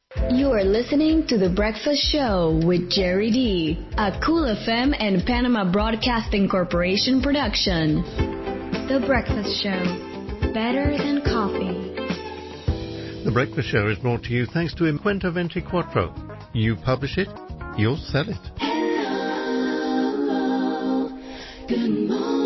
You are listening to The Breakfast Show with Jerry D, a Cool FM and Panama Broadcasting Corporation production. The Breakfast Show, better than coffee. The Breakfast Show is brought to you thanks to Encuentro 24. You publish it, you'll sell it. Hello, good morning.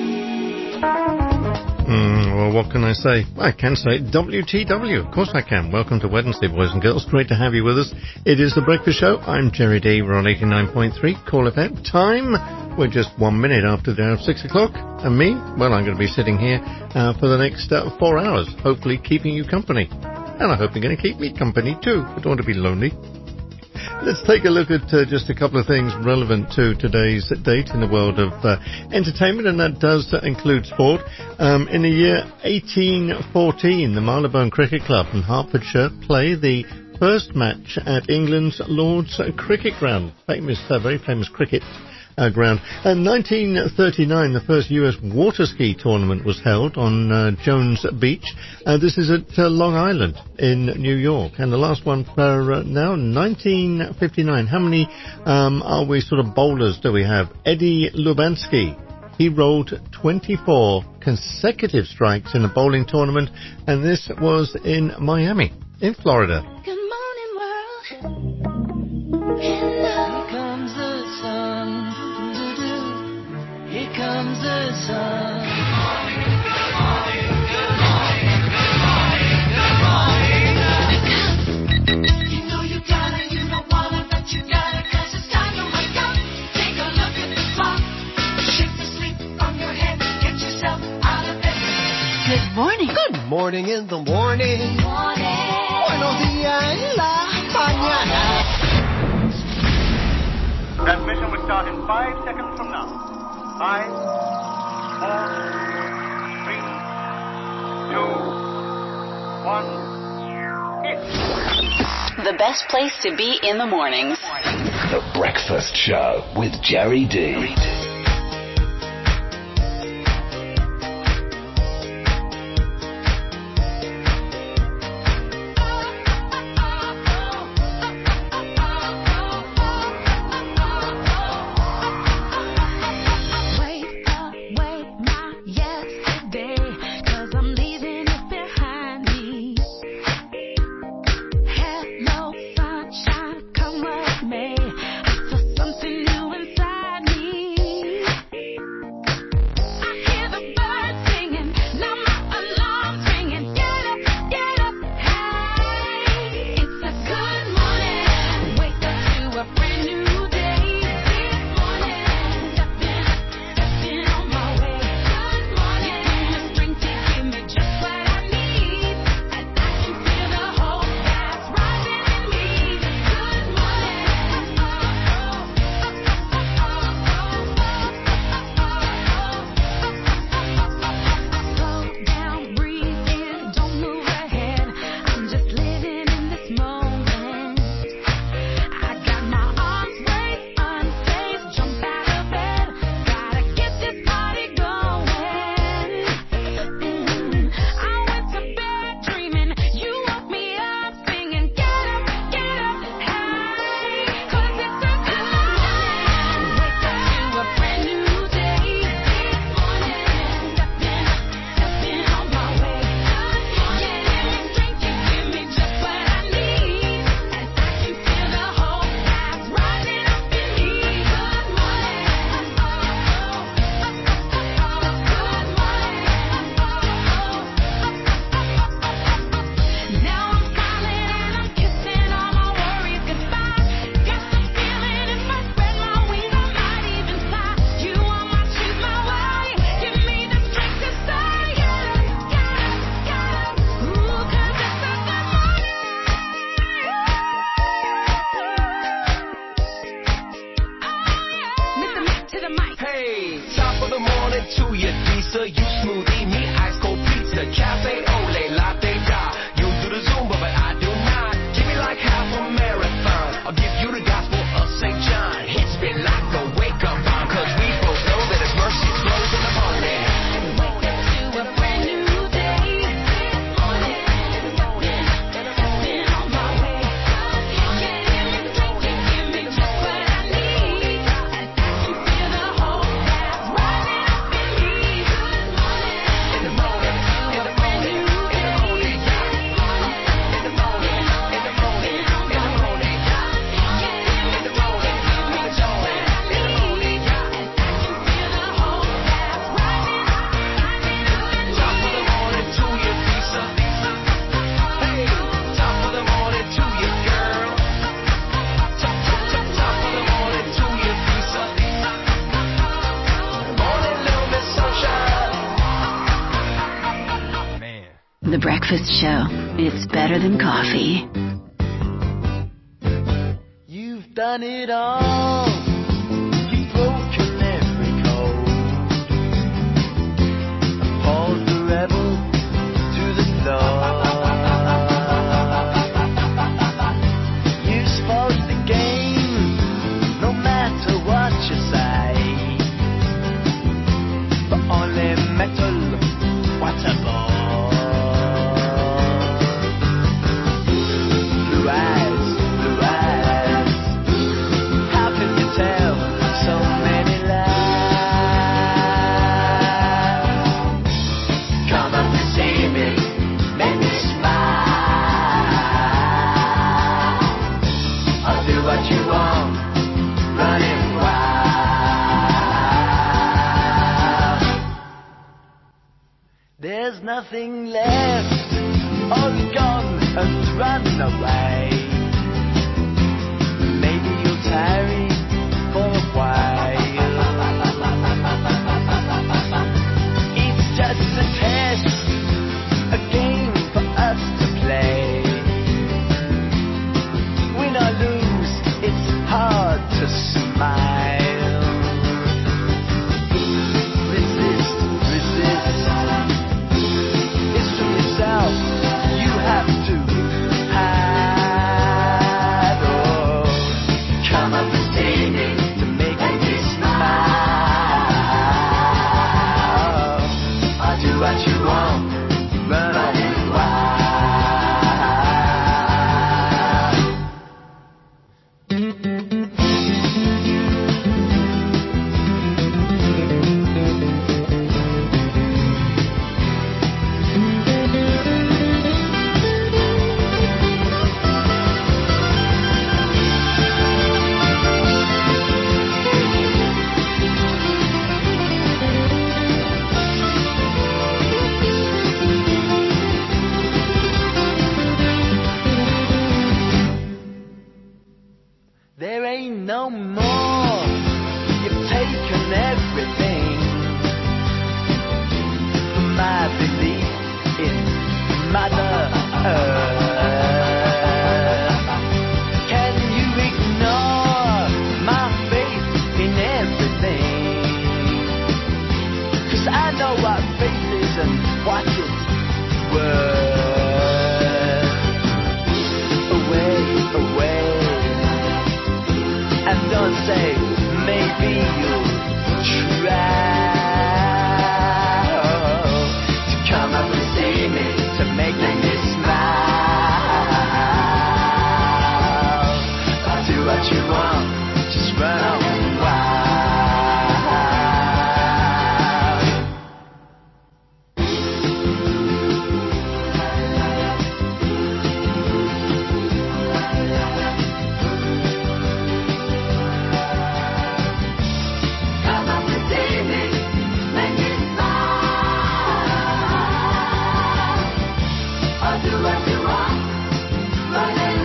Well, what can I say? I can say WTW. Of course I can. Welcome to Wednesday, boys and girls. Great to have you with us. It is The Breakfast Show. I'm Jerry D. We're on 89.3 Call FM. Time, we're just 1 minute after the hour of 6 o'clock. And me, well, I'm going to be sitting here for the next 4 hours, hopefully keeping you company. And I hope you're going to keep me company too. I don't want to be lonely. Let's take a look at just a couple of things relevant to today's date in the world of entertainment, and that does include sport. In the year 1814, the Marylebone Cricket Club in Hertfordshire play the first match at England's Lord's Cricket Ground, very famous cricket ground. In 1939, the first US water ski tournament was held on Jones Beach. This is at Long Island in New York. And the last one for now, 1959. How many are we sort of bowlers do we have? Eddie Lubanski. He rolled 24 consecutive strikes in a bowling tournament, and this was in Miami, in Florida. Good morning, world. Hello. Here comes the sun. Here comes the sun. Good morning, good morning, good morning, good morning, good morning. You know you gotta, you don't wanna, but you gotta, 'cause it's time to wake up. Take a look at the clock. Shake the sleep from your head. Get yourself out of bed. Good morning. Good morning in the morning. Buenos días en la mañana. Transmission will start in 5 seconds from now. 5, 4, 3, 2, 1, hit. The best place to be in the mornings. The Breakfast Show with Jerry D. Something new inside me. Breakfast Show. It's better than coffee. You've done it all. You've broken every code. Appalled the rebel to the floor. You spoiled the game, no matter what you say. But only metal, what a bore. Blue eyes, blue eyes. How can you tell so many lies? Come up to see me, make me smile. I'll do what you want, running wild. There's nothing left, all gone and run away. Maybe you'll tarry for a while. It's just a test, a game for us to play. Win or lose, it's hard to smile. Resist, resist. It's from yourself you have to hide. Oh, come up and see me to make me smile. I'll do what you want, running wild. There ain't no more. You've taken everything. My belief in Mother Earth. Can you ignore my faith in everything? 'Cause I know what faith is and what it's worth. Away, away. And don't say, maybe you'll try to come up and see me, to make me smile. I'll do what you want, just run on wild. Come up and see me, make me smile. I'll do what you want, running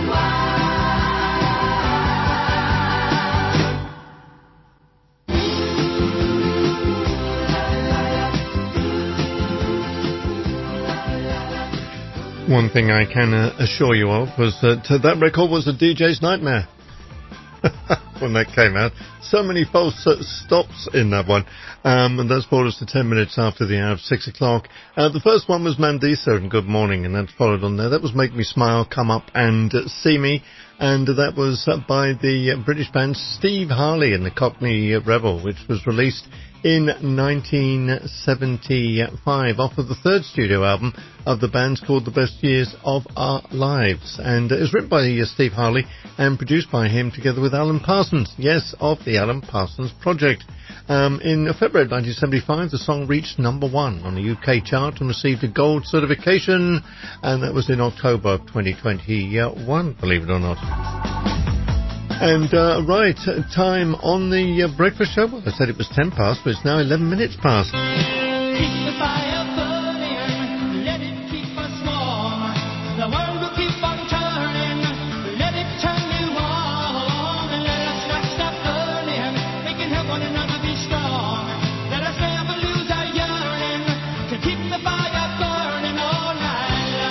wild. One thing I can assure you of was that that record was a DJ's nightmare when that came out. So many false stops in that one. And that's brought us to 10 minutes after the hour of 6 o'clock. The first one was Mandisa and Good Morning, and that followed on there. That was Make Me Smile, Come Up and See Me. And that was by the British band Steve Harley and the Cockney Rebel, which was released in 1975 off of the third studio album of the band's called The Best Years of Our Lives. And it was written by Steve Harley and produced by him together with Alan Parsons, yes, of the Alan Parsons Project. In February 1975, the song reached number 1 on the UK chart and received a gold certification, and that was in October of 2021, believe it or not. And, right, time on the breakfast show. Well, I said it was 10 past, but it's now 11 minutes past. Keep the fire burning, let it keep us warm. The world will keep on turning, let it turn you on. And let us not stop learning, we can help one another be strong. Let us never lose our yearning, to keep the fire burning all night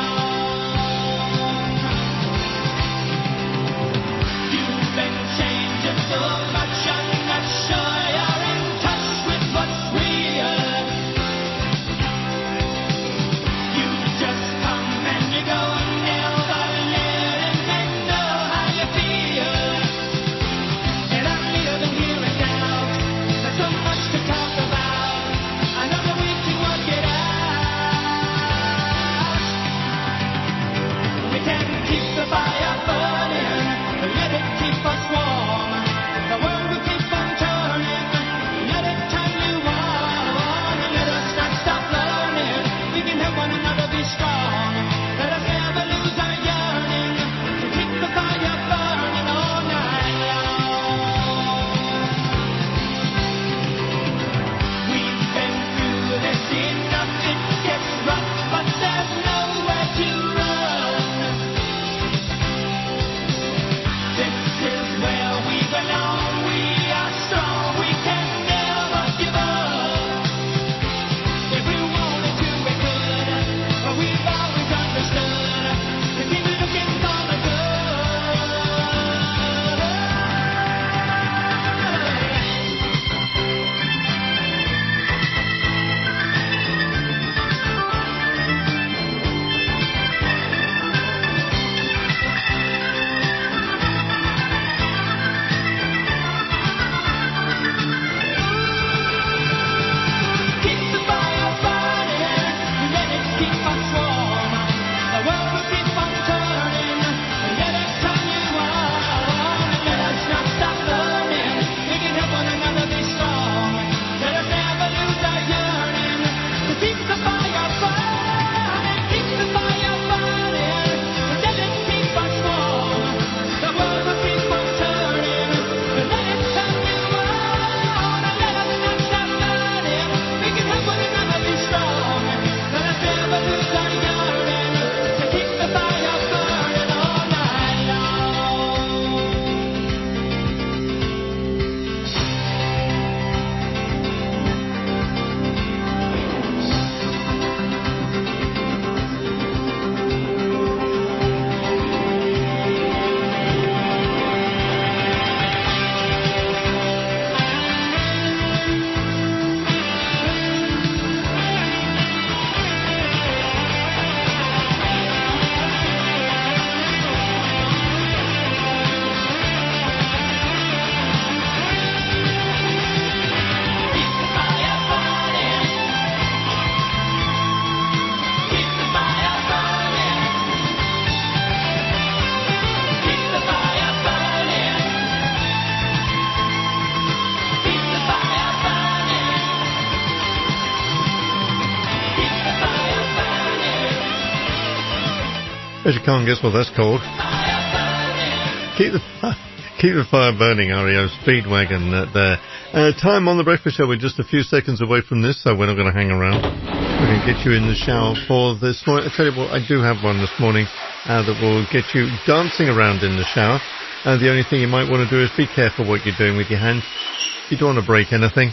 Bet you can't guess what that's called. Keep the fire burning, REO Speedwagon there. Time on the Breakfast Show. We're just a few seconds away from this, so we're not going to hang around. We're going to get you in the shower for this morning. I tell you what, I do have one this morning that will get you dancing around in the shower. The only thing you might want to do is be careful what you're doing with your hands. You don't want to break anything.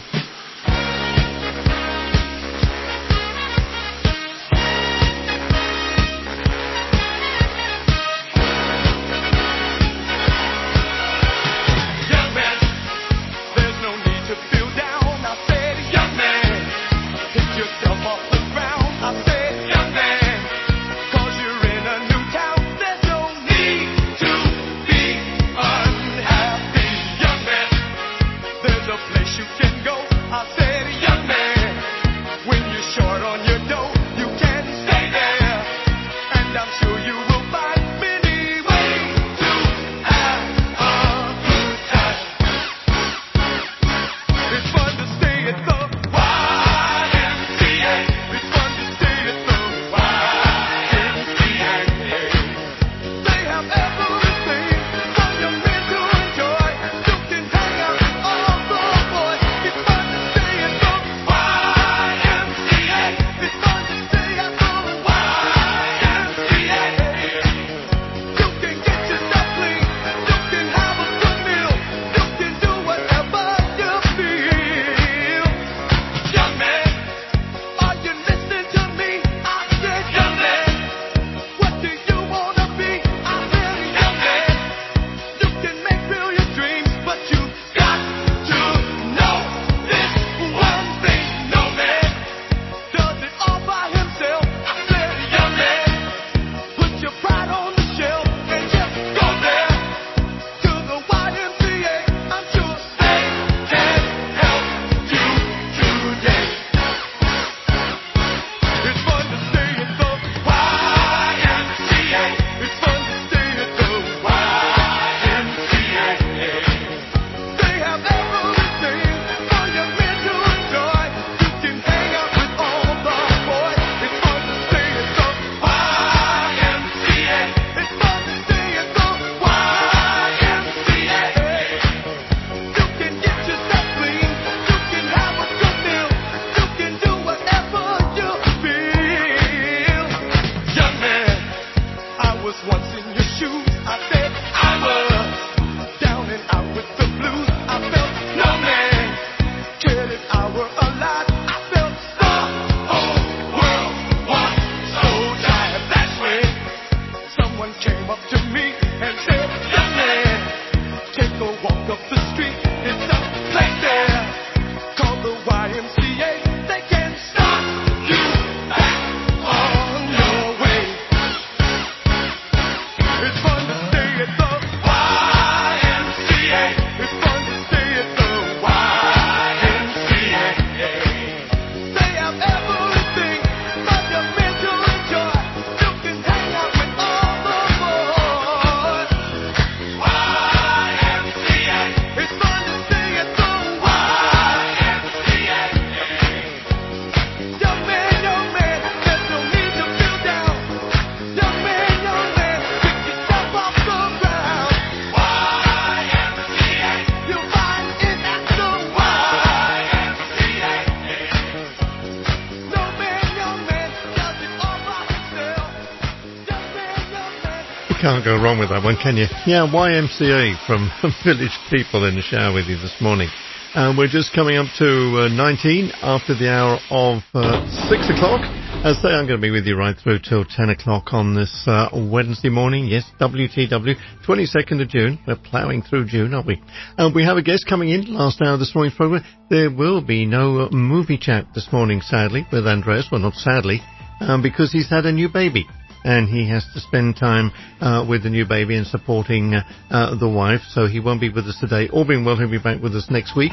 Can't go wrong with that one, can you? Yeah, YMCA from Village People in the shower with you this morning. We're just coming up to 19 after the hour of 6 o'clock. As I say, I'm going to be with you right through till 10 o'clock on this Wednesday morning. Yes, WTW, 22nd of June. We're ploughing through June, aren't we? We have a guest coming in last hour of this morning's programme. There will be no movie chat this morning, sadly, with Andreas. Well, not sadly, because he's had a new baby. And he has to spend time with the new baby and supporting the wife, so he won't be with us today. All being well, he'll be back with us next week.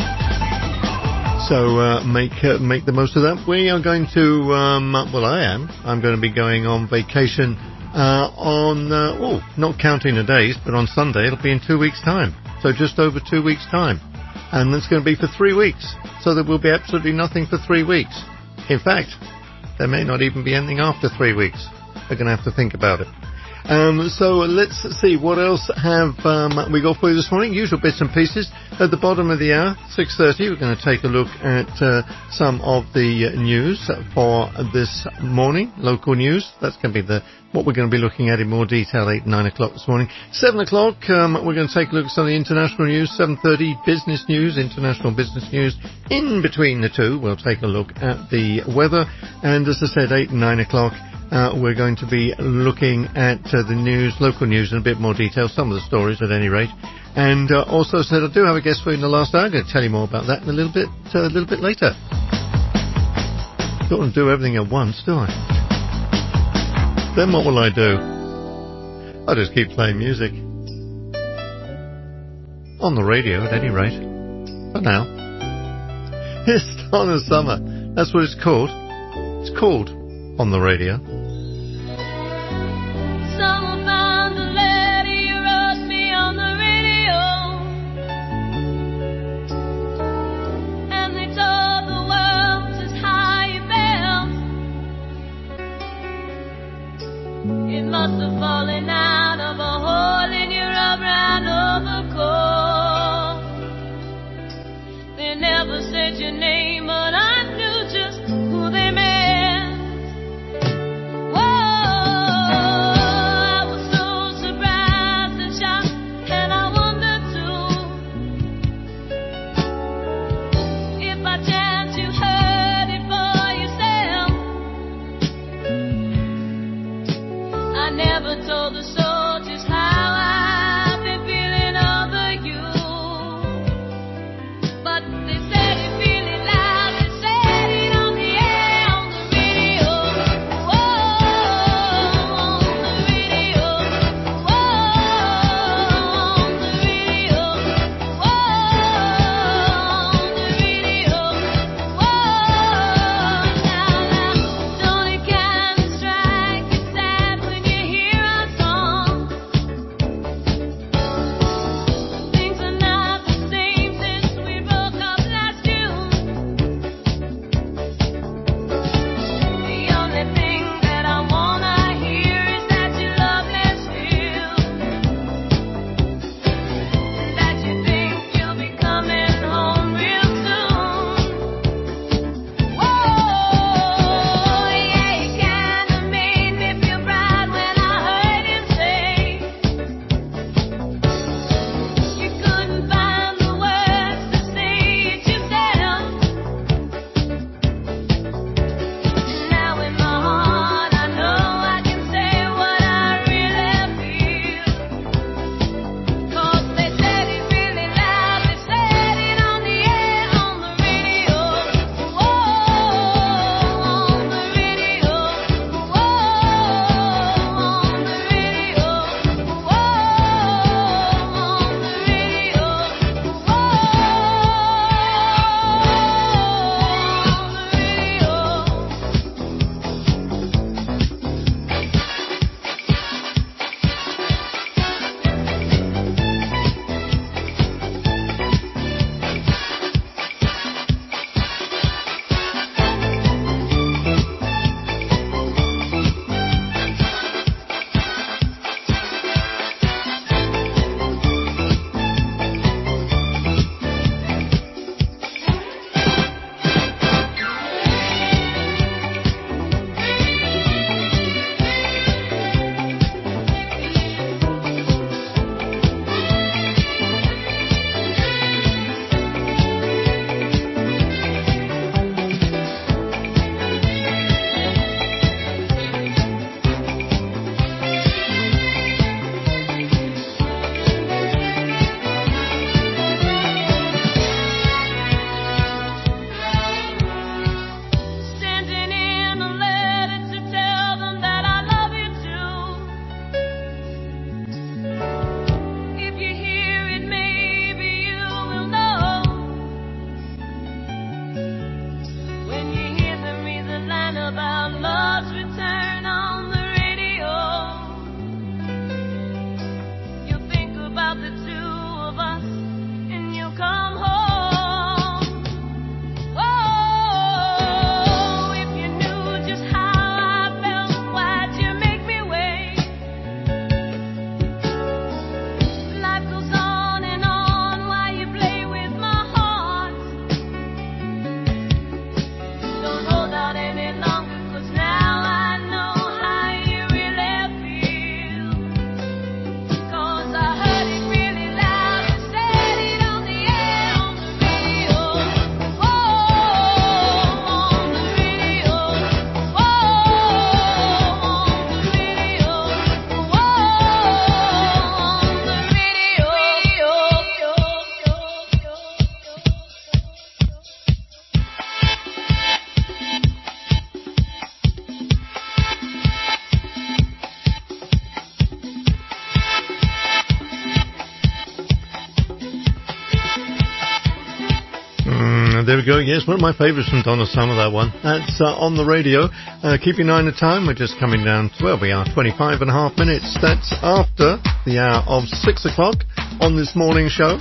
So make the most of that. We are going to, I'm going to be going on vacation on, not counting the days, but on Sunday. It'll be in 2 weeks' time, so just over 2 weeks' time. And that's going to be for 3 weeks, so there will be absolutely nothing for 3 weeks. In fact, there may not even be anything after 3 weeks. We're going to have to think about it. So let's see, what else have we got for you this morning? Usual bits and pieces. At the bottom of the hour, 6:30, we're going to take a look at some of the news for this morning, local news. That's going to be what we're going to be looking at in more detail, 8 and 9 o'clock this morning. 7 o'clock, we're going to take a look at some of the international news. 7:30, business news, international business news. In between the two, we'll take a look at the weather. And as I said, 8 and 9 o'clock, we're going to be looking at the news, local news in a bit more detail, some of the stories at any rate. And also said I do have a guest for you in the last hour. I'm going to tell you more about that in a little bit later. Don't want to do everything at once, do I? Then what will I do? I'll just keep playing music. On the radio at any rate. For now. It's Donna Summer. That's what it's called. It's called On the Radio. Someone found a letter you wrote me on the radio, and they told the world just how you felt. It must have fallen out of a hole in your rubber and overcoat. They never said your name, but I knew just who they meant. Told the soldiers how I've been feeling over you, but they said it really loud. They said it on the air, on the radio. Whoa, on the radio. Whoa, on the radio. Whoa, on the radio. Whoa, now, don't it kind of strike you sad when you hear things are not the same since we broke up last June. The only thing that I wanna hear is that you love me still, that you think you'll be coming home real soon. Whoa, yeah, you kinda made me feel proud when I heard him say you couldn't find the words to say it yourself. Now in my heart I know I can say what I really feel. 'Cause they said it really loud. They said it on the air, on the radio. Whoa, on the radio. Whoa, on the radio. Whoa, on the radio. Sending in a letter to tell them that I love you too. If you hear it, maybe you will know. When you hear them read the line about love's return on the radio, you'll think about the two of us and you'll come home. Whoa, if you knew just how I felt, why'd you make me wait? go. Yes, one of my favourites from Donna Summer, that one. That's on the radio. Keep your 9 to time. We're just coming down to, well, we are 25 and a half minutes. That's after the hour of 6 o'clock on this morning show.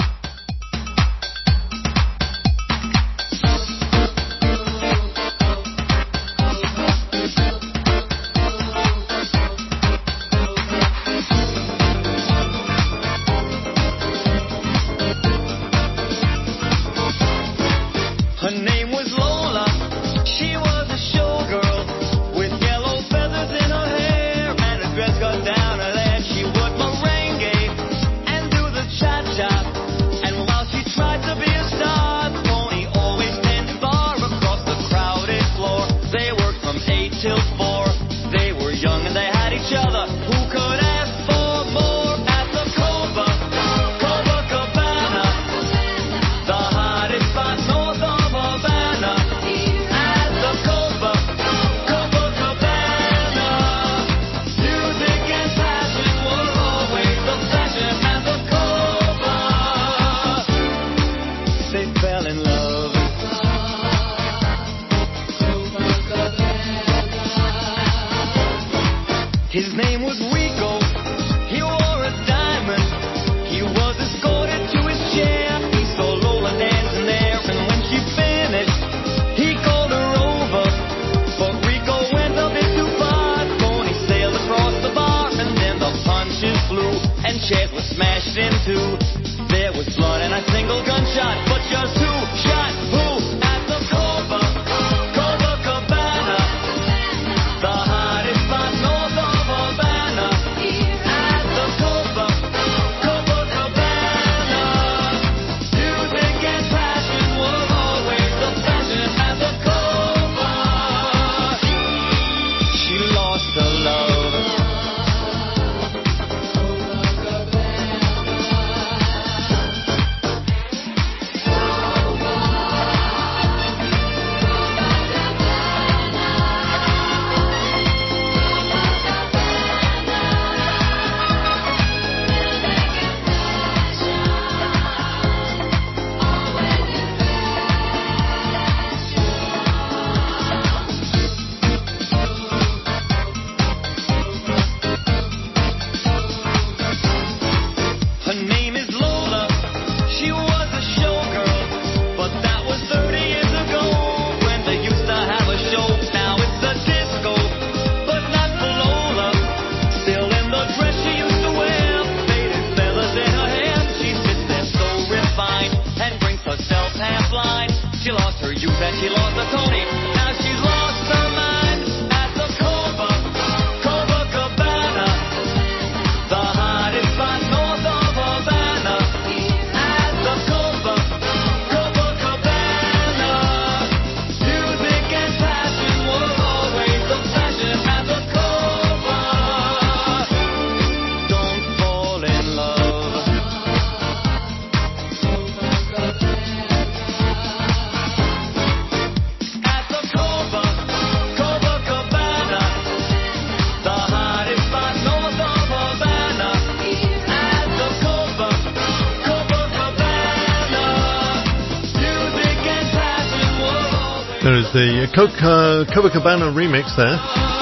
There's the Copacabana remix there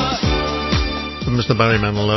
from Mr. Barry Manilow,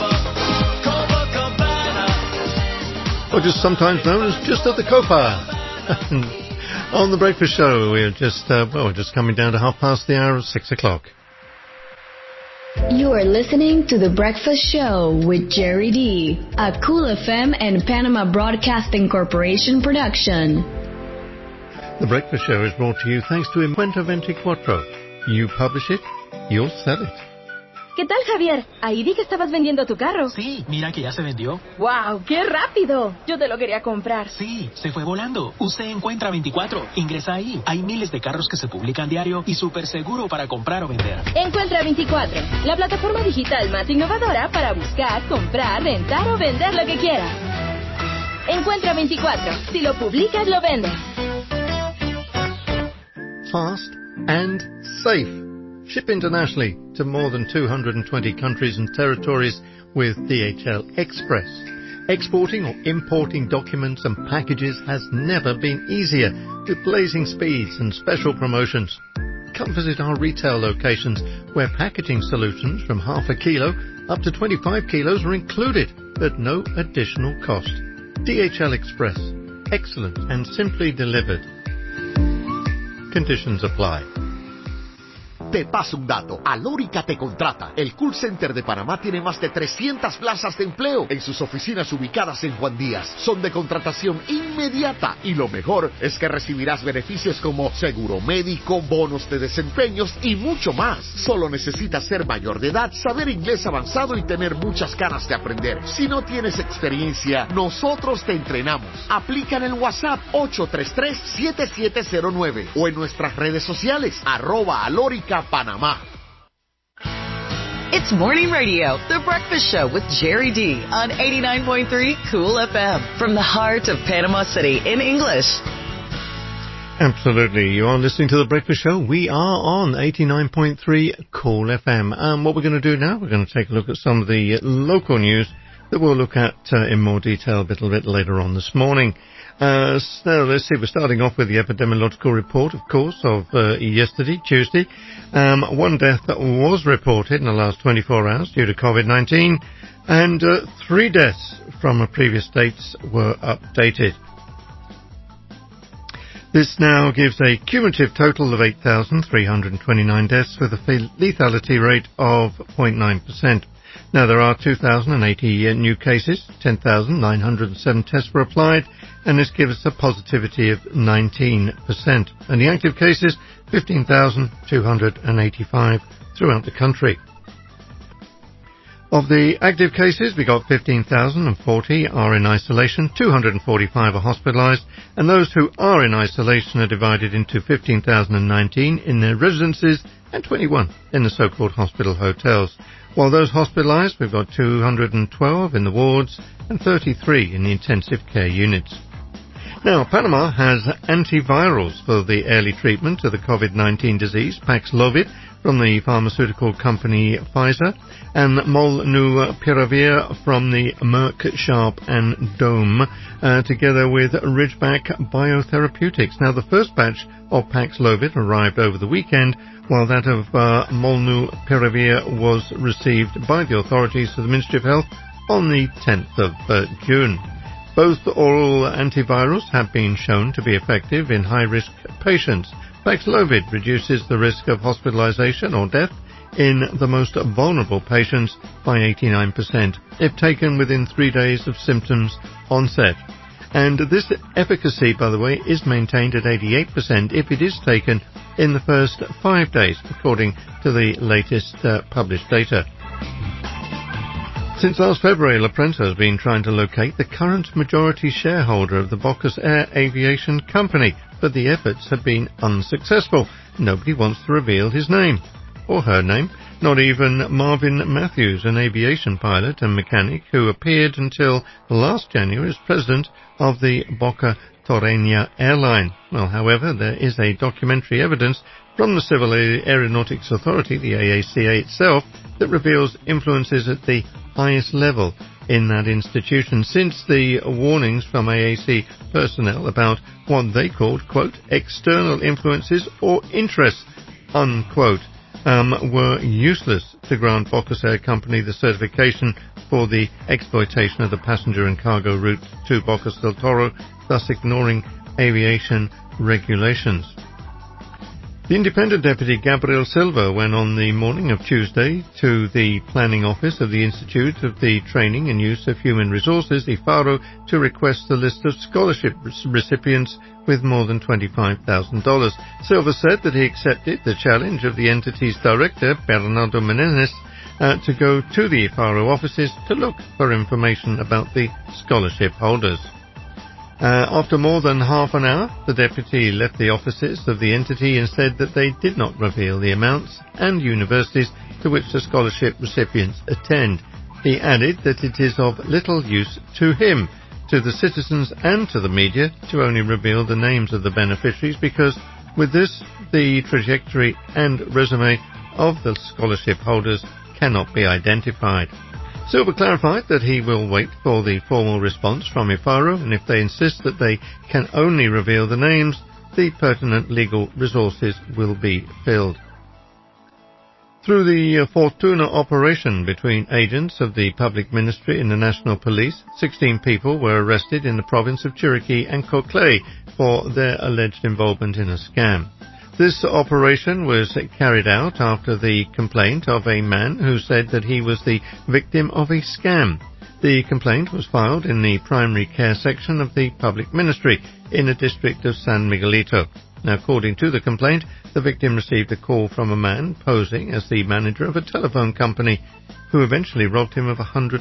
or just sometimes known as just at the Copa. On the Breakfast Show, we're just coming down to half past the hour of 6 o'clock. You are listening to The Breakfast Show with Jerry D, a Cool FM and Panama Broadcasting Corporation production. The Breakfast Show is brought to you thanks to Encuentro 24. You publish it, you'll sell it. ¿Qué tal, Javier? Ahí vi que estabas vendiendo tu carro. Sí, mira que ya se vendió. ¡Wow! ¡Qué rápido! Yo te lo quería comprar. Sí, se fue volando. Usted Encuentra 24. Ingresa ahí. Hay miles de carros que se publican diario y súper seguro para comprar o vender. Encuentra 24, la plataforma digital más innovadora para buscar, comprar, rentar o vender lo que quieras. Encuentra 24. Si lo publicas, lo vendes. Fast and safe. Ship internationally to more than 220 countries and territories with DHL Express. Exporting or importing documents and packages has never been easier, with blazing speeds and special promotions. Come visit our retail locations, where packaging solutions from half a kilo up to 25 kilos are included at no additional cost. DHL Express. Excellent and simply delivered. Conditions apply. Te paso un dato. Alórica te contrata. El call center de Panamá tiene más de 300 plazas de empleo en sus oficinas ubicadas en Juan Díaz. Son de contratación inmediata y lo mejor es que recibirás beneficios como seguro médico, bonos de desempeños y mucho más. Solo necesitas ser mayor de edad, saber inglés avanzado y tener muchas ganas de aprender. Si no tienes experiencia, nosotros te entrenamos. Aplica en el WhatsApp 833-7709 o en nuestras redes sociales @Alórica Panamá. It's Morning Radio, The Breakfast Show with Jerry D on 89.3 Cool FM from the heart of Panama City in English. Absolutely. You are listening to The Breakfast Show. We are on 89.3 Cool FM. What we're going to do now, we're going to take a look at some of the local news that we'll look at in more detail a little bit later on this morning. So let's see, we're starting off with the epidemiological report, of course, of yesterday, Tuesday. One death that was reported in the last 24 hours due to COVID-19, and 3 deaths from previous dates were updated. This now gives a cumulative total of 8,329 deaths with a lethality rate of 0.9%. Now, there are 2,080 new cases, 10,907 tests were applied, and this gives us a positivity of 19%. And the active cases, 15,285 throughout the country. Of the active cases, we got 15,040 are in isolation, 245 are hospitalised, and those who are in isolation are divided into 15,019 in their residences and 21 in the so-called hospital hotels. While those hospitalised, we've got 212 in the wards and 33 in the intensive care units. Now, Panama has antivirals for the early treatment of the COVID-19 disease, Paxlovid, from the pharmaceutical company Pfizer, and Molnupiravir from the Merck Sharp and Dome, together with Ridgeback Biotherapeutics. Now, the first batch of Paxlovid arrived over the weekend, while that of Molnupiravir was received by the authorities of the Ministry of Health on the 10th of June. Both oral antivirals have been shown to be effective in high-risk patients. Paxlovid reduces the risk of hospitalization or death in the most vulnerable patients by 89% if taken within 3 days of symptoms onset. And this efficacy, by the way, is maintained at 88% if it is taken in the first 5 days, according to the latest published data. Since last February, La Prensa has been trying to locate the current majority shareholder of the Bocas Air Aviation Company, but the efforts have been unsuccessful. Nobody wants to reveal his name, or her name, not even Marvin Matthews, an aviation pilot and mechanic who appeared until last January as president of the Boca Torreña airline. Well, however, there is a documentary evidence from the Civil Aeronautics Authority, the AACA itself, that reveals influences at the highest level in that institution since the warnings from AAC personnel about what they called, quote, external influences or interests, unquote, were useless to grant Bocas Air Company the certification for the exploitation of the passenger and cargo route to Bocas del Toro, thus ignoring aviation regulations. The independent deputy Gabriel Silva went on the morning of Tuesday to the planning office of the Institute of the Training and Use of Human Resources, IFARO, to request the list of scholarship recipients with more than $25,000. Silva said that he accepted the challenge of the entity's director, Bernardo Menendez, to go to the IFARO offices to look for information about the scholarship holders. After more than half an hour, the deputy left the offices of the entity and said that they did not reveal the amounts and universities to which the scholarship recipients attend. He added that it is of little use to him, to the citizens and to the media to only reveal the names of the beneficiaries, because with this, the trajectory and resume of the scholarship holders cannot be identified. Silva clarified that he will wait for the formal response from Ifaro, and if they insist that they can only reveal the names, the pertinent legal resources will be filled. Through the Fortuna operation between agents of the Public Ministry and the National Police, 16 people were arrested in the province of Chiriquí and Coclé for their alleged involvement in a scam. This operation was carried out after the complaint of a man who said that he was the victim of a scam. The complaint was filed in the primary care section of the Public Ministry in the district of San Miguelito. Now, according to the complaint, the victim received a call from a man posing as the manager of a telephone company, who eventually robbed him of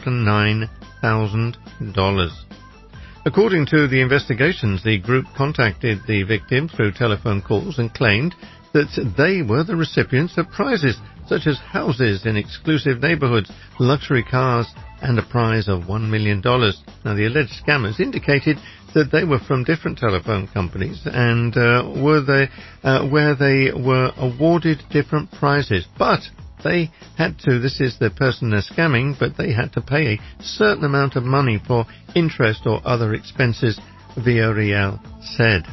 $109,000. According to the investigations, the group contacted the victim through telephone calls and claimed that they were the recipients of prizes such as houses in exclusive neighborhoods, luxury cars, and a prize of $1 million. Now, the alleged scammers indicated that they were from different telephone companies and where they were awarded different prizes. But they had to, this is the person they're scamming, but they had to pay a certain amount of money for interest or other expenses, Villarreal said.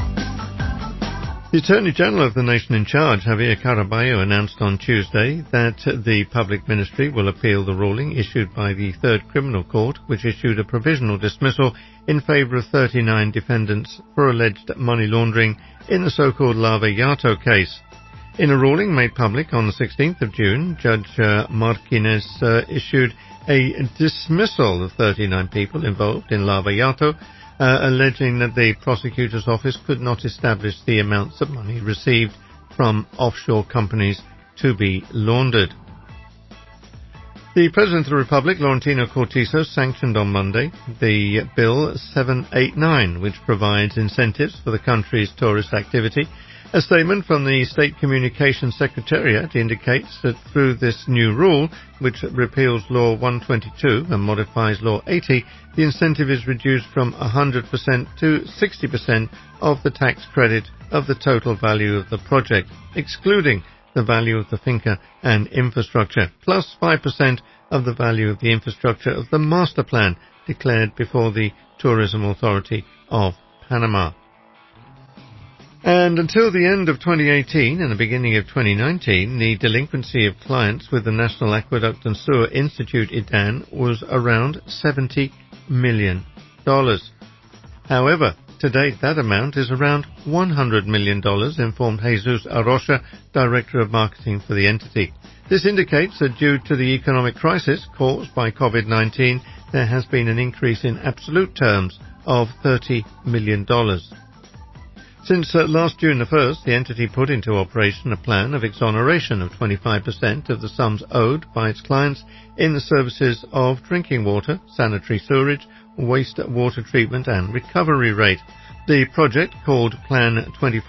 The Attorney General of the nation in charge, Javier Caraballo, announced on Tuesday that the Public Ministry will appeal the ruling issued by the Third Criminal Court, which issued a provisional dismissal in favour of 39 defendants for alleged money laundering in the so-called Lava Yato case. In a ruling made public on the 16th of June, Judge Martinez issued a dismissal of 39 people involved in Lava Yato, alleging that the prosecutor's office could not establish the amounts of money received from offshore companies to be laundered. The President of the Republic, Laurentino Cortizo, sanctioned on Monday the Bill 789, which provides incentives for the country's tourist activity. A statement from the State Communications Secretariat indicates that through this new rule, which repeals Law 122 and modifies Law 80, the incentive is reduced from 100% to 60% of the tax credit of the total value of the project, excluding the value of the finca and infrastructure, plus 5% of the value of the infrastructure of the master plan declared before the Tourism Authority of Panama. And until the end of 2018 and the beginning of 2019, the delinquency of clients with the National Aqueduct and Sewer Institute, IDAN, was around $70 million. However, to date that amount is around $100 million, informed Jesus Arrocha, Director of Marketing for the entity. This indicates that due to the economic crisis caused by COVID-19, there has been an increase in absolute terms of $30 million. Since last June the 1st, the entity put into operation a plan of exoneration of 25% of the sums owed by its clients in the services of drinking water, sanitary sewerage, waste water treatment and recovery rate. The project, called Plan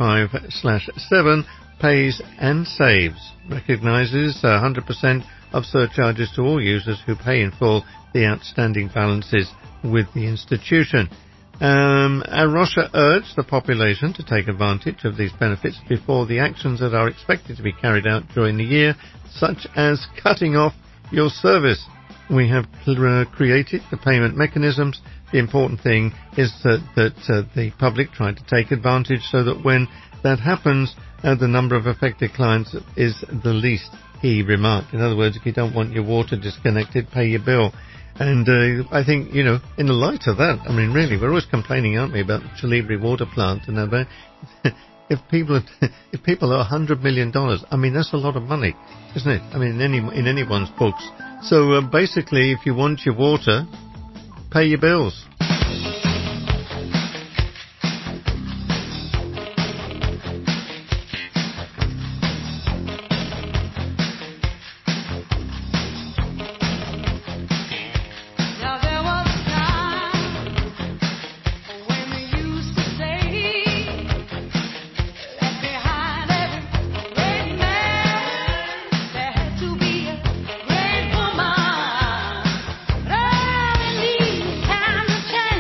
25/7, pays and saves, recognises 100% of surcharges to all users who pay in full the outstanding balances with the institution. Arrocha urged the population to take advantage of these benefits before the actions that are expected to be carried out during the year, such as cutting off your service. We have created the payment mechanisms. The important thing is that the public try to take advantage so that when that happens, the number of affected clients is the least, he remarked. In other words, if you don't want your water disconnected, pay your bill. And I think, in the light of that, I mean, really, we're always complaining, aren't we, about the Chalibri water plant and about if people are $100 million, I mean, that's a lot of money, isn't it? I mean, in anyone's books. So basically, if you want your water, pay your bills. Times have changed.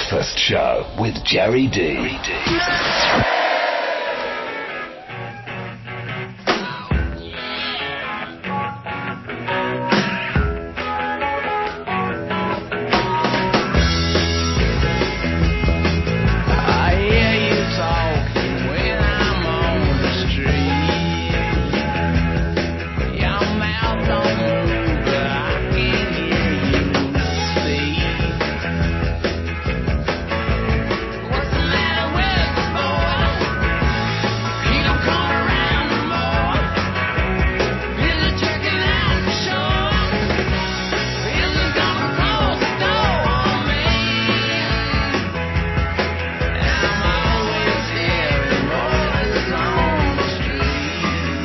Breakfast Show with Jerry D. I hear you talking when I'm on the street. Your mouth don't move, but I can hear you speak. What's the matter with the boy? He don't come around no more. Is he checking out the shore? Is he gonna close the door on me? I'm always hearing voices on the street.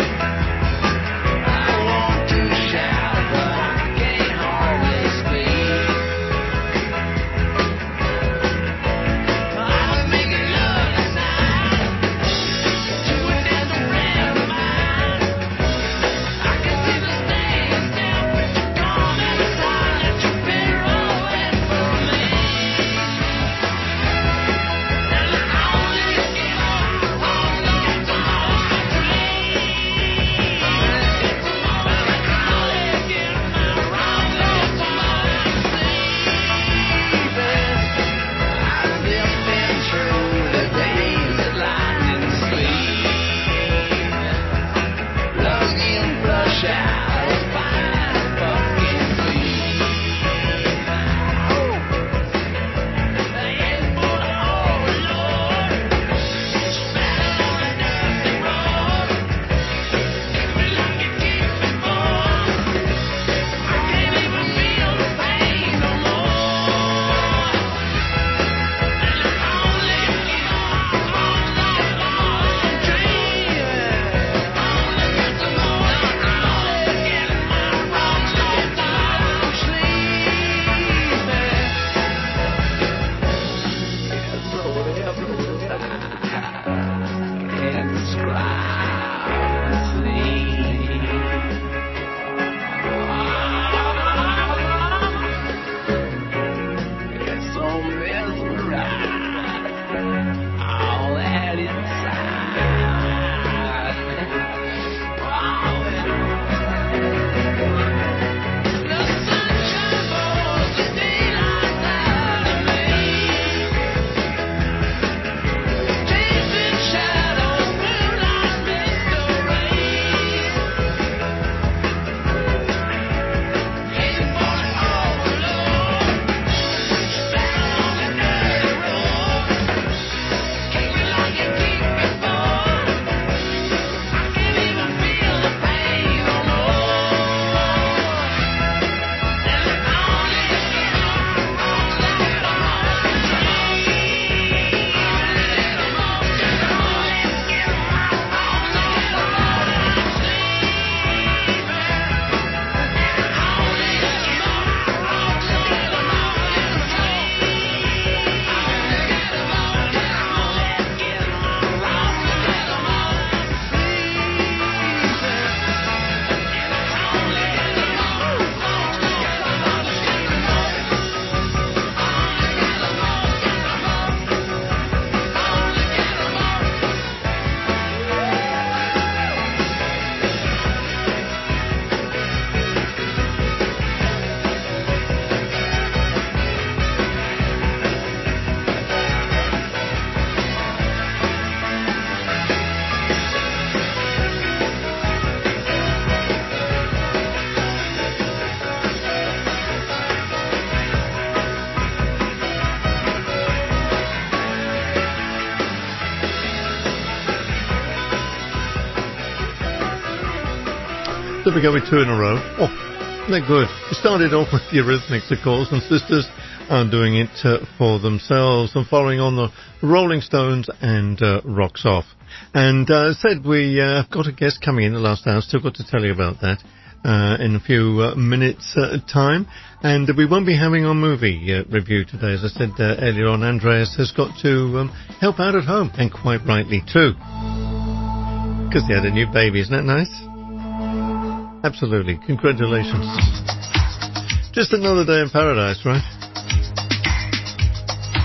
I want to shout, but I can't hardly speak. I was making love last night to a distant friend of mine. I can see the stains down with your gone at the time that you pirouette for me. And I only get on the There we go with two in a row. Oh, they're good. We started off with the Eurythmics, of course, and Sisters are doing it for themselves and following on the Rolling Stones and Rocks Off. And said we got a guest coming in the last hour. Still got to tell you about that in a few minutes' time. And we won't be having our movie review today. As I said earlier on, Andreas has got to help out at home, and quite rightly too. Because he had a new baby, isn't that nice? Absolutely. Congratulations. Just another day in paradise, right?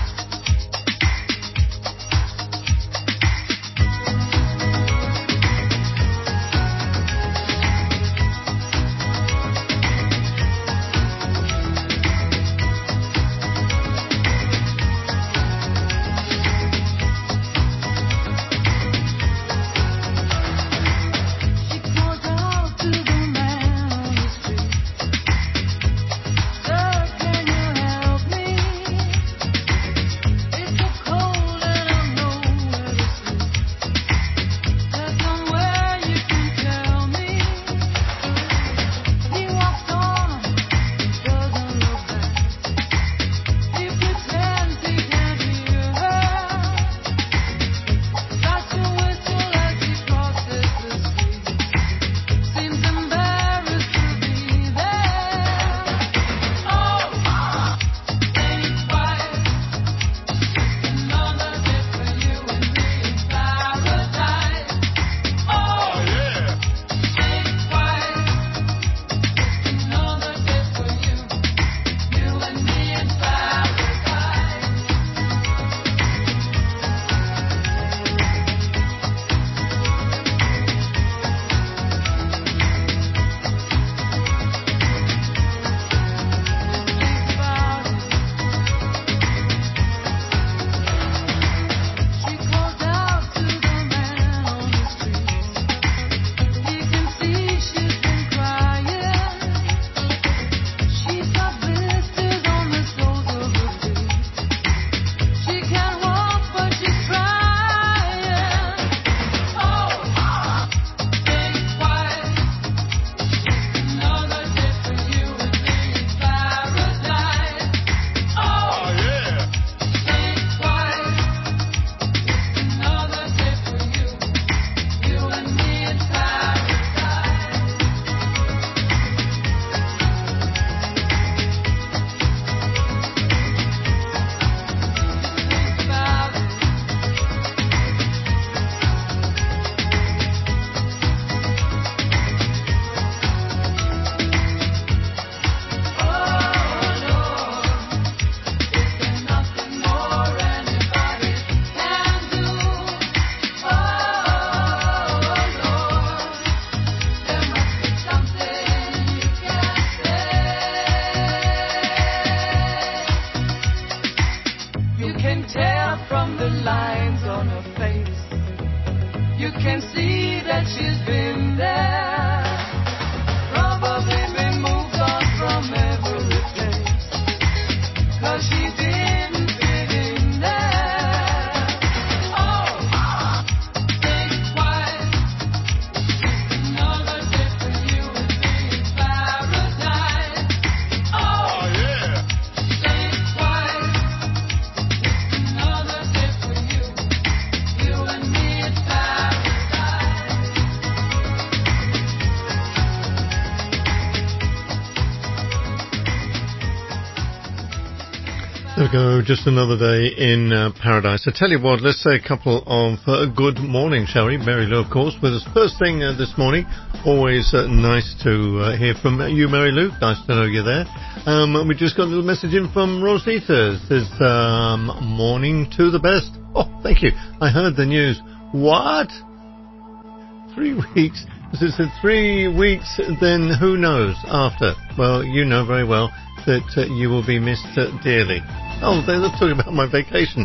I go, just another day in paradise. I tell you what, let's say a couple of good morning, shall we? Mary Lou, of course, with us first thing this morning. Always nice to hear from you, Mary Lou. Nice to know you're there. We just got a little message in from Rosita. It says, morning to the best. Oh, thank you. I heard the news. What? 3 weeks? It said 3 weeks, then who knows after? Well, you know very well that you will be missed dearly. Oh, they're talking about my vacation.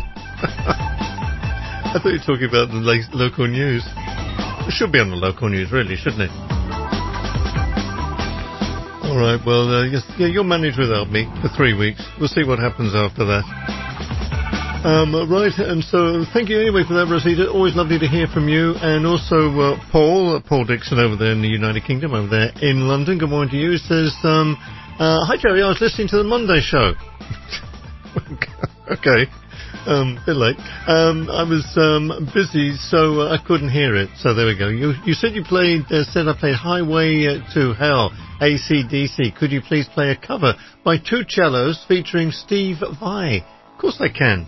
I thought you were talking about the local news. It should be on the local news, really, shouldn't it? All right, well, yes, you'll manage without me for 3 weeks. We'll see what happens after that. Right, and so thank you anyway for that, Rosita. Always lovely to hear from you. And also Paul Dixon over there in the United Kingdom, over there in London. Good morning to you. He says, hi Jerry, I was listening to the Monday show. Okay, bit late. I was busy, so I couldn't hear it. So there we go. You said you said I played Highway to Hell, AC/DC. Could you please play a cover by Two Cellos featuring Steve Vai? Of course I can.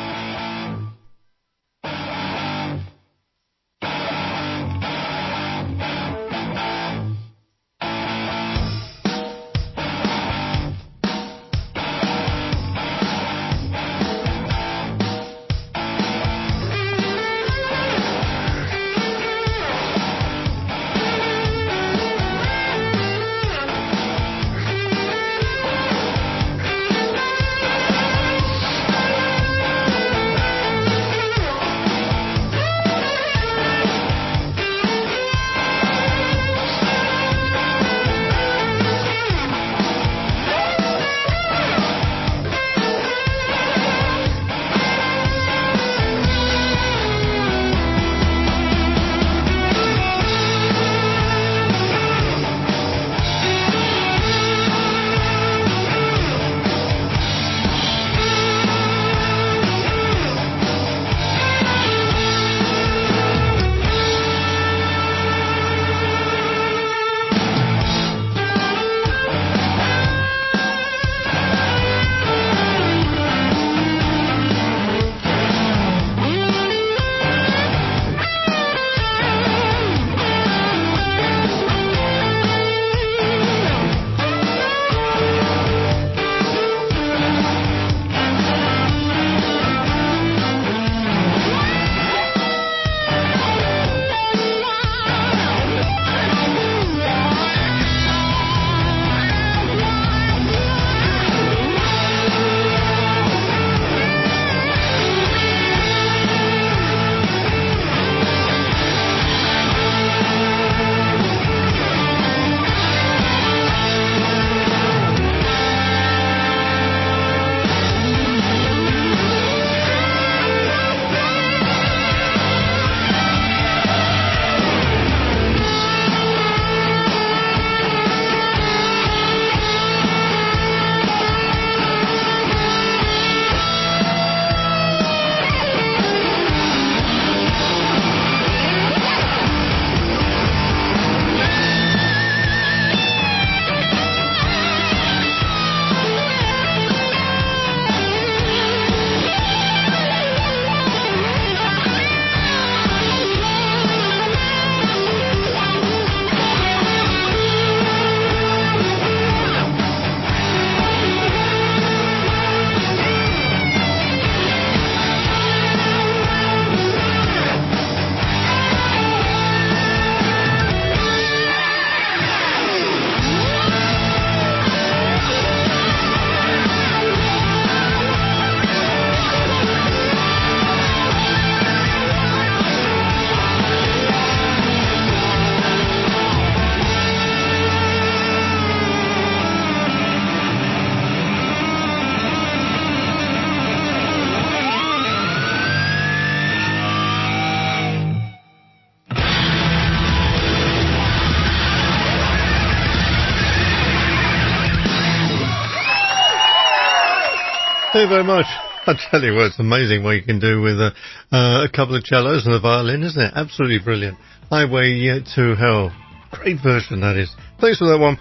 Thank you very much. I tell you what, it's amazing what you can do with a couple of cellos and a violin, isn't it? Absolutely brilliant. Highway to Hell. Great version, that is. Thanks for that one, Paul.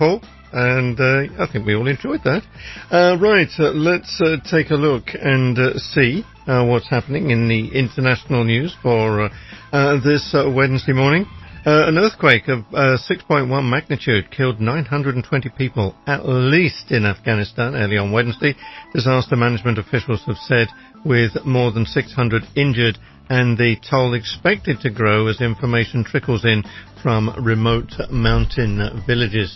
and I think we all enjoyed that. Let's take a look and see what's happening in the international news for this Wednesday morning. An earthquake of 6.1 magnitude killed 920 people, at least in Afghanistan, early on Wednesday. Disaster management officials have said, with more than 600 injured, and the toll expected to grow as information trickles in from remote mountain villages.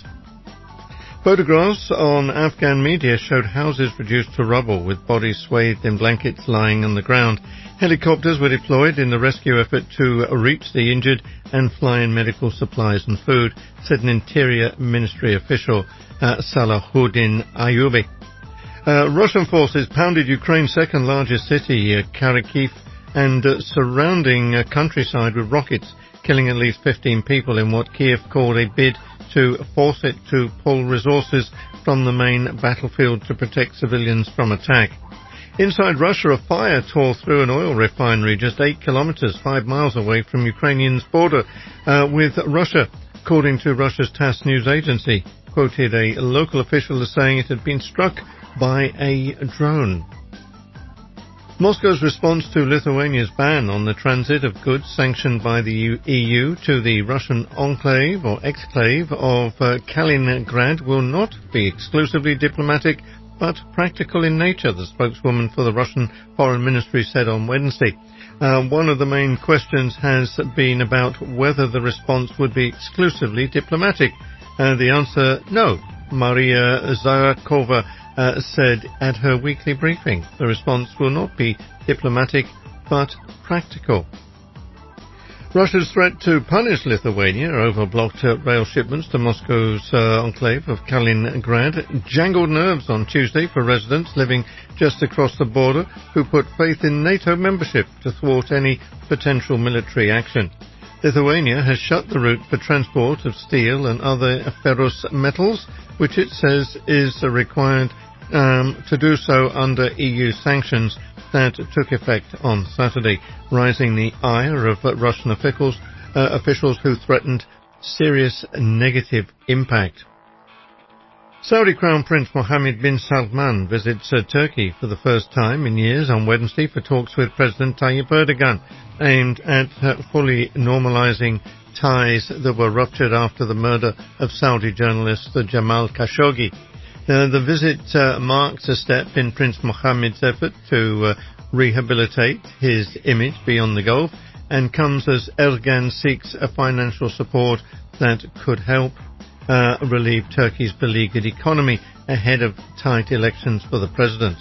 Photographs on Afghan media showed houses reduced to rubble with bodies swathed in blankets lying on the ground. Helicopters were deployed in the rescue effort to reach the injured and fly in medical supplies and food, said an Interior Ministry official, Salahuddin Ayubi. Russian forces pounded Ukraine's second largest city, Kharkiv, and surrounding countryside with rockets, killing at least 15 people in what Kiev called a bid to force it to pull resources from the main battlefield to protect civilians from attack. Inside Russia, a fire tore through an oil refinery just 8 kilometers, 5 miles away from Ukrainian's border with Russia, according to Russia's TASS news agency. Quoted a local official as saying it had been struck by a drone. Moscow's response to Lithuania's ban on the transit of goods sanctioned by the EU to the Russian enclave or exclave of Kaliningrad will not be exclusively diplomatic but practical in nature, the spokeswoman for the Russian Foreign Ministry said on Wednesday. One of the main questions has been about whether the response would be exclusively diplomatic. The answer, no. Maria Zakharova said at her weekly briefing. The response will not be diplomatic, but practical. Russia's threat to punish Lithuania over blocked rail shipments to Moscow's enclave of Kaliningrad jangled nerves on Tuesday for residents living just across the border who put faith in NATO membership to thwart any potential military action. Lithuania has shut the route for transport of steel and other ferrous metals, which it says is required to do so under EU sanctions that took effect on Saturday, raising the ire of Russian officials who threatened serious negative impact. Saudi Crown Prince Mohammed bin Salman visits Turkey for the first time in years on Wednesday for talks with President Tayyip Erdogan, aimed at fully normalizing ties that were ruptured after the murder of Saudi journalist Jamal Khashoggi. The visit marks a step in Prince Mohammed's effort to rehabilitate his image beyond the Gulf and comes as Erdogan seeks a financial support that could help relieve Turkey's beleaguered economy ahead of tight elections for the president.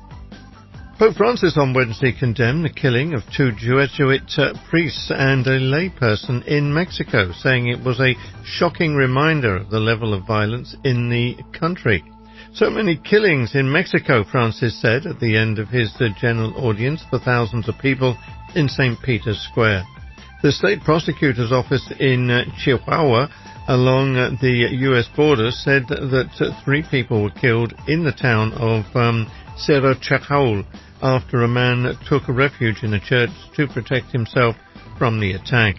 Pope Francis on Wednesday condemned the killing of 2 Jesuit priests and a layperson in Mexico, saying it was a shocking reminder of the level of violence in the country. So many killings in Mexico, Francis said at the end of his general audience for thousands of people in St. Peter's Square. The state prosecutor's office in Chihuahua along the U.S. border said that 3 people were killed in the town of Cerro Chajul after a man took refuge in a church to protect himself from the attack.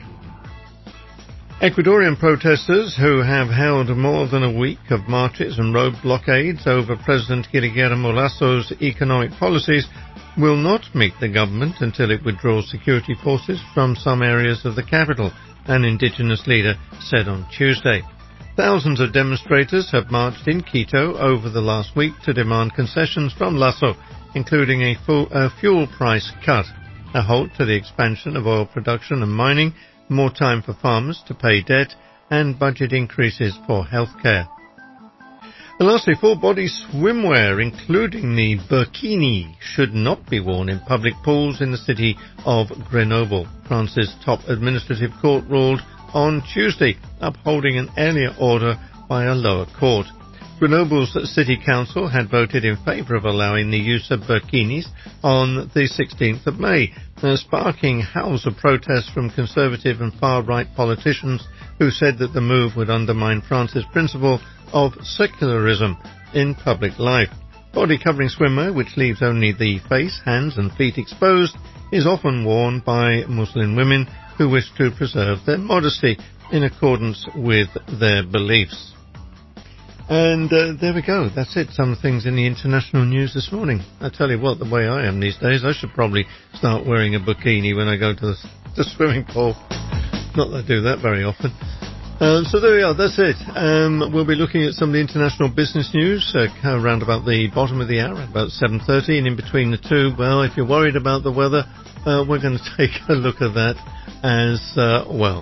Ecuadorian protesters who have held more than a week of marches and road blockades over President Guillermo Laso's economic policies will not meet the government until it withdraws security forces from some areas of the capital, an indigenous leader said on Tuesday. Thousands of demonstrators have marched in Quito over the last week to demand concessions from Lasso, including a fuel price cut, a halt to the expansion of oil production and mining, more time for farmers to pay debt, and budget increases for healthcare. And lastly, full-body swimwear, including the burkini, should not be worn in public pools in the city of Grenoble. France's top administrative court ruled on Tuesday, upholding an earlier order by a lower court. Grenoble's city council had voted in favour of allowing the use of burkinis on the 16th of May, sparking howls of protest from conservative and far-right politicians who said that the move would undermine France's principle of secularism in public life. Body-covering swimwear, which leaves only the face, hands and feet exposed, is often worn by Muslim women who wish to preserve their modesty in accordance with their beliefs. And there we go. That's it. Some things in the international news this morning. I tell you what, the way I am these days, I should probably start wearing a bikini when I go to the swimming pool. Not that I do that very often. So there we are. That's it. We'll be looking at some of the international business news around about the bottom of the hour, about 7:30, and in between the two, well, if you're worried about the weather, we're going to take a look at that as well.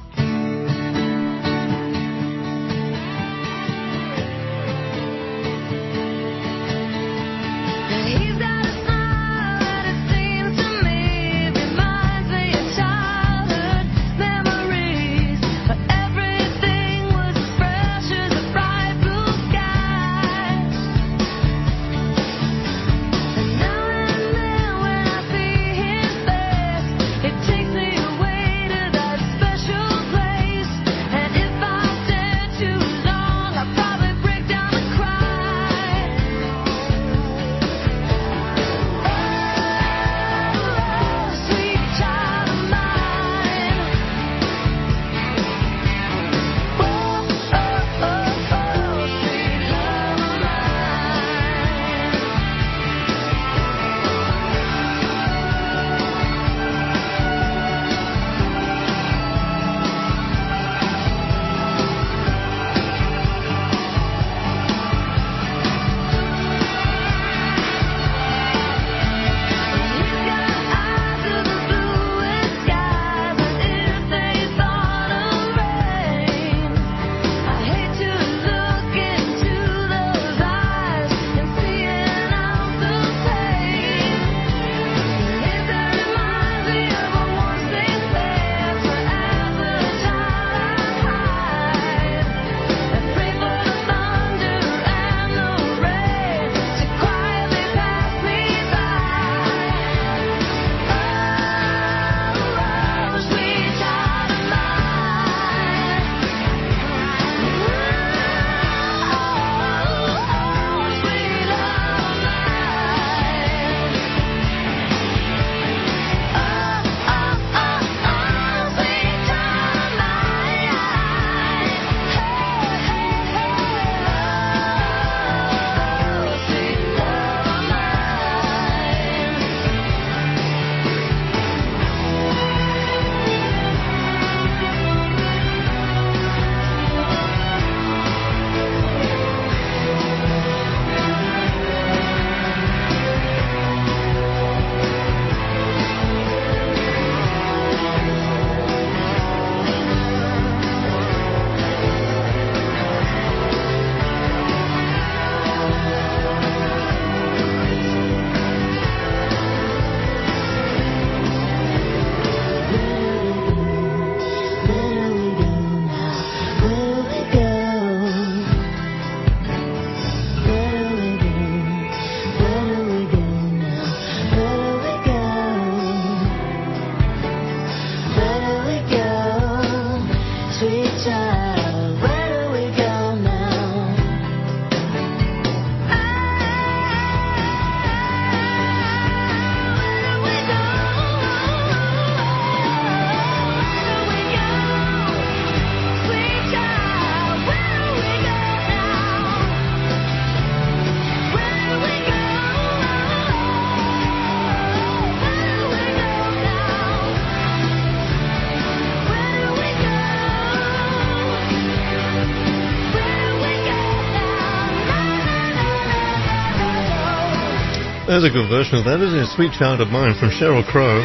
There's a good version of that, isn't it? Sweet Child of Mine from Sheryl Crow.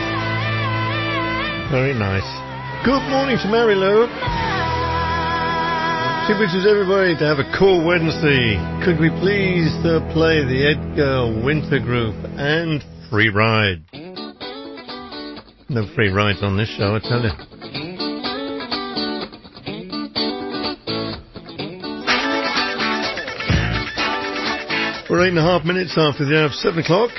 Very nice. Good morning to Mary Lou. She wishes everybody to have a cool Wednesday. Could we please play the Edgar Winter Group and Free Ride? No free rides on this show, I tell you. We're 8.5 minutes after the hour of 7 o'clock.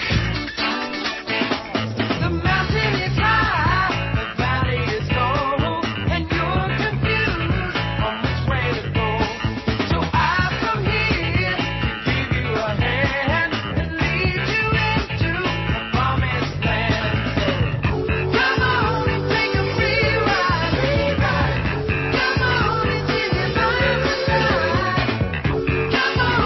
Come on.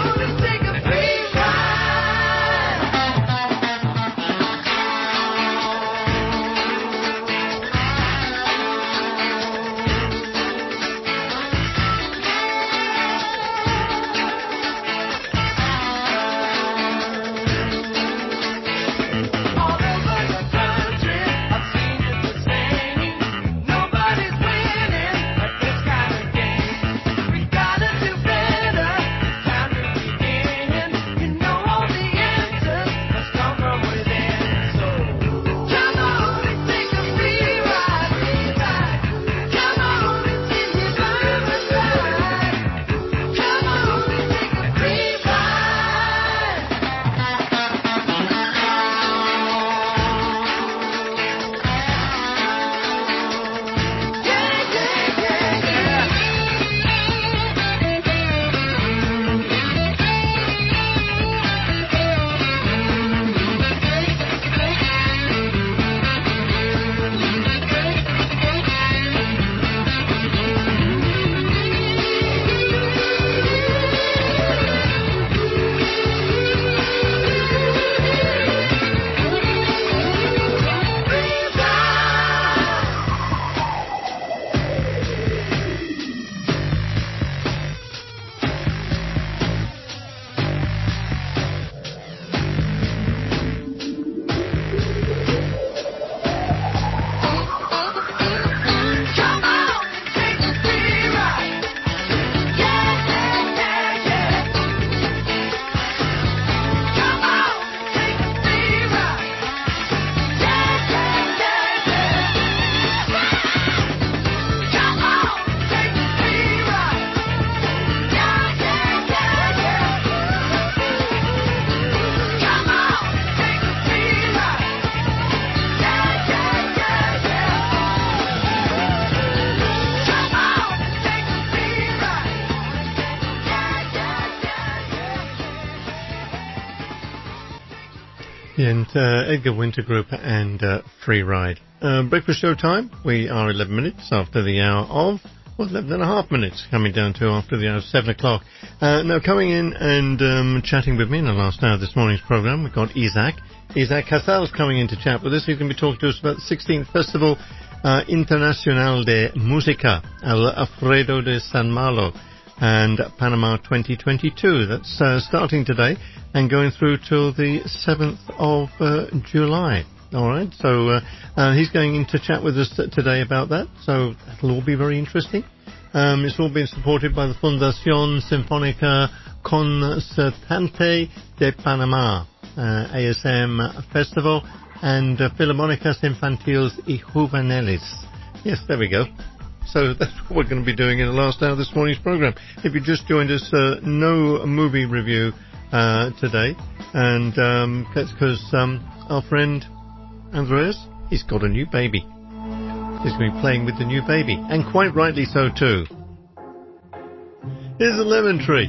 And Edgar Winter Group and Free Ride. Breakfast show time. We are 11 minutes after the hour of, 11 and a half minutes coming down to after the hour of 7 o'clock. Now coming in and chatting with me in the last hour of this morning's program, we've got Isaac. Isaac Casals coming in to chat with us. He's going to be talking to us about the 16th Festival Internacional de Música, El Alfredo de San Malo, and Panama 2022. That's starting today and going through till the 7th of July. All right, so he's going in to chat with us today about that, so that'll all be very interesting. It's all been supported by the Fundación Sinfónica Concertante de Panamá, ASM Festival, and Filarmónicas Infantiles y Juveniles. Yes, there we go. So that's what we're going to be doing in the last hour of this morning's program. If you just joined us, no movie review today, and that's because our friend Andreas, he's got a new baby. He's going to be playing with the new baby, and quite rightly so too. Here's a lemon tree.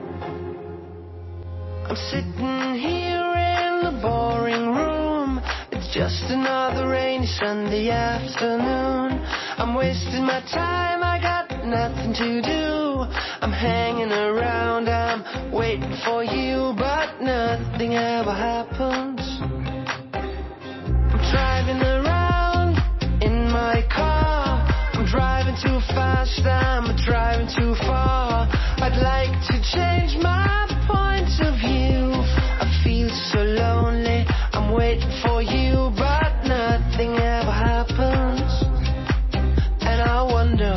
I'm sitting here in the boring room. It's just another rainy Sunday afternoon. I'm wasting my time, I got nothing to do. I'm hanging around, I'm waiting for you, but nothing ever happens. I'm driving around in my car. I'm driving too fast, I'm driving too far. I'd like to change my point of view. I feel so lonely, I'm waiting for you, but nothing ever happens. And I wonder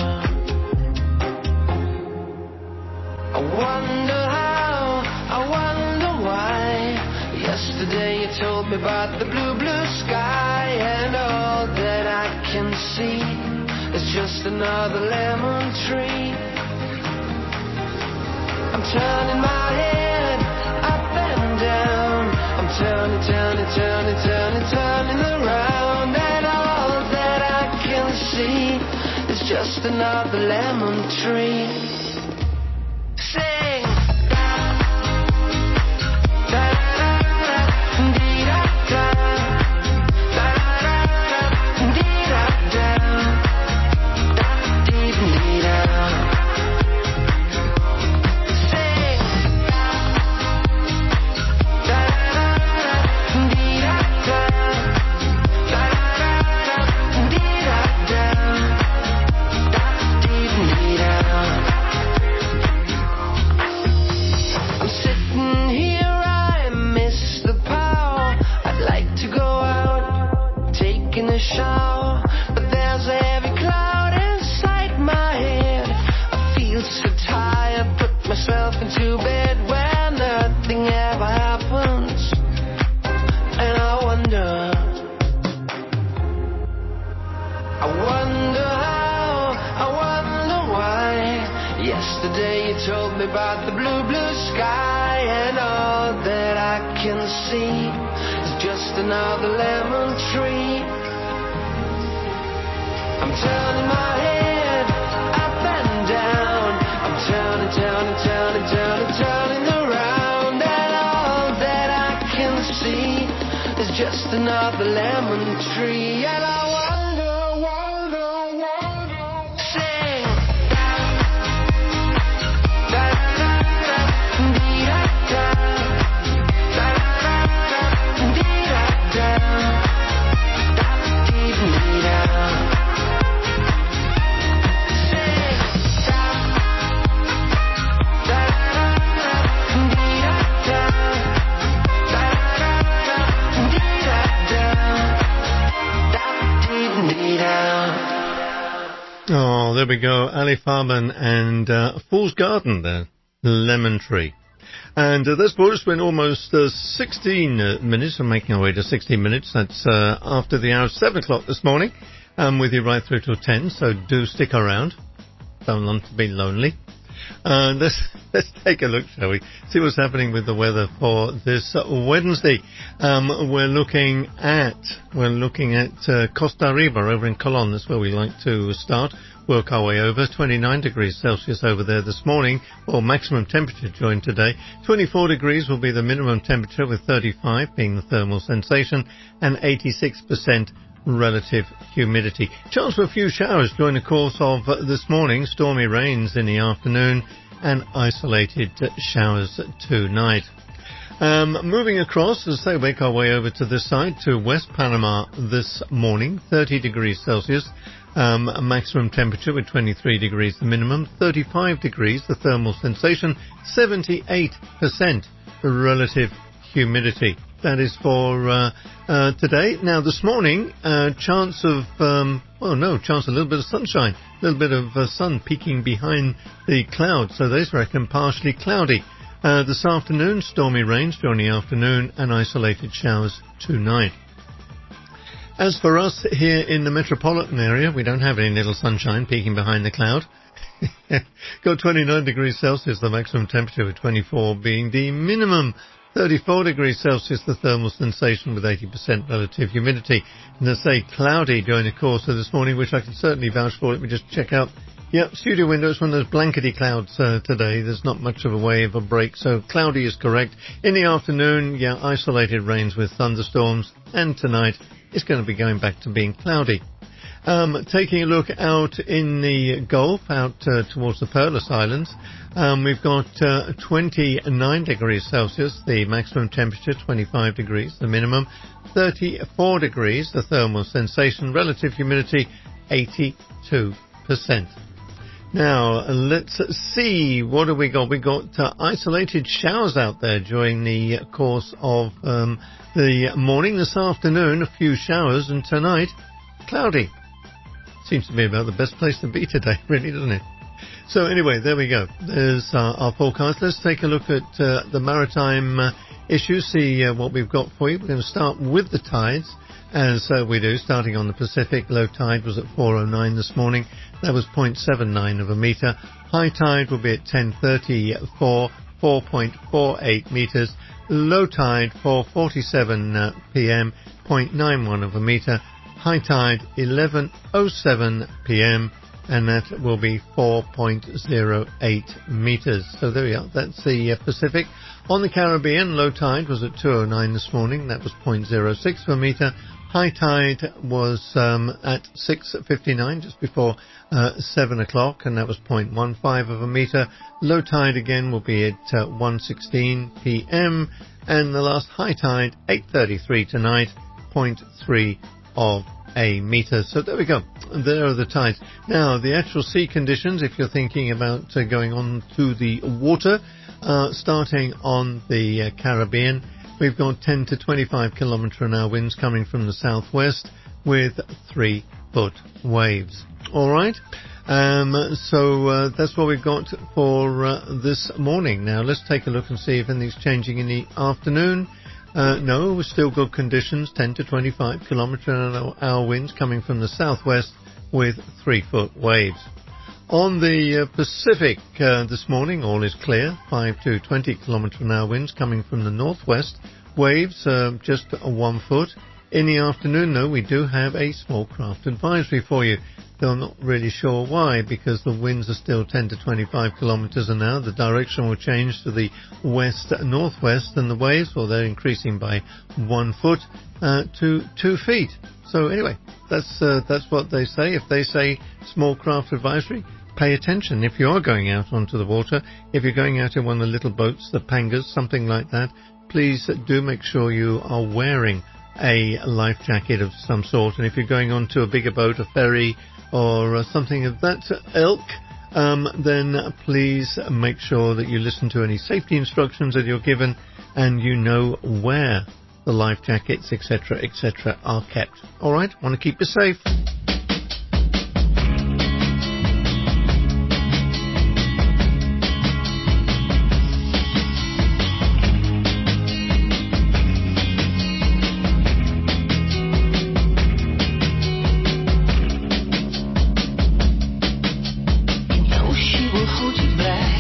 how, I wonder why. Yesterday you told me about the blue, blue sky, and all that I can see is just another lemon tree. I'm turning my head up and down. I'm turning, turning, turning, turning, turning around, and all that I can see is just another lemon tree. Sing. Shower, but there's a heavy cloud inside my head. I feel so tired, put myself into bed where nothing ever happens. And I wonder how, I wonder why. Yesterday you told me about the blue, blue sky, and all that I can see is just another lemon tree. I'm turning my head up and down. I'm turning, turning, turning, turning, turning around, and all that I can see is just another lemon tree. And I wonder, sing. Oh, there we go. Ali Farman and Fool's Garden there, Lemon Tree. And that's brought us in almost 16 minutes. We're making our way to 16 minutes. That's after the hour of 7 o'clock this morning. I'm with you right through till 10, so do stick around. Don't want to be lonely. Let's take a look, shall we? See what's happening with the weather for this Wednesday. We're looking at Costa Rica over in Colón. That's where we like to start. Work our way over. 29 degrees Celsius over there this morning. Well, maximum temperature during today. 24 degrees will be the minimum temperature, with 35 being the thermal sensation, and 86% relative humidity. Chance for a few showers during the course of this morning. Stormy rains in the afternoon and isolated showers tonight. Moving across, as I say, make our way over to this side, to West Panama this morning. 30 degrees Celsius. Maximum temperature with 23 degrees the minimum, 35 degrees the thermal sensation, 78% relative humidity. That is for today. Now, this morning, chance of a little bit of sunshine, a little bit of sun peeking behind the clouds. So they reckon partially cloudy. This afternoon, stormy rains during the afternoon and isolated showers tonight. As for us here in the metropolitan area, we don't have any little sunshine peeking behind the cloud. Got 29 degrees Celsius, the maximum temperature, with 24 being the minimum. 34 degrees Celsius, the thermal sensation, with 80% relative humidity. And as I say, cloudy during the course of this morning, which I can certainly vouch for. Let me just check out. Yep, studio window is one of those blankety clouds today. There's not much of a way of a break, so cloudy is correct. In the afternoon, isolated rains with thunderstorms. And tonight, it's going to be going back to being cloudy. Taking a look out in the Gulf, out towards the Perlas Islands, we've got 29 degrees Celsius, the maximum temperature, 25 degrees, the minimum, 34 degrees, the thermal sensation, relative humidity, 82%. Now, let's see, what have we got? We got isolated showers out there during the course of the morning. This afternoon, a few showers, and tonight, cloudy. Seems to be about the best place to be today, really, doesn't it? So anyway, there we go. There's our forecast. Let's take a look at the maritime issues, see what we've got for you. We're going to start with the tides, as we do, starting on the Pacific. Low tide was at 4:09 this morning. That was 0.79 of a metre. High tide will be at 10:34, 4.48 metres. Low tide 4:47 p.m, 0.91 of a metre. High tide 11:07 p.m, and that will be 4.08 metres. So there we are. That's the Pacific. On the Caribbean, low tide was at 2:09 this morning. That was 0.06 per metre. High tide was at 6:59, just before 7 o'clock, and that was 0.15 of a metre. Low tide again will be at 1:16 p.m, and the last high tide 8:33 tonight, 0.3 of a metre. So there we go. There are the tides. Now, the actual sea conditions, if you're thinking about going on to the water, starting on the Caribbean, we've got 10 to 25 kilometre an hour winds coming from the southwest with 3-foot waves. All right. So that's what we've got for this morning. Now, let's take a look and see if anything's changing in the afternoon. No, still good conditions, 10 to 25 kilometre an hour winds coming from the southwest with 3-foot waves. On the Pacific this morning, all is clear, 5 to 20 kilometre an hour winds coming from the northwest, waves just 1 foot. In the afternoon, though, we do have a small craft advisory for you. Though I'm not really sure why, because the winds are still 10 to 25 kilometres an hour. The direction will change to the west-northwest, and the waves, well, they're increasing by 1 foot to 2 feet. So anyway, that's what they say. If they say small craft advisory, pay attention. If you are going out onto the water, if you're going out in one of the little boats, the pangas, something like that, please do make sure you are wearing a life jacket of some sort. And if you're going on to a bigger boat, a ferry, or something of that ilk, then please make sure that you listen to any safety instructions that you're given and you know where the life jackets, etc., are kept. All right? Want to keep you safe? She will hold you back.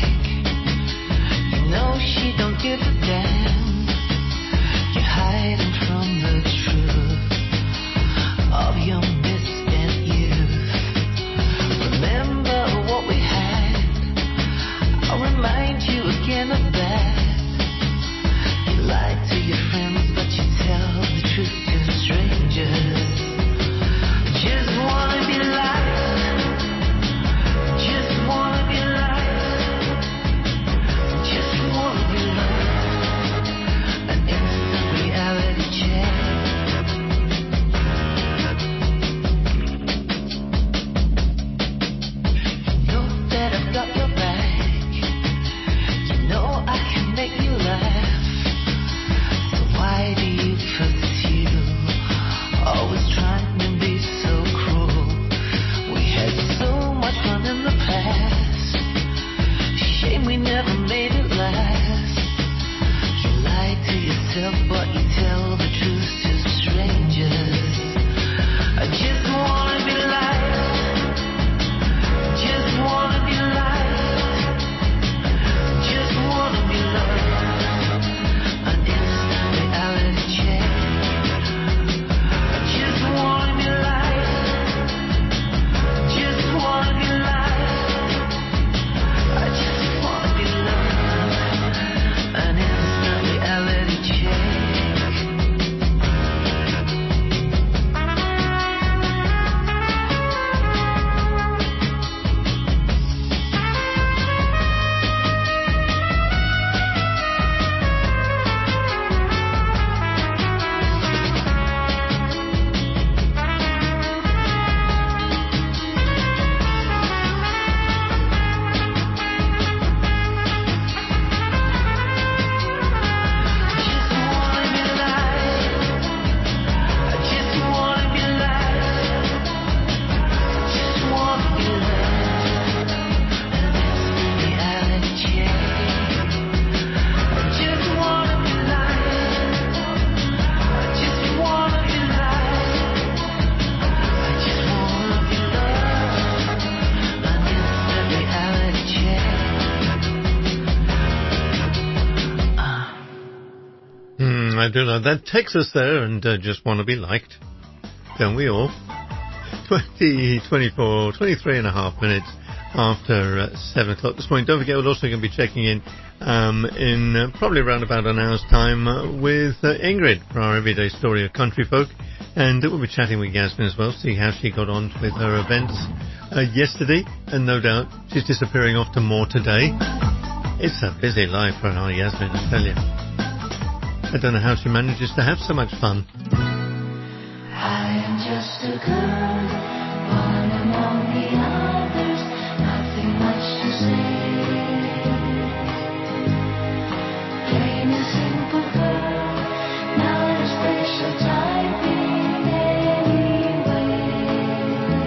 never made it last. You lie to yourself, but you tell the truth to strangers. I just wanna be liked. Just wanna be liked. Just wanna be loved. An instant reality check. I just wanna be liked. Just wanna be liked. I just wanna be loved. An instant reality check. I do know. That takes us there, and just want to be liked. Don't we all? 23 and a half minutes after 7 o'clock this morning. Don't forget, we're also going to be checking in probably around about an hour's time with Ingrid for our everyday story of country folk. And we'll be chatting with Yasmin as well, see how she got on with her events yesterday. And no doubt she's disappearing off to more today. It's a busy life for our Yasmin, I tell you. I don't know how she manages to have so much fun. I am just a girl, one among the others, nothing much to say. Plain and simple girl, not a special type in any way.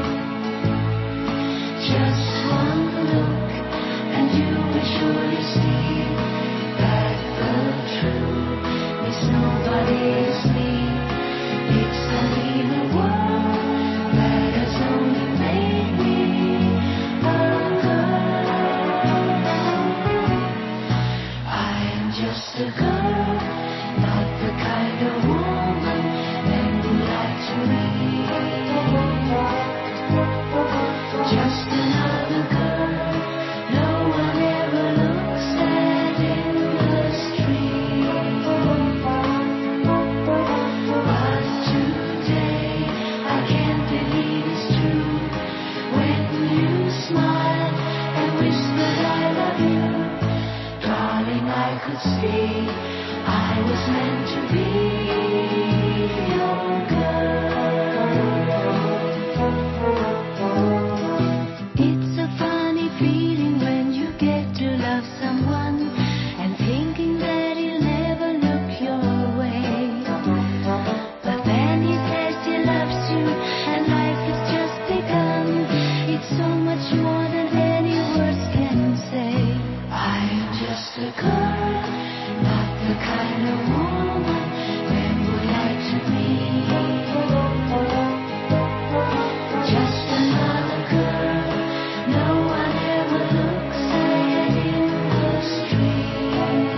Just one look, and you will surely see that the truth is nobody is me. It's a little world that has only made me a girl. I am just a girl, not the kind of woman men would like to meet. Just another girl, no one ever looks at in the street. But today I can't believe it's true when you smile and whisper I love you. Darling, I could see I was meant to be your girl. It's a funny feeling when you get to love someone and thinking that he'll never look your way. But then he says he loves you and life has just begun. It's so much more than any words can say. I am just a girl, not the kind of woman men would like to meet. Just another girl, no one ever looks at in the street.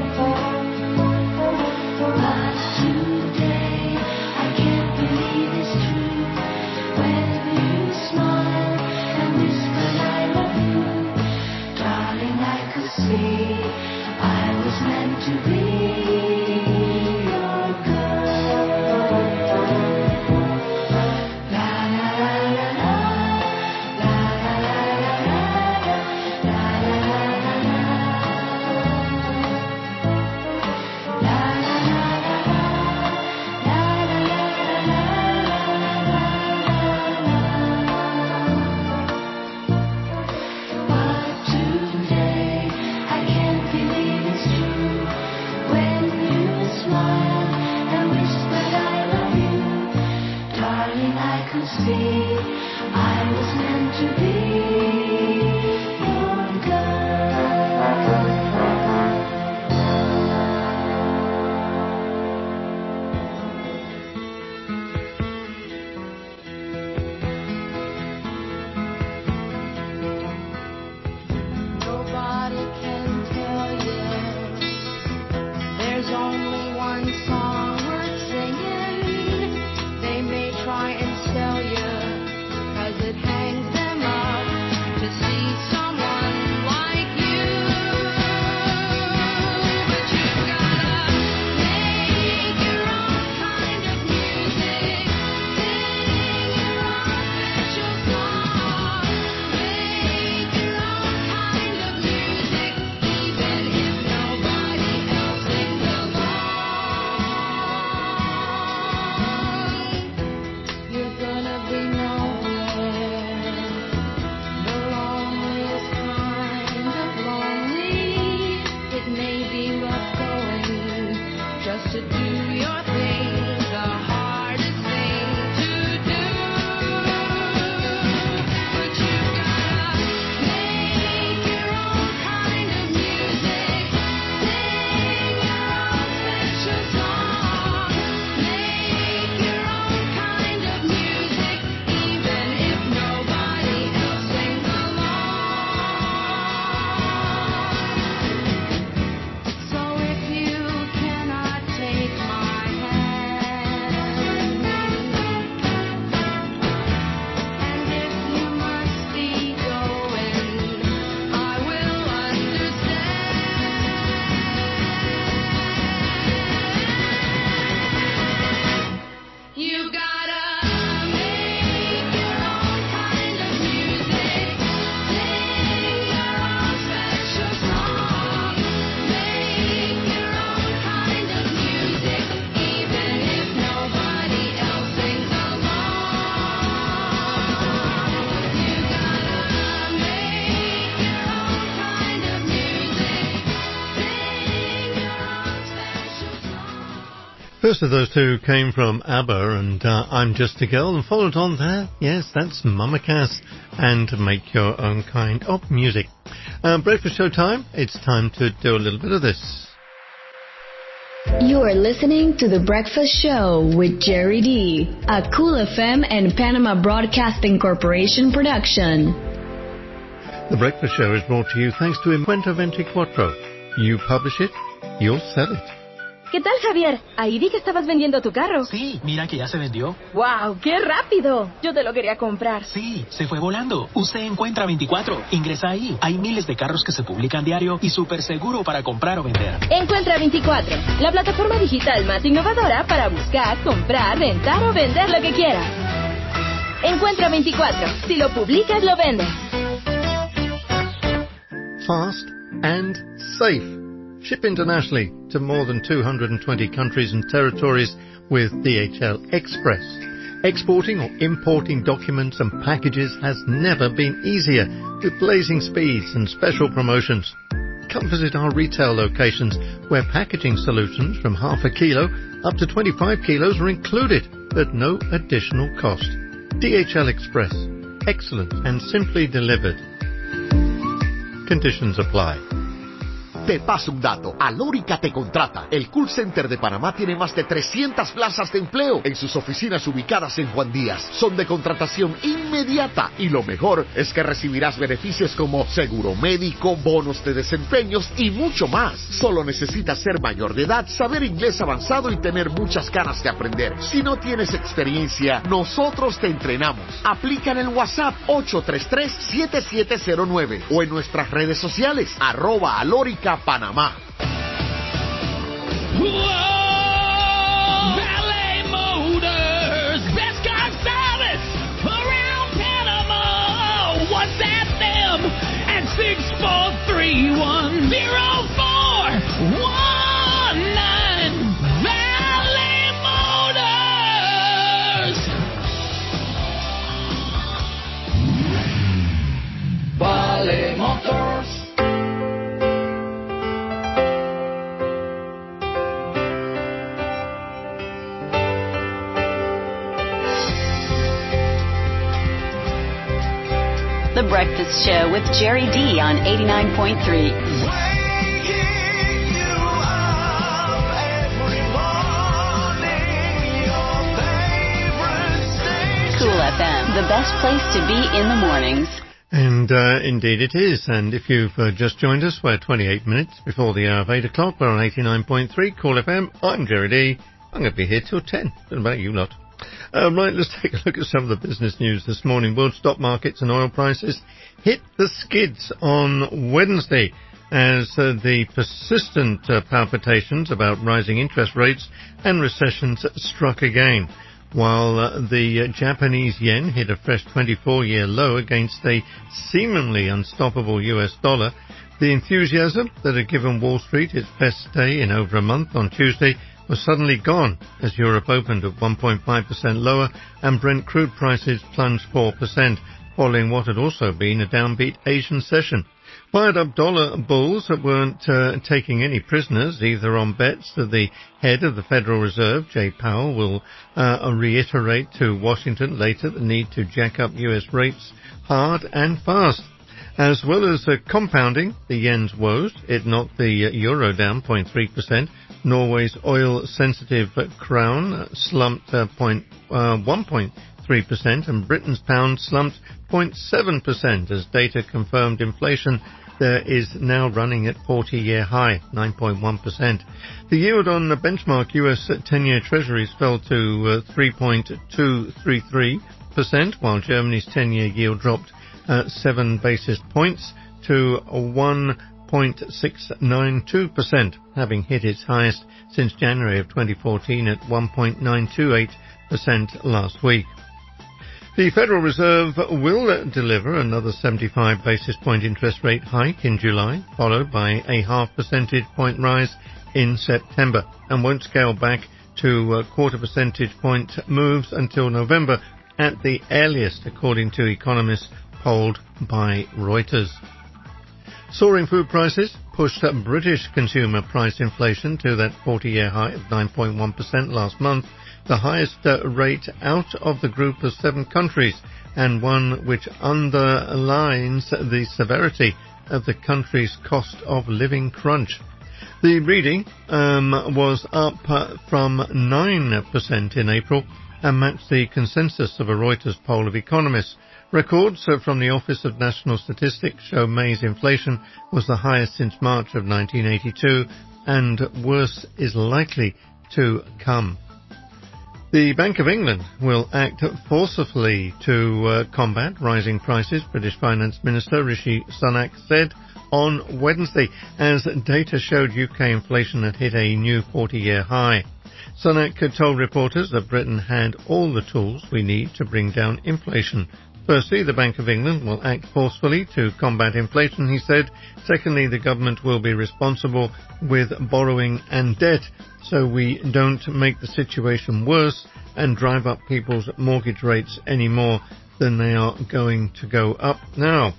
But today I can't believe it's true when you smile and whisper I love you. Darling, I could see I was meant to be your girl. La la la la la, la la la la la, la la la la la, la la la la la, la la la la la la. But today I can't believe it's true First of those two came from ABBA and I'm Just a Girl, and followed on there, yes, that's Mama Cass and Make Your Own Kind of Music. Breakfast show time, it's time to do a little bit of this. You are listening to The Breakfast Show with Jerry D, a Cool FM and Panama Broadcasting Corporation production. The Breakfast Show is brought to you thanks to Encuentro 24. You publish it, you'll sell it. ¿Qué tal, Javier? Ahí vi que estabas vendiendo tu carro. Sí, mira que ya se vendió. ¡Wow! ¡Qué rápido! Yo te lo quería comprar. Sí, se fue volando. Usted encuentra 24. Ingresa ahí. Hay miles de carros que se publican diario y súper seguro para comprar o vender. Encuentra 24, la plataforma digital más innovadora para buscar, comprar, rentar o vender lo que quieras. Encuentra 24. Si lo publicas, lo vendes. Fast and safe. Ship internationally to more than 220 countries and territories with DHL Express. Exporting or importing documents and packages has never been easier, with blazing speeds and special promotions. Come visit our retail locations where packaging solutions from half a kilo up to 25 kilos are included at no additional cost. DHL Express. Excellent and simply delivered. Conditions apply. Te paso un dato. Alórica te contrata. El call center de Panamá tiene más de 300 plazas de empleo en sus oficinas ubicadas en Juan Díaz. Son de contratación inmediata y lo mejor es que recibirás beneficios como seguro médico, bonos de desempeños y mucho más. Solo necesitas ser mayor de edad, saber inglés avanzado y tener muchas ganas de aprender. Si no tienes experiencia, nosotros te entrenamos. Aplica en el WhatsApp 833-7709 o en nuestras redes sociales @Alórica Panamá. Valet Motors, best car service around Panama. WhatsApp them at 643-10-419. Valet Motors. Valet Motors. The Breakfast Show with Jerry D on 89.3. Cool FM, the best place to be in the mornings. And indeed it is. And if you've just joined us, we're 28 minutes before the hour of 8 o'clock. We're on 89.3 Cool FM. I'm Jerry D. I'm going to be here till 10. Don't know about you lot. Right, let's take a look at some of the business news this morning. World stock markets and oil prices hit the skids on Wednesday as the persistent palpitations about rising interest rates and recessions struck again, while the Japanese yen hit a fresh 24-year low against a seemingly unstoppable US dollar. The enthusiasm that had given Wall Street its best day in over a month on Tuesday was suddenly gone as Europe opened at 1.5% lower and Brent crude prices plunged 4%, following what had also been a downbeat Asian session. Fired up dollar bulls weren't taking any prisoners, either on bets that the head of the Federal Reserve, Jay Powell, will reiterate to Washington later the need to jack up US rates hard and fast. As well as compounding the yen's woes, it knocked the euro down 0.3%. Norway's oil-sensitive crown slumped 1.3%, and Britain's pound slumped 0.7% as data confirmed inflation there is now running at 40-year high, 9.1%. The yield on the benchmark US 10-year treasuries fell to 3.233%, while Germany's 10-year yield dropped 7 basis points to 1.692%, having hit its highest since January of 2014 at 1.928% last week. The Federal Reserve will deliver another 75 basis point interest rate hike in July, followed by a half percentage point rise in September, and won't scale back to quarter percentage point moves until November at the earliest, according to economists polled by Reuters. Soaring food prices pushed up British consumer price inflation to that 40-year high of 9.1% last month, the highest rate out of the group of 7 countries, and one which underlines the severity of the country's cost of living crunch. The reading was up from 9% in April and matched the consensus of a Reuters poll of economists. Records from the Office of National Statistics show May's inflation was the highest since March of 1982, and worse is likely to come. The Bank of England will act forcefully to combat rising prices, British Finance Minister Rishi Sunak said on Wednesday, as data showed UK inflation had hit a new 40-year high. Sunak told reporters that Britain had all the tools we need to bring down inflation. Firstly, the Bank of England will act forcefully to combat inflation, he said. Secondly, the government will be responsible with borrowing and debt, so we don't make the situation worse and drive up people's mortgage rates any more than they are going to go up now.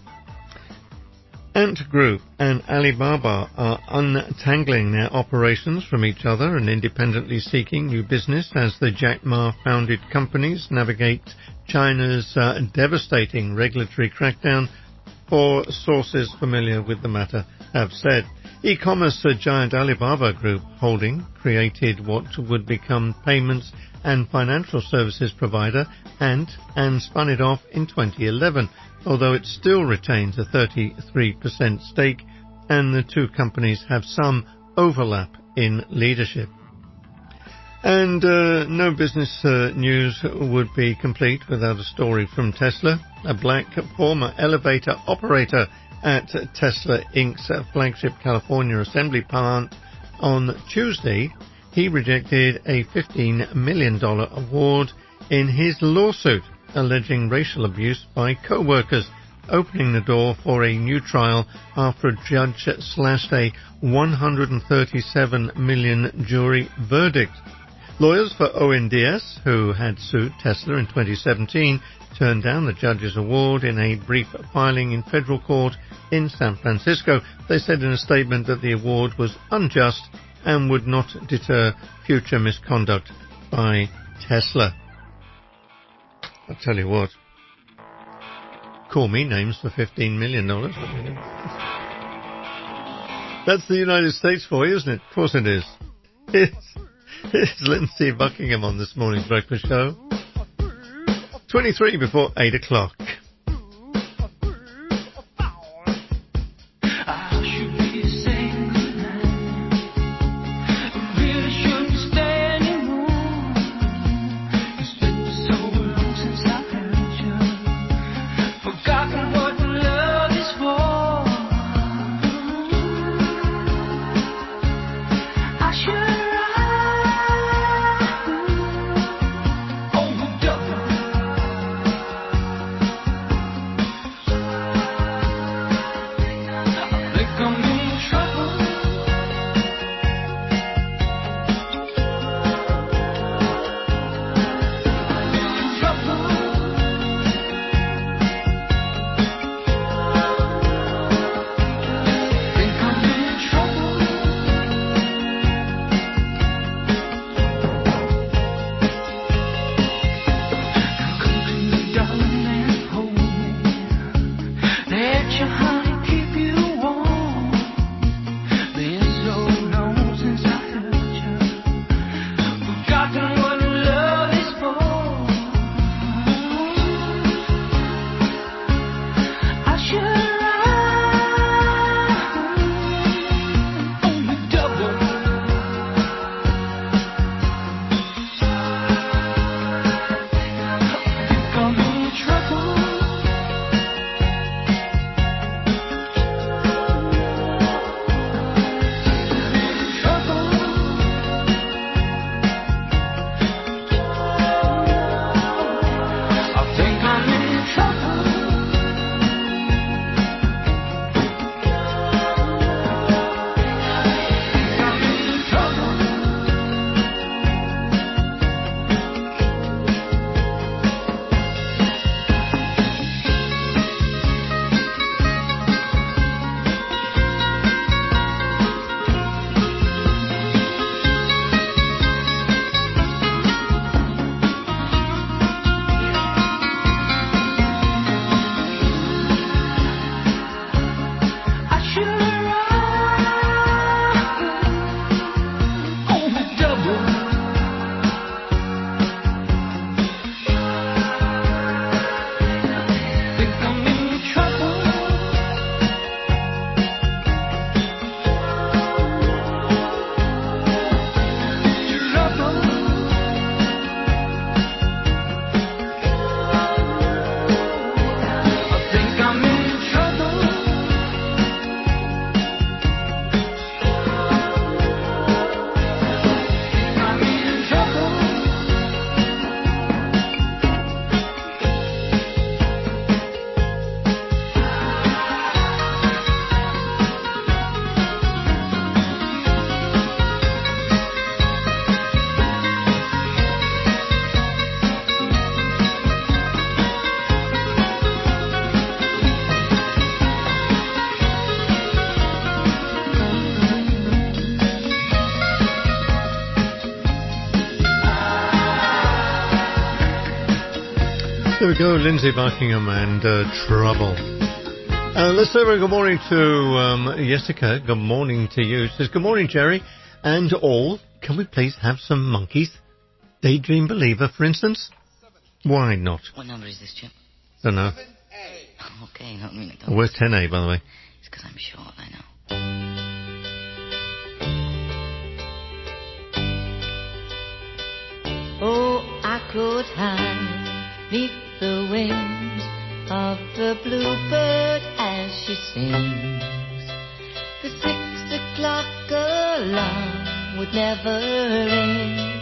Ant Group and Alibaba are untangling their operations from each other and independently seeking new business as the Jack Ma-founded companies navigate China's devastating regulatory crackdown, or sources familiar with the matter have said. E-commerce giant Alibaba Group Holding created what would become payments and financial services provider Ant and spun it off in 2011, although it still retains a 33% stake, and the two companies have some overlap in leadership. And no business news would be complete without a story from Tesla. A black former elevator operator at Tesla Inc.'s flagship California assembly plant on Tuesday, he rejected a $15 million award in his lawsuit alleging racial abuse by co-workers, opening the door for a new trial after a judge slashed a $137 million jury verdict. Lawyers for ONDS, who had sued Tesla in 2017, turned down the judge's award in a brief filing in federal court in San Francisco. They said in a statement that the award was unjust and would not deter future misconduct by Tesla. I'll tell you what. Call me names for $15 million. That's the United States for you, isn't it? Of course it is. It's Lindsay Buckingham on this morning's breakfast show. 23 before 8 o'clock. There we go, Lindsay Buckingham and Trouble. Let's say a good morning to Jessica. Good morning to you. Says, good morning, Jerry. And all, can we please have some monkeys? Daydream Believer, for instance? Why not? What number is this, Chip? Don't know. 7A. Okay, not me. Don't Where's 10A, by the way? It's because I'm short, I know. Oh, I could hide neath the wings of the bluebird as she sings. The 6 o'clock alarm would never ring,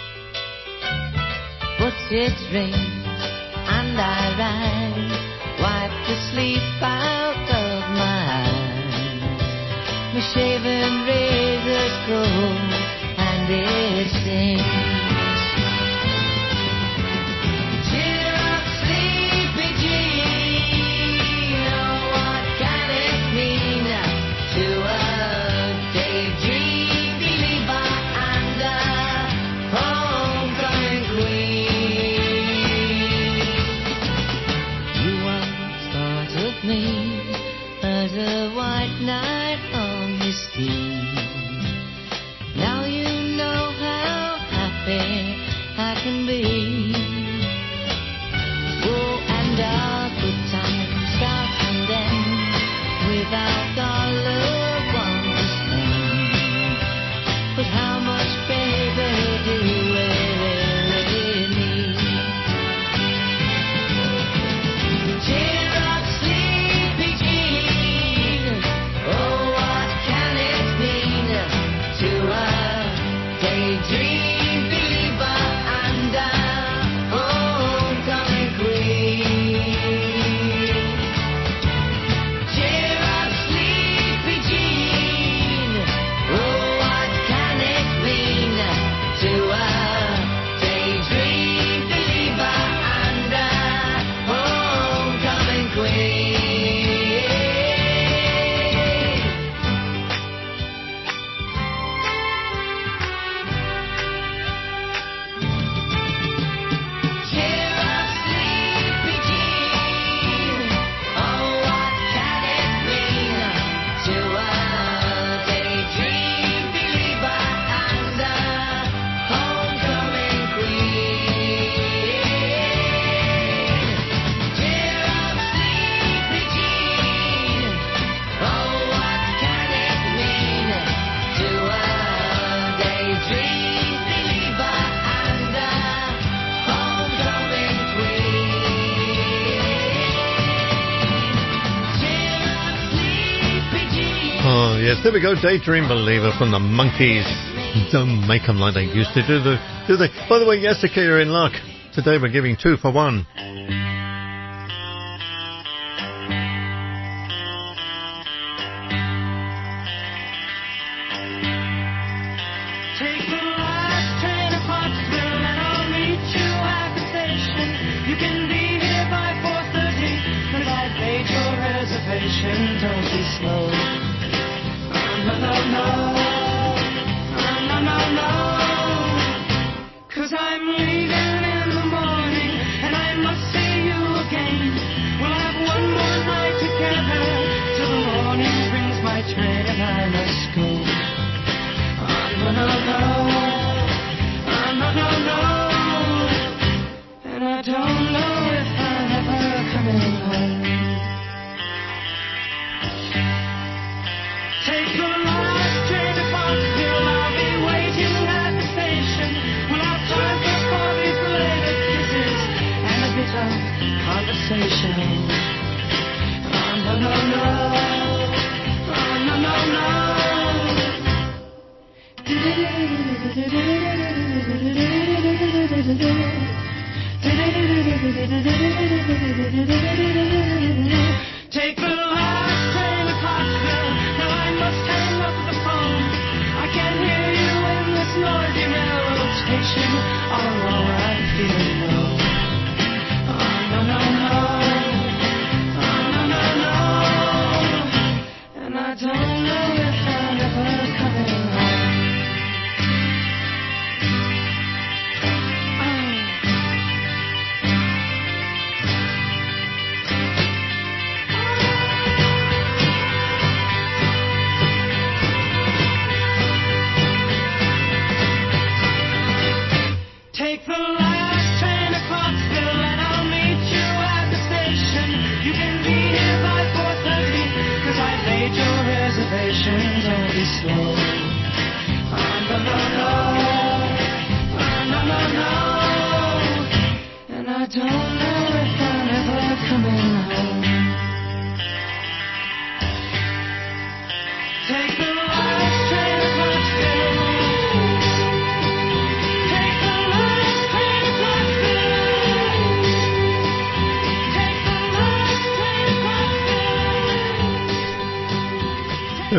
but it rings and I rise, wipe the sleep out of my eyes. My shaven razor's cold and it stings. Now you know how happy I can be. Oh, and our good times start and end without our loved one to spend. But how much, baby, do we really need? Cheer up, sleepy Jean. Oh, what can it mean to a daydream believer and a homecoming queen? Cheer up, sleepy Jean. Oh, what can it mean to a daydream believer and a homecoming queen? Cheer up, sleepy Jean. Oh, what can it mean to a daydream believer and a homecoming queen? Cheer up, sleepy Jean. Oh, what can it mean to a daydream believer and a homecoming queen? Cheer up, sleepy Jean. Oh, yes, there we go, Daydream Believer from the Monkees. Don't make them like they used to, do they? By the way, Jessica, you're in luck. Today we're giving 2 for 1. Take the last train to Pottsville and I'll meet you at the station. You can be here by 4:30, 'cause I've made your reservation. Don't be slow. No, no, no. No, no, no. 'Cause I'm leaving in the morning and I must see you again. We'll have one more night together till the morning brings my train and I must go. No, no, no. No, no, no. And I don't know if I'm ever coming home. Take the last train to Pottsville. I'll be waiting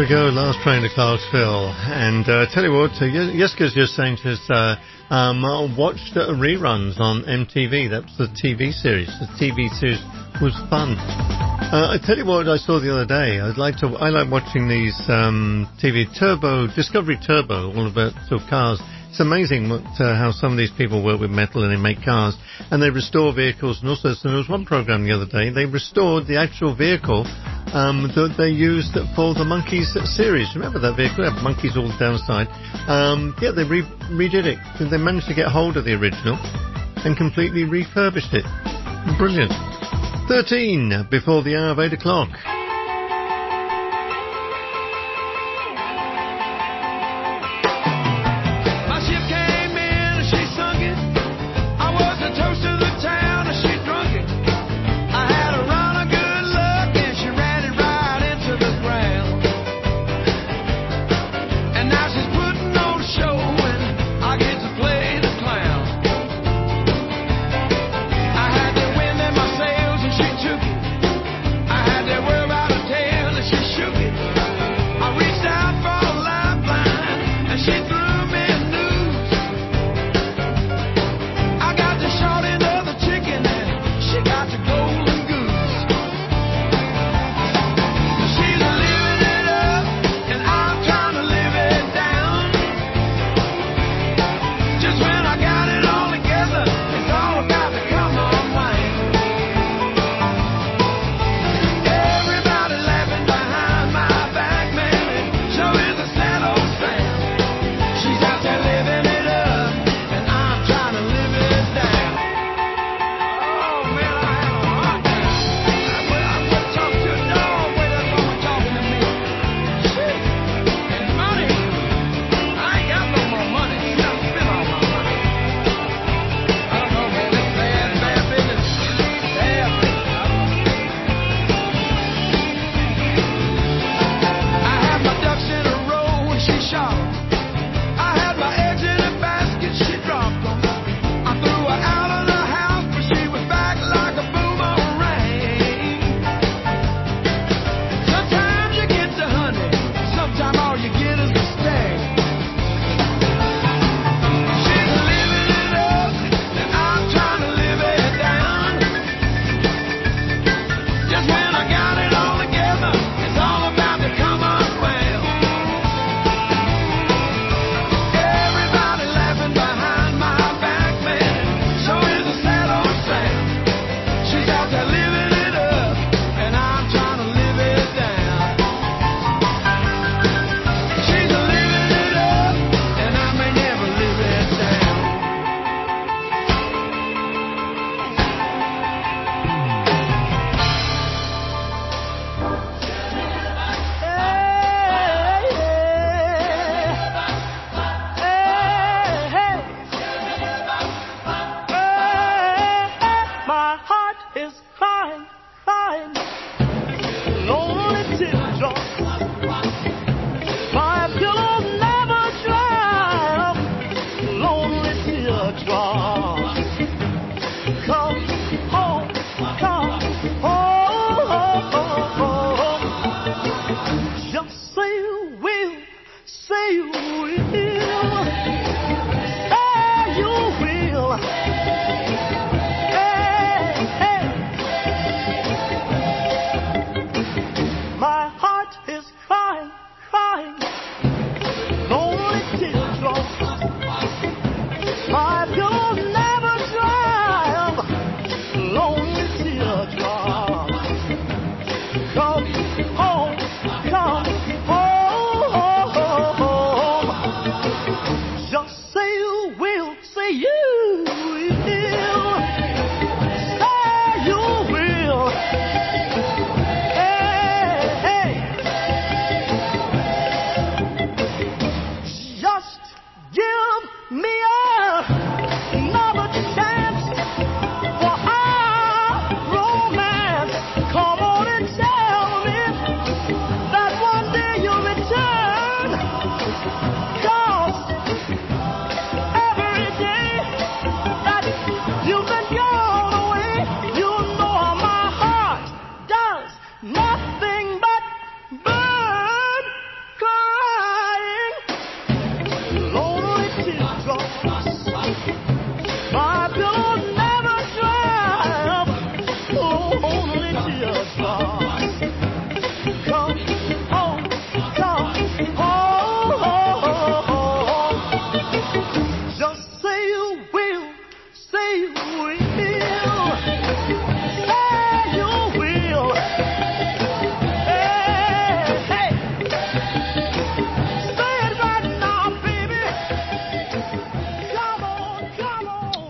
we go, last train to Clarksville. And tell you what, Jessica's just saying to us, watched reruns on MTV. That was the TV series. The TV series was fun. I tell you what I saw the other day. I like watching these TV Discovery Turbo, all about sort of cars. It's amazing how some of these people work with metal and they make cars and they restore vehicles. And also, so there was one program the other day, they restored the actual vehicle that they used for the Monkeys series. Remember that vehicle? It had monkeys all down the side. They redid it. They managed to get hold of the original and completely refurbished it. Brilliant. 13 before the hour of 8 o'clock.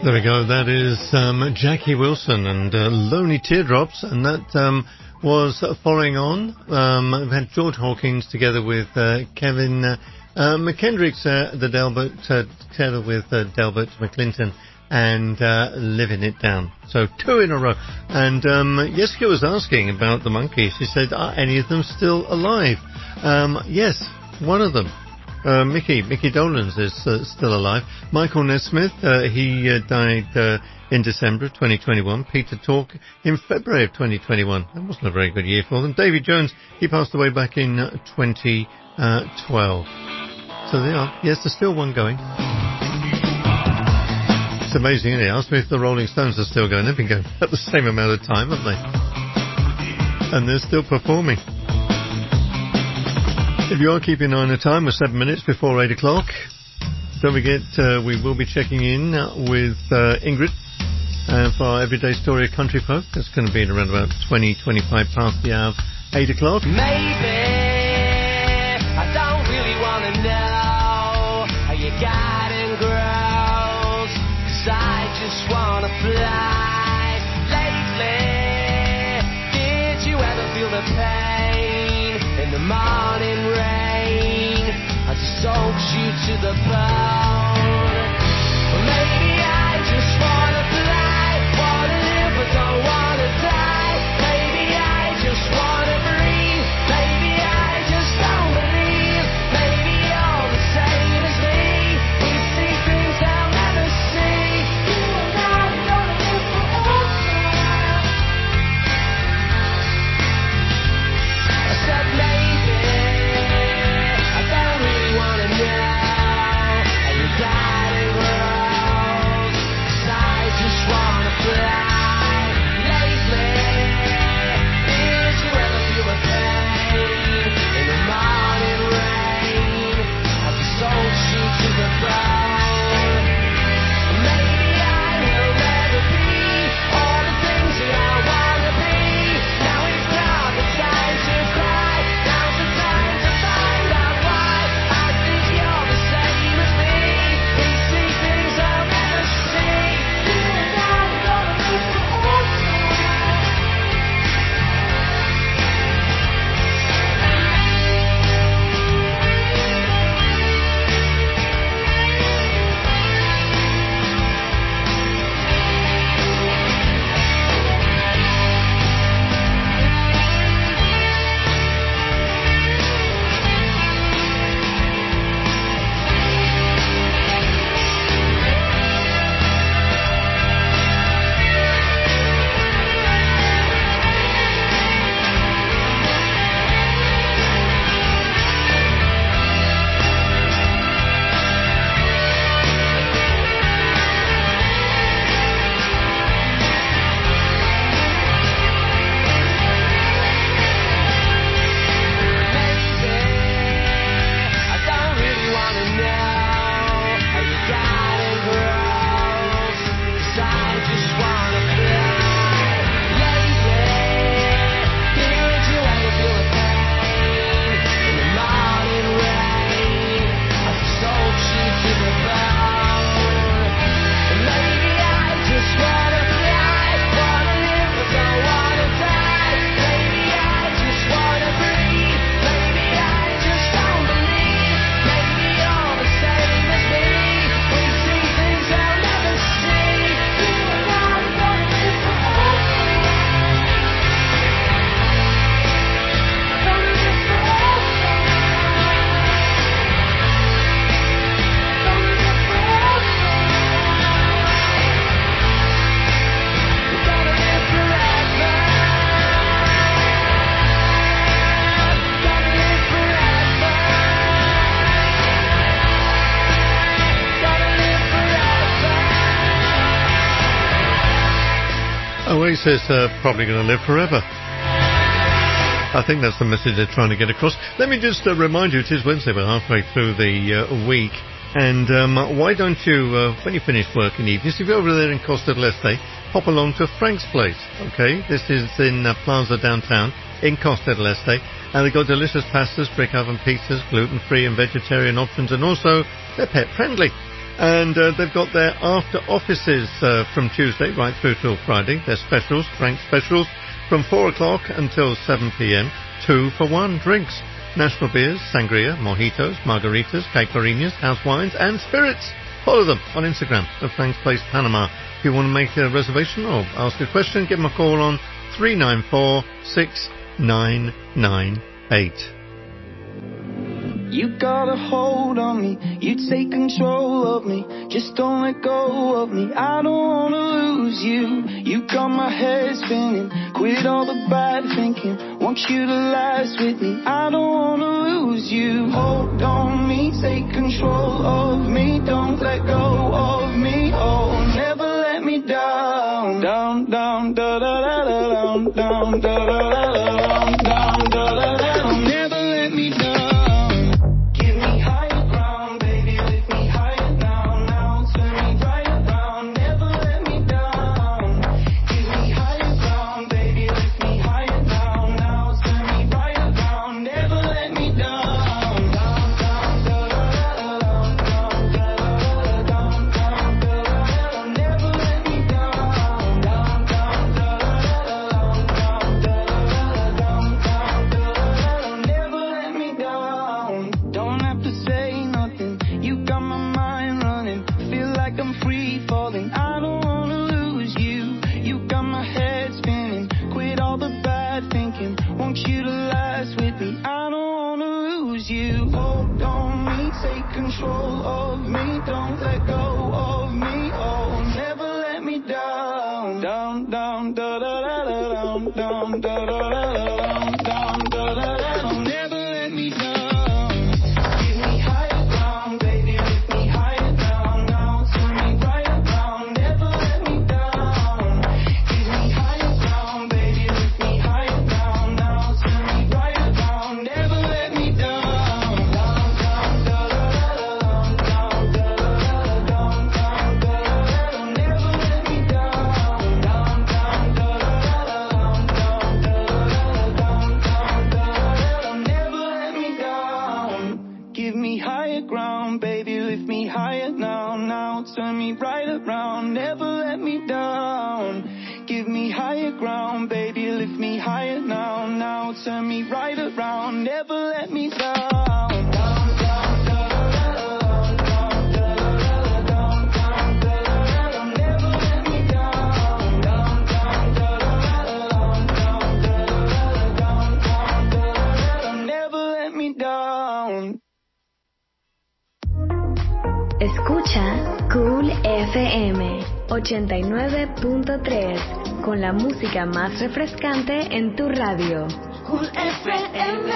There we go. That is Jackie Wilson and Lonely Teardrops, and that was following on. We've had George Hawkins together with Kevin McKendrick's the Delbert together with Delbert McClinton and Living It Down. So 2 in a row. And Jessica was asking about the Monkees. She said, are any of them still alive? Yes, one of them. Mickey Dolenz is still alive. Michael Nesmith, he died in December of 2021. Peter Tork in February of 2021. That wasn't a very good year for them. David Jones, he passed away back in 2012. So they are. Yes, there's still one going. It's amazing, isn't it? Ask me if the Rolling Stones are still going. They've been going at the same amount of time, haven't they? And they're still performing. If you are keeping an eye on the time, we're 7 minutes before 8 o'clock. Don't forget, we will be checking in with Ingrid for our Everyday Story of Country Folk. That's going to be at around about 20-25 past the hour of 8 o'clock. Maybe I don't really want to know how your garden grows, 'cause I just want to fly. Lately, did you ever feel the pain in the morning rain as it soaks you to the bone? Well, maybe I just want to fly, want to live but don't want to die. Maybe I just want to breathe, maybe I just don't believe. Maybe you're the same as me, we see things I'll never see. You and I are gonna live forever. I said maybe I don't really want to know how your garden grows, 'cause I just want to fly. Lately, did you ever feel the pain in the morning rain as it soaks you to the bone? Maybe I will never be all the things that I want to be. Now it's not the time to cry, now's the time to find out why. I think you're the same as me, we see things I'll never see. You and I are gonna live forever. I don't really want to know how your garden grows, 'cause I just want to fly. Lately, did you ever feel the pain in the morning rain as it soaks you to the bone? Maybe I just want to fly, want to live but don't want to die. Maybe I just want to breathe, maybe I just don't believe. Maybe you're the same as me, we see things I'll never see. You and I are gonna live forever. Gonna live forever. Gonna live forever. We're gonna live forever. Gonna live forever. Gonna live forever. Oasis are probably going to live forever. I think that's the message they're trying to get across. Let me just remind you, it is Wednesday, we're halfway through the week. And why don't you, when you finish work in the evenings, if you're over there in Costa del Este, hop along to Frank's Place, okay? This is in Plaza downtown in Costa del Este. And they've got delicious pastas, brick oven pizzas, gluten-free and vegetarian options, and also they're pet-friendly. And they've got their after offices from Tuesday right through till Friday. Their specials, Frank specials, from 4 o'clock until 7 p.m. 2 for 1 drinks. National beers, sangria, mojitos, margaritas, caipirinhas, house wines and spirits. Follow them on Instagram at Frank's Place Panama. If you want to make a reservation or ask a question, give them a call on 394-6998. You got a hold on me, you take control of me, just don't let go of me, I don't wanna lose you. You got my head spinning, quit all the bad thinking, want you to last with me, I don't wanna lose you. Hold on me, take control of me, don't let go of me, oh, never let me down. Down, down, da da da da, down, down, da da da da, down, down, da da da, never let me down. Control of me, don't let go of me, oh, never let me down. Down, down, da da da da, down, down, da da da da, down, da da da da, never let me down. Give me higher ground, baby, lift me higher down, now turn me right around, never let me down. Give me higher ground, baby, lift me higher down, now turn me right around, never let me down. Turn me right around, never let me down. Give me higher ground, baby, lift me higher now. Now turn me right around, never let me down. Escucha Cool FM 89.3 con la música más refrescante en tu radio. Cool FM.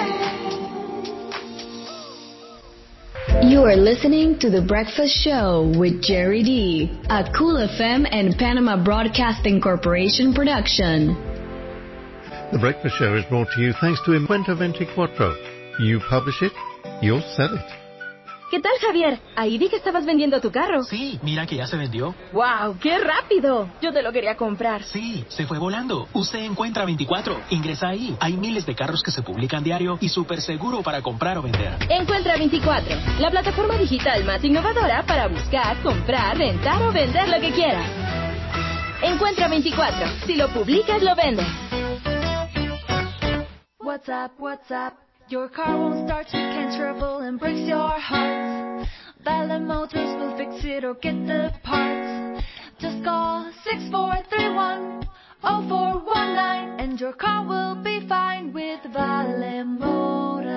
You are listening to The Breakfast Show with Jerry D, a Cool FM and Panama Broadcasting Corporation production. The Breakfast Show is brought to you thanks to Encuentro 24. You publish it, you'll sell it. ¿Qué tal, Javier? Ahí vi que estabas vendiendo tu carro. Sí, mira que ya se vendió. ¡Wow! ¡Qué rápido! Yo te lo quería comprar. Sí, se fue volando. Usted encuentra 24. Ingresa ahí. Hay miles de carros que se publican diario y súper seguro para comprar o vender. Encuentra 24, la plataforma digital más innovadora para buscar, comprar, rentar o vender lo que quieras. Encuentra 24. Si lo publicas, lo vendes. What's up, what's up? Your car won't start, you can't travel and breaks your heart. Valley Motors will fix it or get the parts. Just call 6431-0419 and your car will be fine with Valley Motors.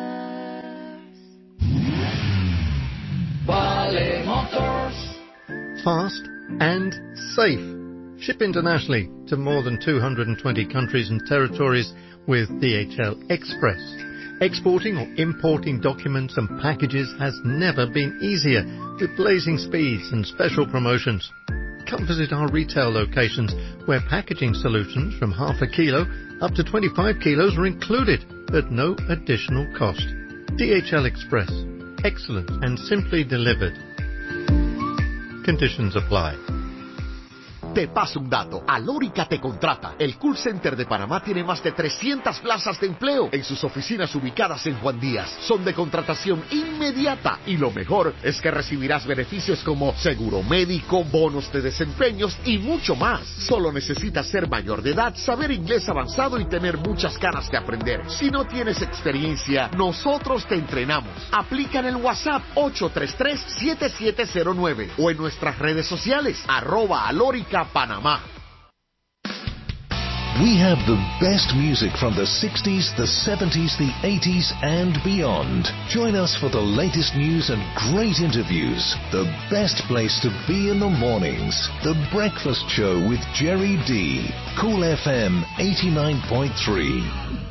Valley Motors. Fast and safe. Ship internationally to more than 220 countries and territories with DHL Express. Exporting or importing documents and packages has never been easier with blazing speeds and special promotions. Come visit our retail locations where packaging solutions from half a kilo up to 25 kilos are included at no additional cost. DHL Express. Excellent and simply delivered. Conditions apply. Te paso un dato. Alórica te contrata. El call center de Panamá tiene más de 300 plazas de empleo en sus oficinas ubicadas en Juan Díaz. Son de contratación inmediata y lo mejor es que recibirás beneficios como seguro médico, bonos de desempeños y mucho más. Solo necesitas ser mayor de edad, saber inglés avanzado y tener muchas ganas de aprender. Si no tienes experiencia, nosotros te entrenamos. Aplica en el WhatsApp 833-7709 o en nuestras redes sociales @Alórica Panamá. We have the best music from the 60s, the 70s, the 80s, and beyond. Join us for the latest news and great interviews. The best place to be in the mornings. The Breakfast Show with Jerry D. Cool FM 89.3.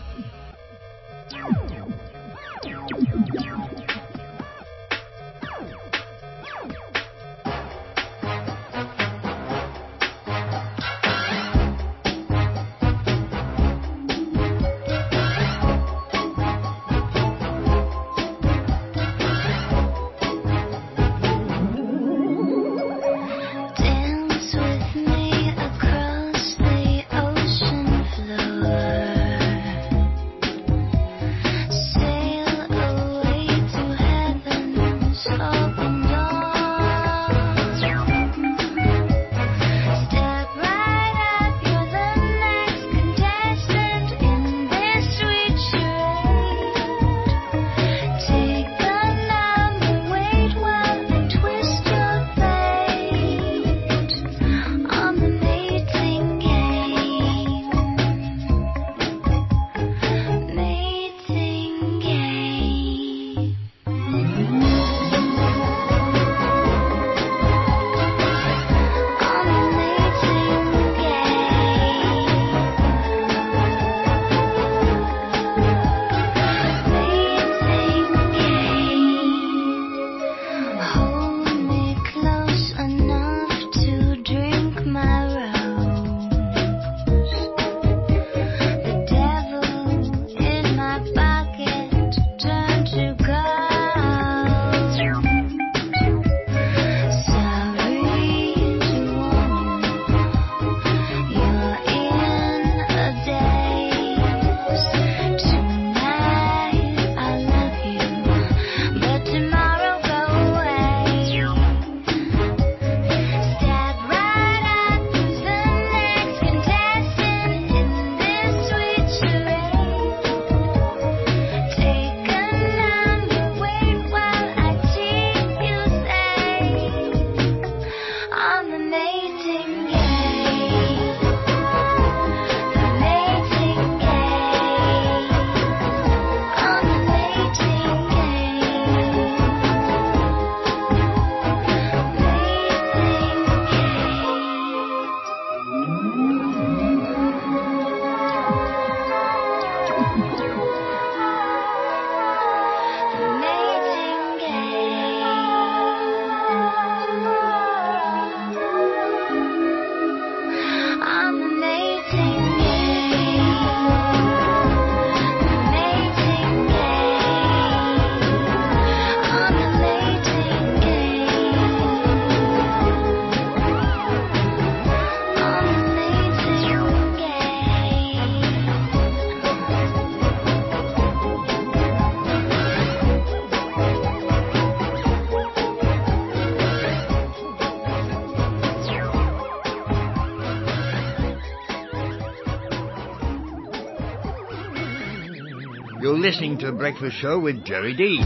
You're listening to The Breakfast Show with Jerry D.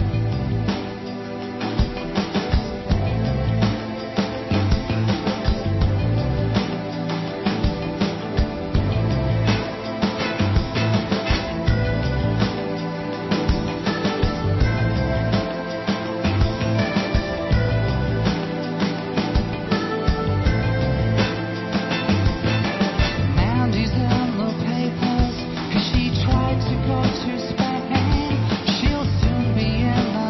Mandy's in the papers 'cause she tried to go to Spain. She'll soon be in the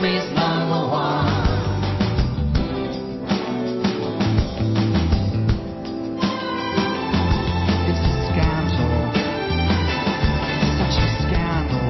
me's number one. It's a scandal, such a scandal.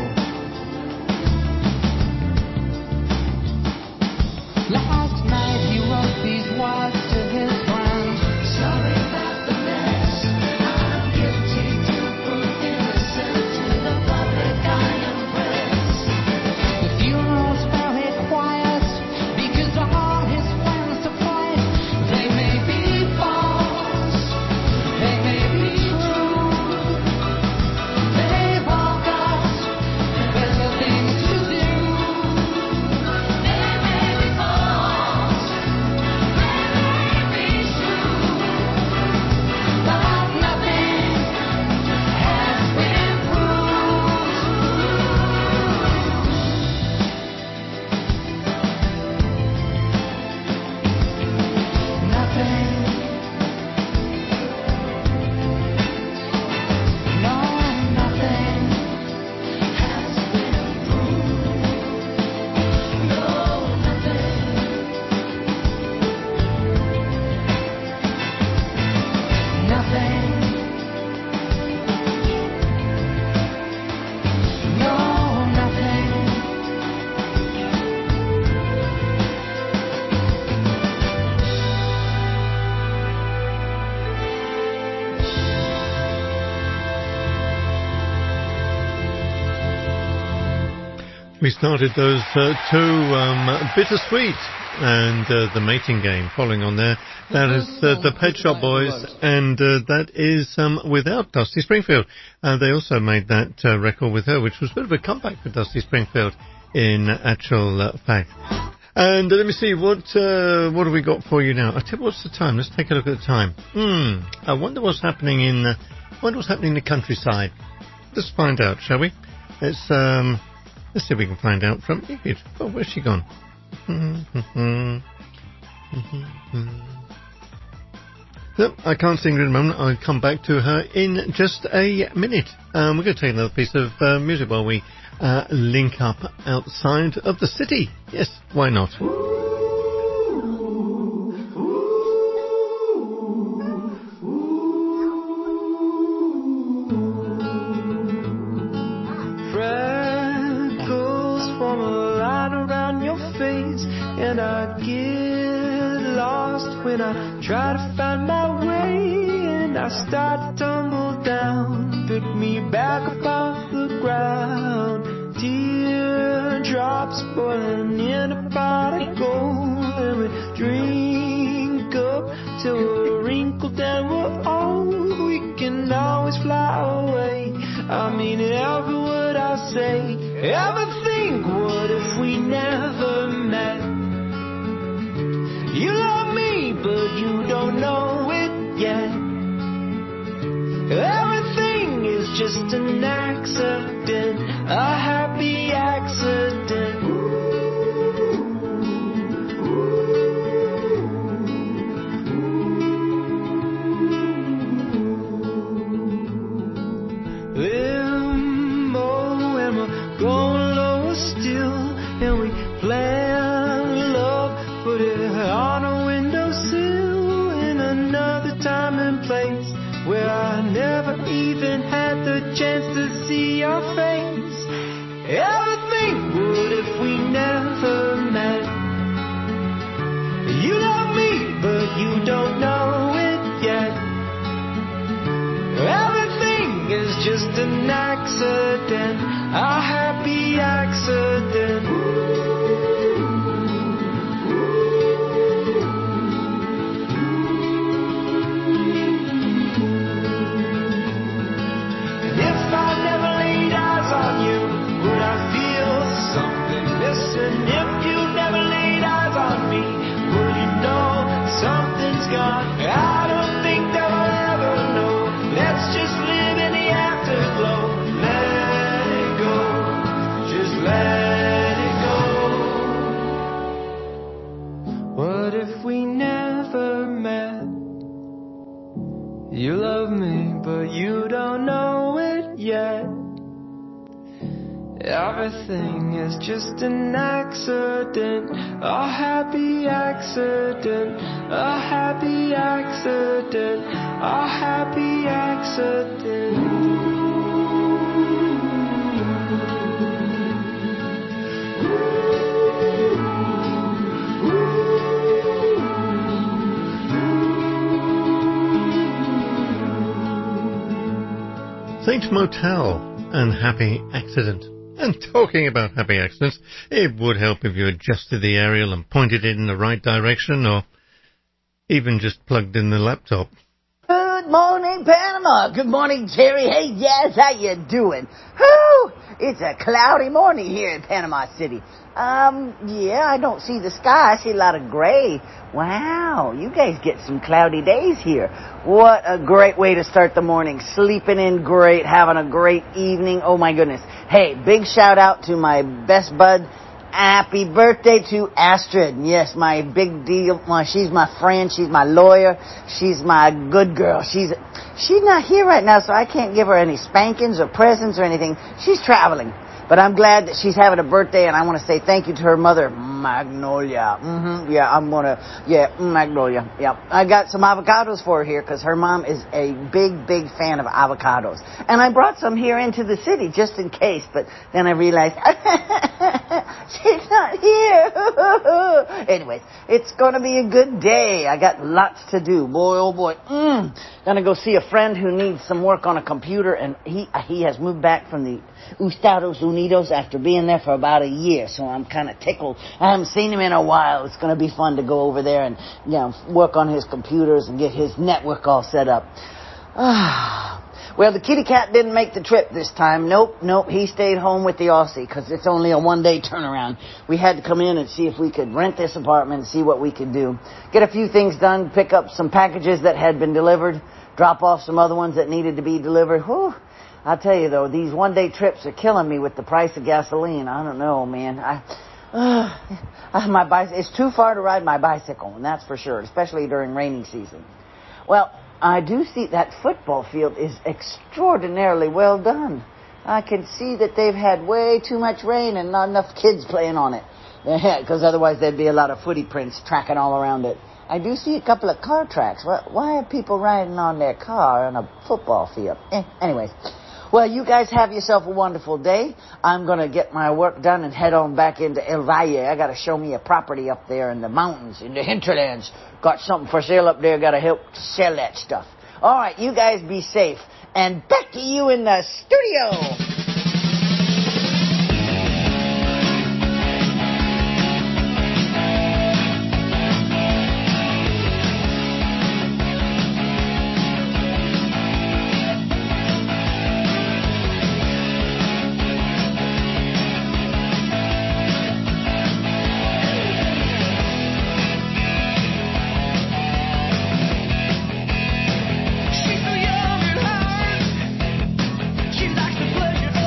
Last night he wrote these words to his friend. Sorry about the mess. I'm guilty to prove innocent to the public I impress. The funeral's very quiet because all his friends are quiet. They may be false, they may be true. They've all got better things to do. They may be false, they may be true, but nothing has been proved. Nothing, no, nothing has been proved. No, nothing. Nothing. No, nothing. We started those two Bittersweet and the Mating Game following on there. That is the Pet Shop Boys, and that is without Dusty Springfield. They also made that record with her, which was a bit of a comeback for Dusty Springfield in actual fact. And let me see, what have we got for you now? I'll tell you what's the time. Let's take a look at the time. I wonder what's happening in the countryside. Let's find out, shall we? Let's see if we can find out from Ingrid. Oh, where's she gone? No, I can't see Ingrid at the moment. I'll come back to her in just a minute. We're going to take another piece of music while we link up outside of the city. Yes, why not? Freckles form a line around your face, and I get lost when I try to find my way, and I start to tumble down. Pick me back up off the ground. Teardrops boiling in a pot of gold, and we drink up till we're wrinkled and we're old. We can always fly away. I mean every word I say. Ever think, what if we never met? You love me, but you don't know it yet. Everything is just an accident, a happy accident. Limbo, and we're going lower still, and we plan love, put it on a windowsill in another time and place where I never even had the chance to see your face. Everything would if we never met. You love me, but you don't know it yet. Everything is just an accident, a happy accident. And if I never laid eyes on you, would I feel something missing? If you never laid eyes on me, would you know something's gone? I don't think that we'll ever know. Let's just live in the afterglow. Let it go, just let it go. What if we never met? You love me, but you don't know it yet. Everything is was just an accident, a happy accident, a happy accident, a happy accident. Saint Motel and Happy Accident. And talking about happy accidents, it would help if you adjusted the aerial and pointed it in the right direction, or even just plugged in the laptop. Good morning, Panama. Good morning, Jerry. Hey, Jazz, how you doing? Whew! It's a cloudy morning here in Panama City. Yeah, I don't see the sky. I see a lot of gray. Wow, you guys get some cloudy days here. What a great way to start the morning. Sleeping in great, having a great evening. Oh, my goodness. Hey, big shout out to my best bud. Happy birthday to Astrid. Yes, my big deal. She's my friend. She's my lawyer. She's my good girl. She's not here right now, so I can't give her any spankings or presents or anything. She's traveling. But I'm glad that she's having a birthday, and I want to say thank you to her mother, Magnolia. Magnolia. Yeah. I got some avocados for her here because her mom is a big, big fan of avocados. And I brought some here into the city just in case, but then I realized she's not here. Anyways, it's going to be a good day. I got lots to do. Boy, oh boy. Gonna go see a friend who needs some work on a computer, and he has moved back from the Estados Unidos after being there for about a year, so I'm kind of tickled. I haven't seen him in a while. It's going to be fun to go over there and work on his computers and get his network all set up. Well, the kitty cat didn't make the trip this time. Nope, he stayed home with the Aussie because it's only a one-day turnaround. We had to come in and see if we could rent this apartment and see what we could do. Get a few things done, pick up some packages that had been delivered, drop off some other ones that needed to be delivered. Whew. I'll tell you, though, these one-day trips are killing me with the price of gasoline. I don't know, man. It's too far to ride my bicycle, and that's for sure, especially during rainy season. Well, I do see that football field is extraordinarily well done. I can see that they've had way too much rain and not enough kids playing on it, because otherwise there'd be a lot of footy prints tracking all around it. I do see a couple of car tracks. Why are people riding on their car on a football field? Anyways. Well, you guys have yourself a wonderful day. I'm going to get my work done and head on back into El Valle. I got to show me a property up there in the mountains, in the hinterlands. Got something for sale up there. Got to help sell that stuff. All right, you guys be safe. And back to you in the studio. She's so young and hard. She likes the pleasure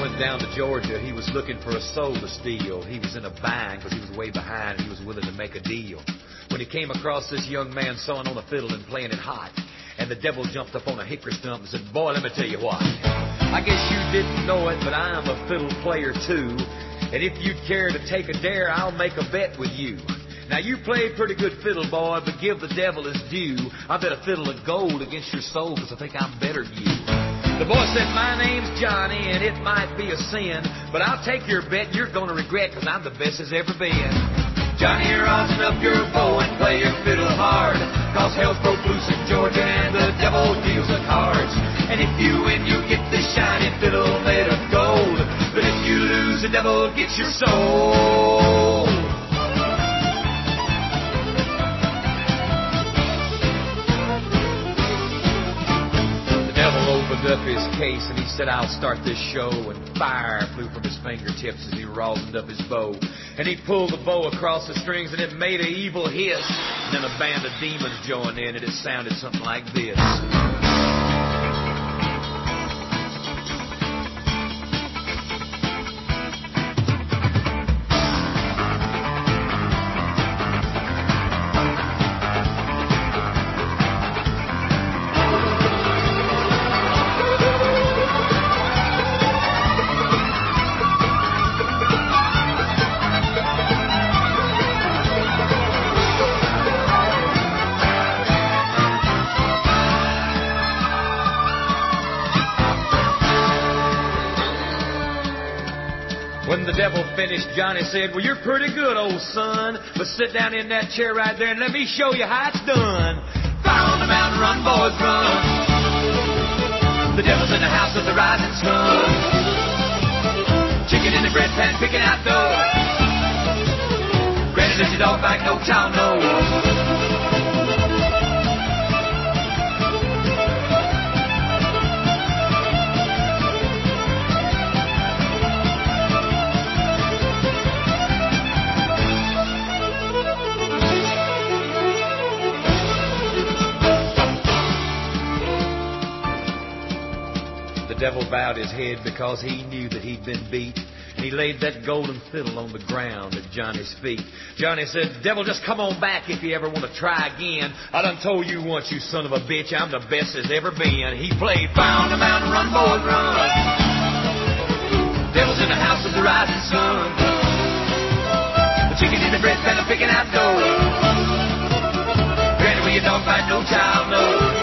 went down to Georgia. He was looking for a soul to steal. He was in a bind because he was way behind and he was willing to make a deal. When he came across this young man sawing on a fiddle and playing it hot, and the devil jumped up on a hickory stump and said, boy, let me tell you what. I guess you didn't know it, but I'm a fiddle player too. And if you'd care to take a dare, I'll make a bet with you. Now, you play pretty good fiddle, boy, but give the devil his due. I bet a fiddle of gold against your soul because I think I'm better than you. The boy said, my name's Johnny, and it might be a sin, but I'll take your bet and you're going to regret because I'm the best as ever been. Johnny, rosin up your bow and play your fiddle hard, cause hell's broke loose in Georgia and the devil deals the cards. And if you win, you get this shiny fiddle made of gold, but if you lose, the devil gets your soul. Opened up his case and he said, I'll start this show, and fire flew from his fingertips as he rosined up his bow. And he pulled the bow across the strings and it made an evil hiss. And then a band of demons joined in and it sounded something like this. Finished, Johnny said, well, you're pretty good, old son, but sit down in that chair right there and let me show you how it's done. Fire on the mountain, run, boys, run. The devil's in the house of the rising sun. Chicken in the bread pan, picking out dough. Granny lives your dog back, no child knows. The devil bowed his head because he knew that he'd been beat. And he laid that golden fiddle on the ground at Johnny's feet. Johnny said, devil, just come on back if you ever want to try again. I done told you once, you son of a bitch, I'm the best there's ever been. He played Fire on the Mountain, run, boys, run. Devil's in the house of the rising sun. The chicken in the bread pan are picking out dough. Granny, where your dog fight, no child knows.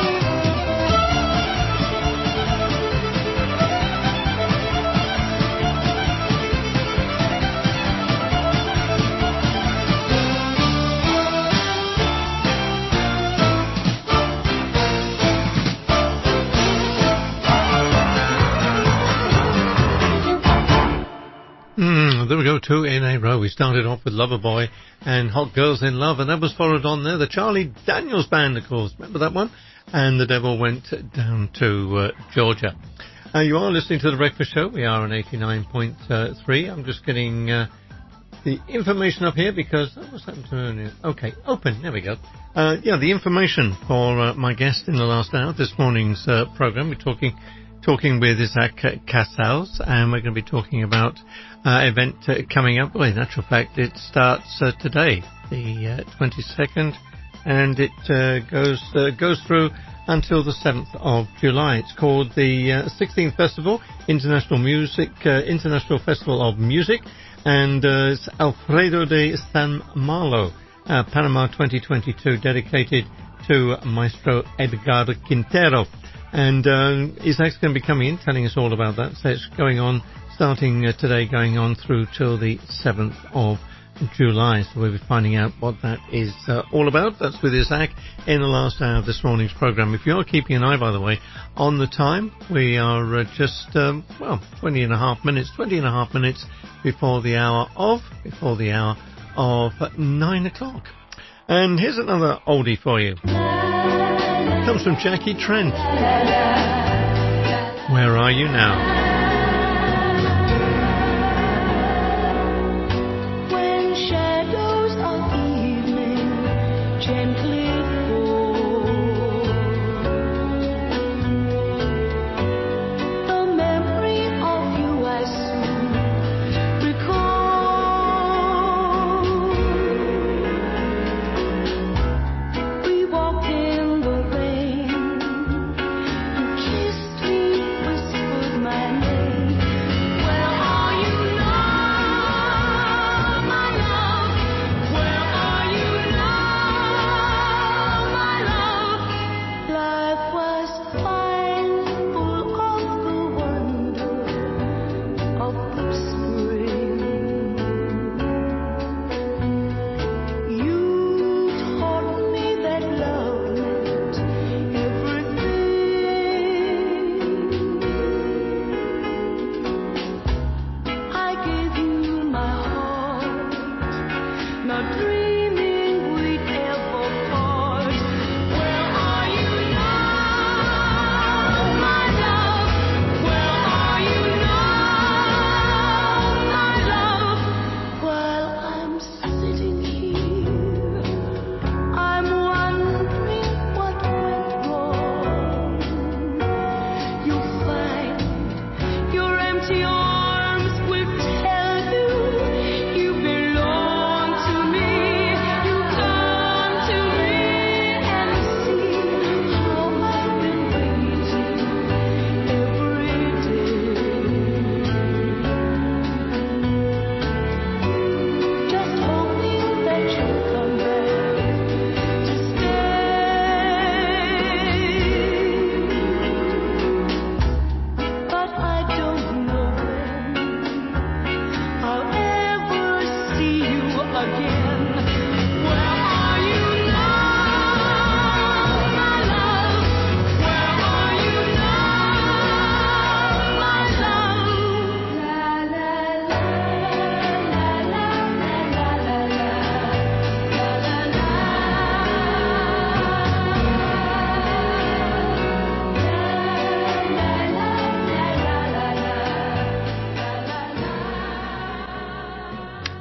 There we go, two in a row. We started off with Loverboy and Hot Girls in Love, and that was followed on there, the Charlie Daniels Band, of course. Remember that one? And the devil went down to Georgia. You are listening to The Breakfast Show. We are on 89.3. I'm just getting the information up here because... what's happened to... okay, open. There we go. The information for my guest in the last hour, this morning's program. We're talking with Isaac Casals, and we're going to be talking about event coming up. Well, in actual fact, it starts today, the 22nd, and it goes through until the 7th of July. It's called the 16th Festival, International Festival of Music, and it's Alfredo de San Malo, Panama 2022, dedicated to Maestro Edgar Quintero. And Isaac's going to be coming in, telling us all about that. So it's going on, starting today, going on through till the 7th of July. So we'll be finding out what that is all about. That's with Isaac in the last hour of this morning's program. If you are keeping an eye, by the way, on the time, we are just 20 and a half minutes before the hour of 9 o'clock. And here's another oldie for you. Comes from Jackie Trent. Where are you now? When shadows of evening gently fall, the memory of you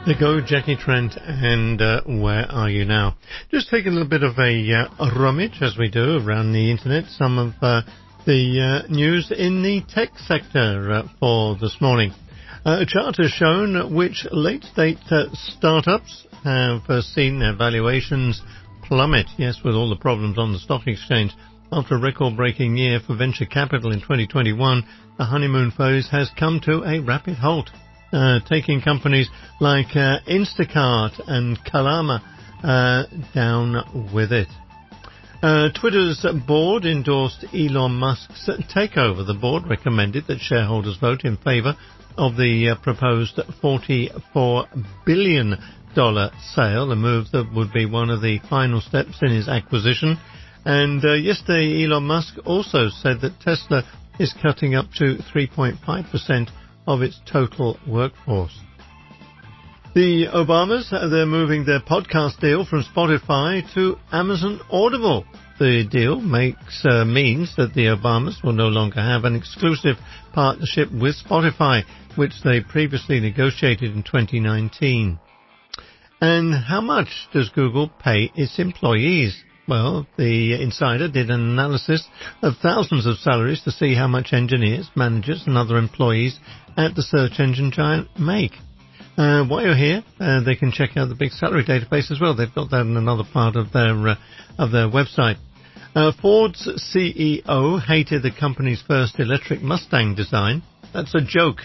There go Jackie Trent and Where Are You Now? Just taking a little bit of a rummage, as we do around the internet, some of the news in the tech sector for this morning. A chart has shown which late-stage startups have seen their valuations plummet, yes, with all the problems on the stock exchange. After a record-breaking year for venture capital in 2021, the honeymoon phase has come to a rapid halt, taking companies like Instacart and Kalama down with it. Twitter's board endorsed Elon Musk's takeover. The board recommended that shareholders vote in favor of the proposed $44 billion sale, a move that would be one of the final steps in his acquisition. And yesterday, Elon Musk also said that Tesla is cutting up to 3.5% of its total workforce. The Obamas, they're moving their podcast deal from Spotify to Amazon Audible. The deal means that the Obamas will no longer have an exclusive partnership with Spotify, which they previously negotiated in 2019. And how much does Google pay its employees? Well, the Insider did an analysis of thousands of salaries to see how much engineers, managers and other employees at the search engine giant make. While you're here, they can check out the big salary database as well. They've got that in another part of their website. Ford's CEO hated the company's first electric Mustang design. That's a joke.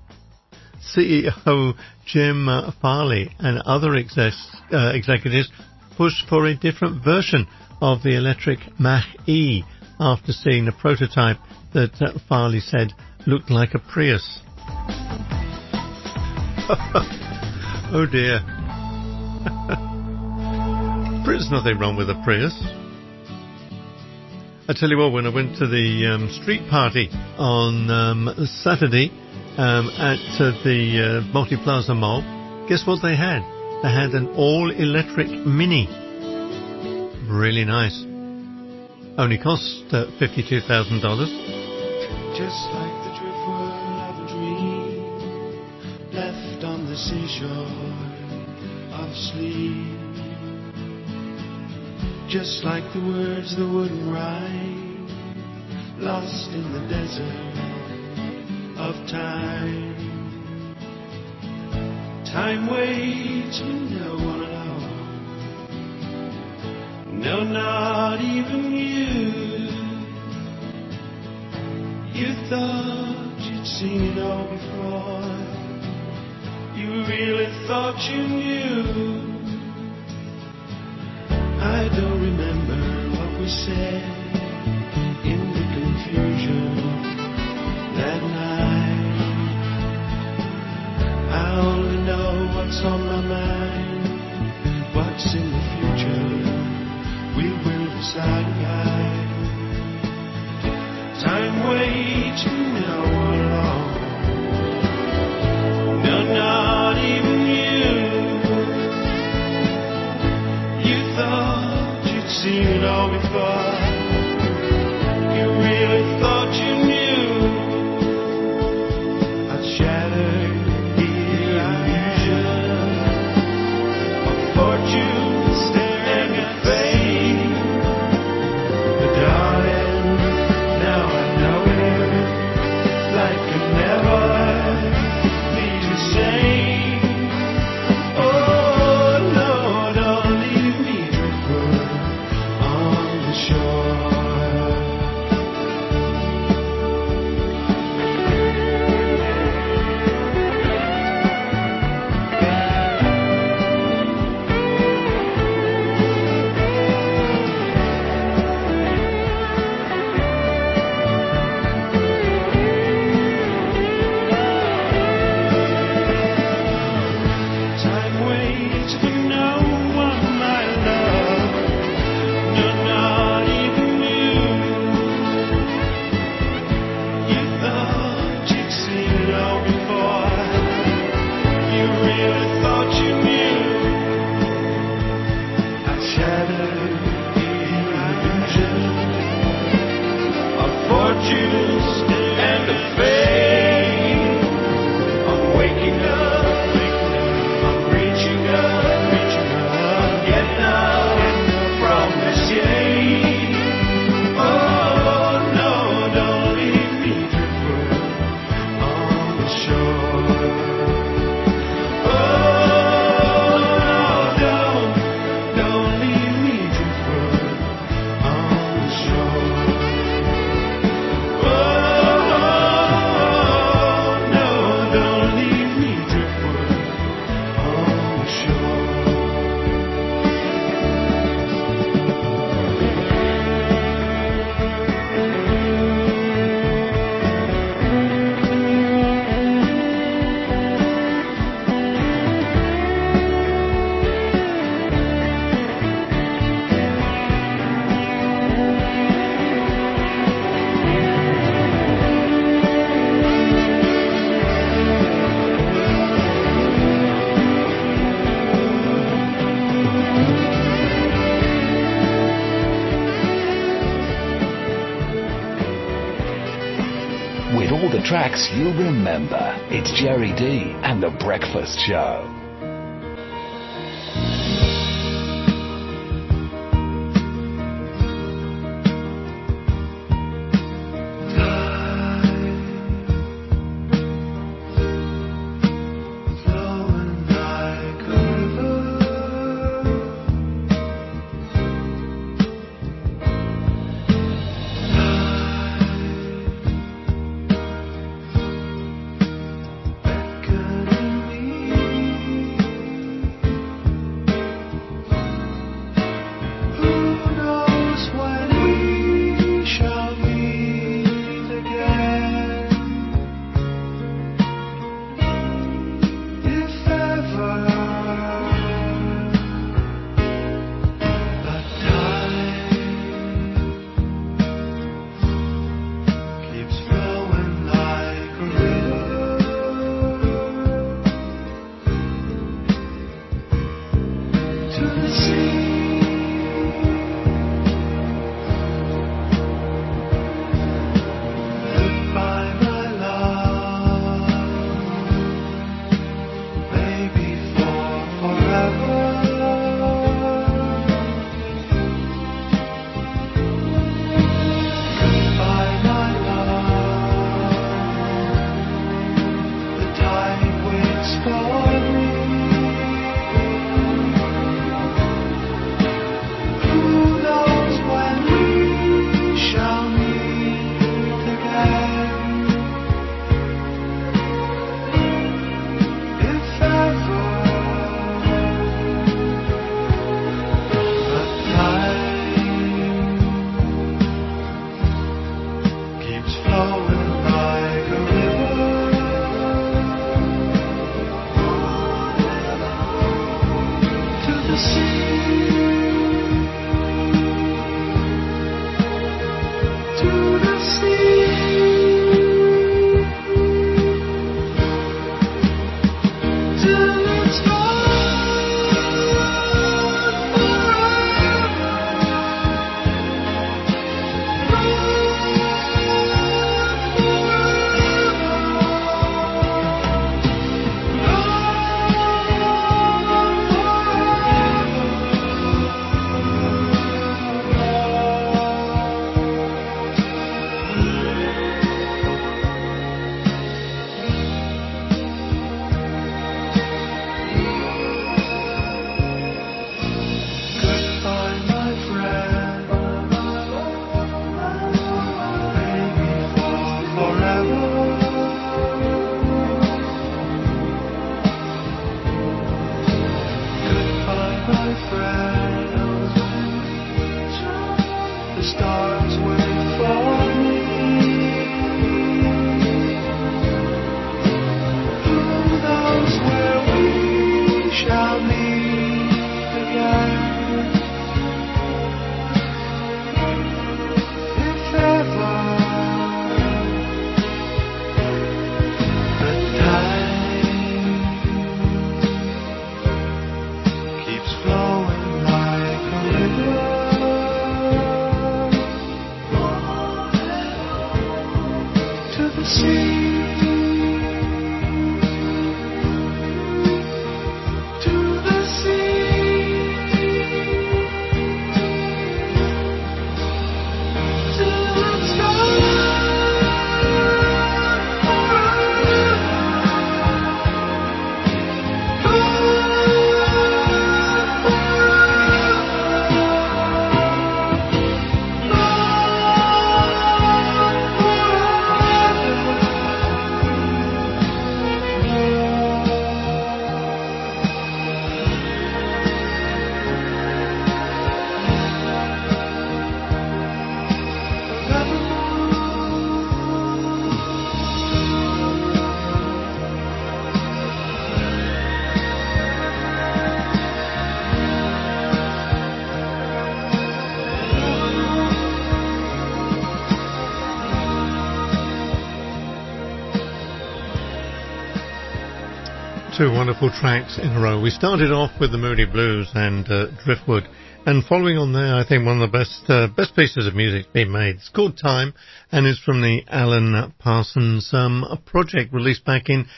CEO Jim Farley and other executives pushed for a different version of the electric Mach-E after seeing the prototype that Farley said looked like a Prius. Oh dear. There's nothing wrong with a Prius. I tell you what, when I went to the street party on Saturday at the Multiplaza Mall, guess what they had? They had an all-electric Mini. Really nice. Only cost $52,000. Just like the driftwood of a dream left on the seashore of sleep. Just like the words that wouldn't rhyme, lost in the desert of time. Time waits when no one alone. No, not even you. You thought you'd seen it all before. You really thought you knew. I don't remember what we said in the confusion that night. I only know what's on my mind. What's in the future we will decide right. Time waits for no one alone. No, not even you. You thought you'd seen it all before. You really thought you knew. I'd shattered the illusion of fortune and of fame. But darling, now I know it like I never be the same. Oh no, don't leave me driftwood on the shore. Time waits for no one, my love. No, not even you. You thought you'd seen it all before. You really thought you knew. I shattered the illusion of fortunes and of fame. I'm waking up, I'm With all the tracks you'll remember, it's Jerry D and The Breakfast Show. Two wonderful tracks in a row. We started off with the Moody Blues and Driftwood, and following on there, I think one of the best pieces of music being made. It's called Time, and is from the Alan Parsons project released back in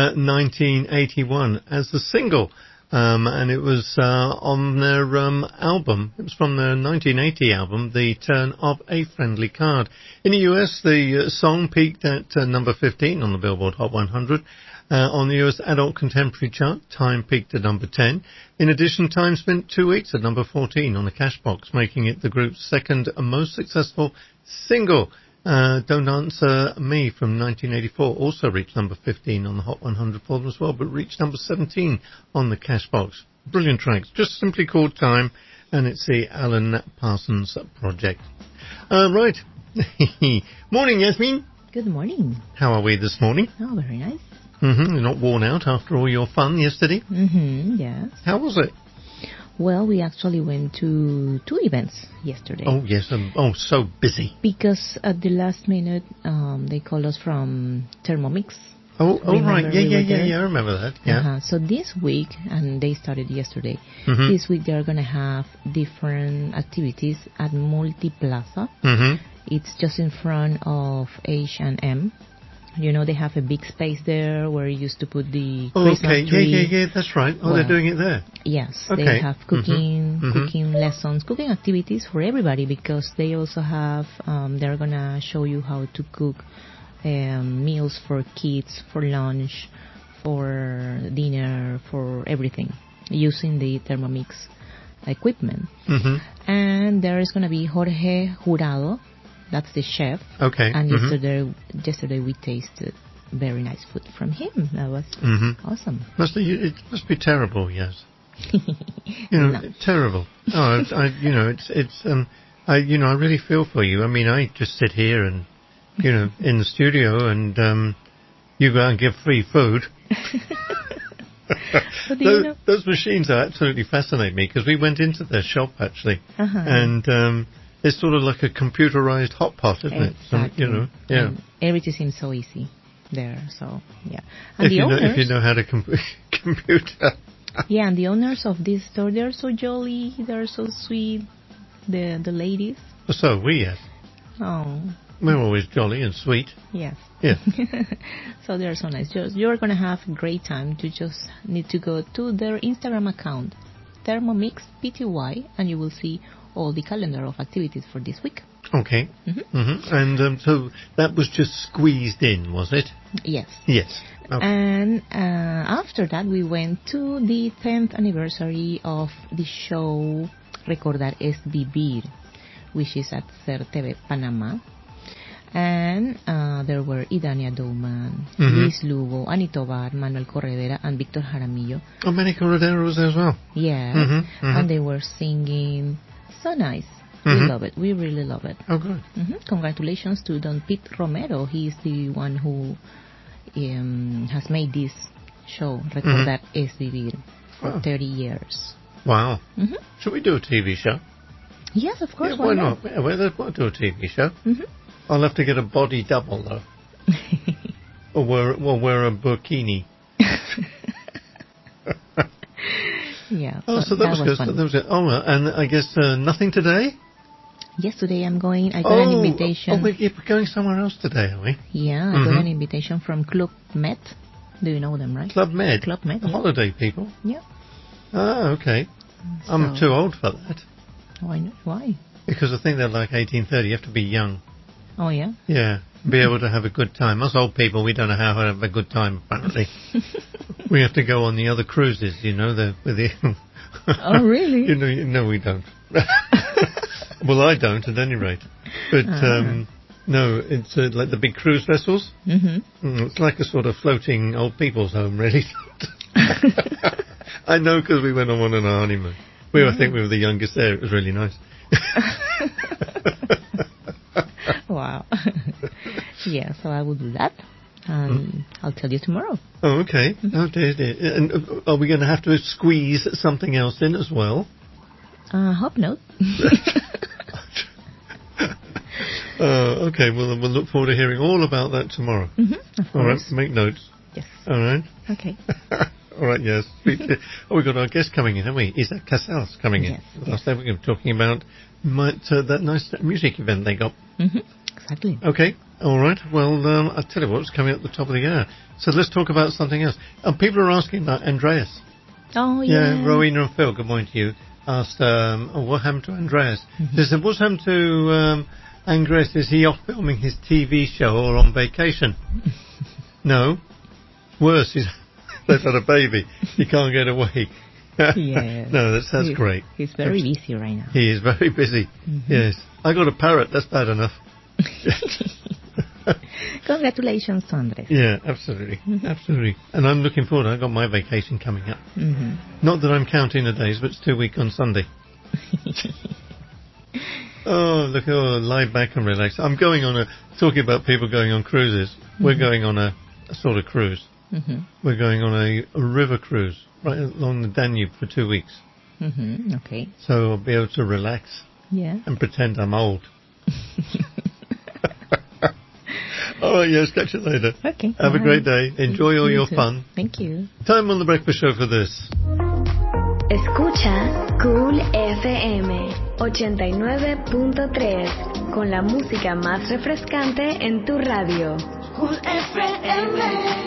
1981 as the single. And it was on their album. It was from their 1980 album, The Turn of a Friendly Card. In the US, the song peaked at number 15 on the Billboard Hot 100. On the US Adult Contemporary chart, Time peaked at number 10. In addition, Time spent 2 weeks at number 14 on the Cashbox, making it the group's second most successful single. Don't Answer Me from 1984 also reached number 15 on the Hot 100 for them as well, but reached number 17 on the Cashbox. Brilliant tracks, just simply called Time, and it's the Alan Parsons project. Right. Morning, Yasmin. Good morning. How are we this morning? Oh, very nice. You're not worn out after all your fun yesterday? Yes. How was it? Well, we actually went to 2 events yesterday. Oh, yes. So busy. Because at the last minute, they called us from Thermomix. Oh, right. Yeah, I remember that. Yeah. So this week, and they started yesterday, this week they're going to have different activities at Multiplaza. It's just in front of H&M. You know, they have a big space there where you used to put the Christmas tree. Yeah, that's right. Oh, they're doing it there. Yes, okay. They have cooking lessons, cooking activities for everybody, because they also have, they're going to show you how to cook meals for kids, for lunch, for dinner, for everything, using the Thermomix equipment. And there is going to be Jorge Jurado. That's the chef. Okay. And yesterday we tasted very nice food from him. That was awesome. It must be terrible, yes. Terrible. Oh, I really feel for you. I mean, I just sit here and, in the studio, and you go out and give free food. Those machines absolutely fascinate me, because we went into their shop actually, and. It's sort of like a computerized hot pot, isn't it? Exactly. Yeah. And everything seems so easy there, so, yeah. And if you know how to computer. Yeah, and the owners of this store, they're so jolly, they're so sweet, the ladies. So are we, yes. Oh. We're always jolly and sweet. Yes. Yeah. So they're so nice. You're going to have a great time. You just need to go to their Instagram account, Thermomix Pty, and you will see all the calendar of activities for this week. Okay. And so that was just squeezed in, was it? Yes. Yes. Okay. And after that, we went to the 10th anniversary of the show Recordar es Vivir, which is at CERTV Panama. And there were Idania Douman, Luis Lugo, Ani Tobar, Manuel Corredera, and Victor Jaramillo. Oh, Manny Corredera was there as well. Yeah. And they were singing. So nice. We love it. We really love it. Oh, good. Congratulations to Don Pete Romero. He's the one who has made this show, Recordar es Vivir, for 30 years. Wow. Should we do a TV show? Yes, of course. Yeah, why not? We'll do a TV show. I'll have to get a body double, though. or wear a burkini. Yeah. Oh, so that was good. That was it. Oh, and I guess nothing today? Yes, today I got an invitation. Oh, we're going somewhere else today, are we? Yeah, I got an invitation from Club Med. Do you know them, right? Club Med? Club Med, The holiday people? Yeah. Ah, okay. So, I'm too old for that. Why? Because I think they're like 1830. You have to be young. Oh, yeah? Yeah. Be able to have a good time. Us old people, we don't know how to have a good time, apparently. We have to go on the other cruises, Oh, really? No, we don't. Well, I don't, at any rate. But, no, it's like the big cruise vessels. It's like a sort of floating old people's home, really. I know, because we went on one on our honeymoon. I think we were the youngest there. It was really nice. Wow. Yeah, so I will do that. I'll tell you tomorrow. Oh, okay. Oh, dear. And are we going to have to squeeze something else in as well? Hope not. Okay, well, we'll look forward to hearing all about that tomorrow. Of course. All right, make notes. Yes. All right. Okay. All right, yes. We've got our guest coming in, haven't we? Isaac Casals coming in. Last time we were talking about that nice music event they got. Exactly. Okay, all right. Well, I'll tell you what's coming at the top of the hour. So let's talk about something else. People are asking about Andreas. Oh, yeah. Yeah, Rowena and Phil, good morning to you. Asked, what happened to Andreas? They said, what's happened to Andreas? Is he off filming his TV show or on vacation? No. Worse, they've had a baby. He can't get away. Yes. No, that's great. He's very busy right now. He is very busy. Yes. I got a parrot. That's bad enough. Congratulations, Andres. Yeah, absolutely. Absolutely. And I'm looking forward. I've got my vacation coming up. Not that I'm counting the days, but it's 2 weeks on Sunday. Oh, look, lie back and relax. I'm going on talking about people going on cruises. We're going on a sort of cruise. We're going on a river cruise right along the Danube for 2 weeks. Okay. So I'll be able to relax and pretend I'm old. All right, yes, catch you later. Okay. Have a great day. Enjoy all your too. fun. Thank you. Time on the Breakfast Show for this. Escucha Cool FM 89.3 con la música más refrescante en tu radio. Cool FM.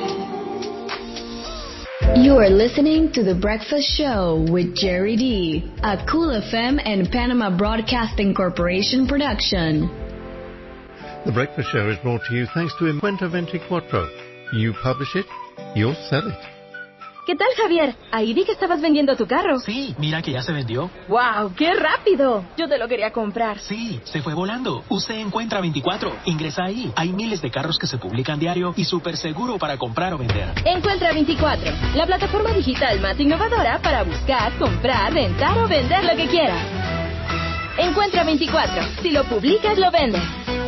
You are listening to The Breakfast Show with Jerry D, a Cool FM and Panama Broadcasting Corporation production. The Breakfast Show is brought to you thanks to Encuentro 24. You publish it, you'll sell it. ¿Qué tal, Javier? Ahí vi que estabas vendiendo tu carro. Sí, mira que ya se vendió. ¡Wow! ¡Qué rápido! Yo te lo quería comprar. Sí, se fue volando. Usted encuentra 24. Ingresa ahí. Hay miles de carros que se publican diario y súper seguro para comprar o vender. Encuentra 24, la plataforma digital más innovadora para buscar, comprar, rentar o vender lo que quieras. Encuentra 24. Si lo publicas, lo vendes.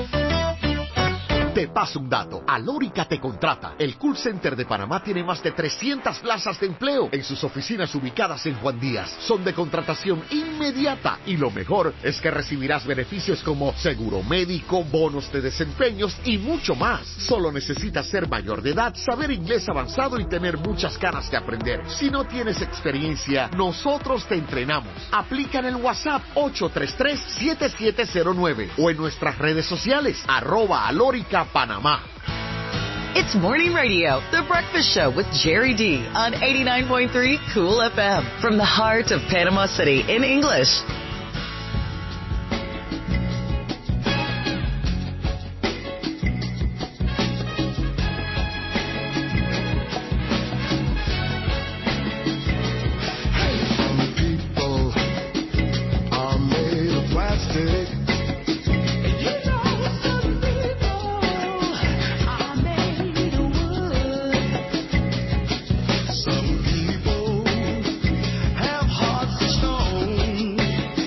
Te paso un dato. Alórica te contrata. El Call Center de Panamá tiene más de 300 plazas de empleo en sus oficinas ubicadas en Juan Díaz. Son de contratación inmediata y lo mejor es que recibirás beneficios como seguro médico, bonos de desempeños y mucho más. Solo necesitas ser mayor de edad, saber inglés avanzado y tener muchas ganas de aprender. Si no tienes experiencia, nosotros te entrenamos. Aplica en el WhatsApp 833-7709 o en nuestras redes sociales @Alórica Panamá. It's Morning Radio, The Breakfast Show with Jerry D on 89.3 Cool FM from the heart of Panama City in English. Some people have hearts of stone.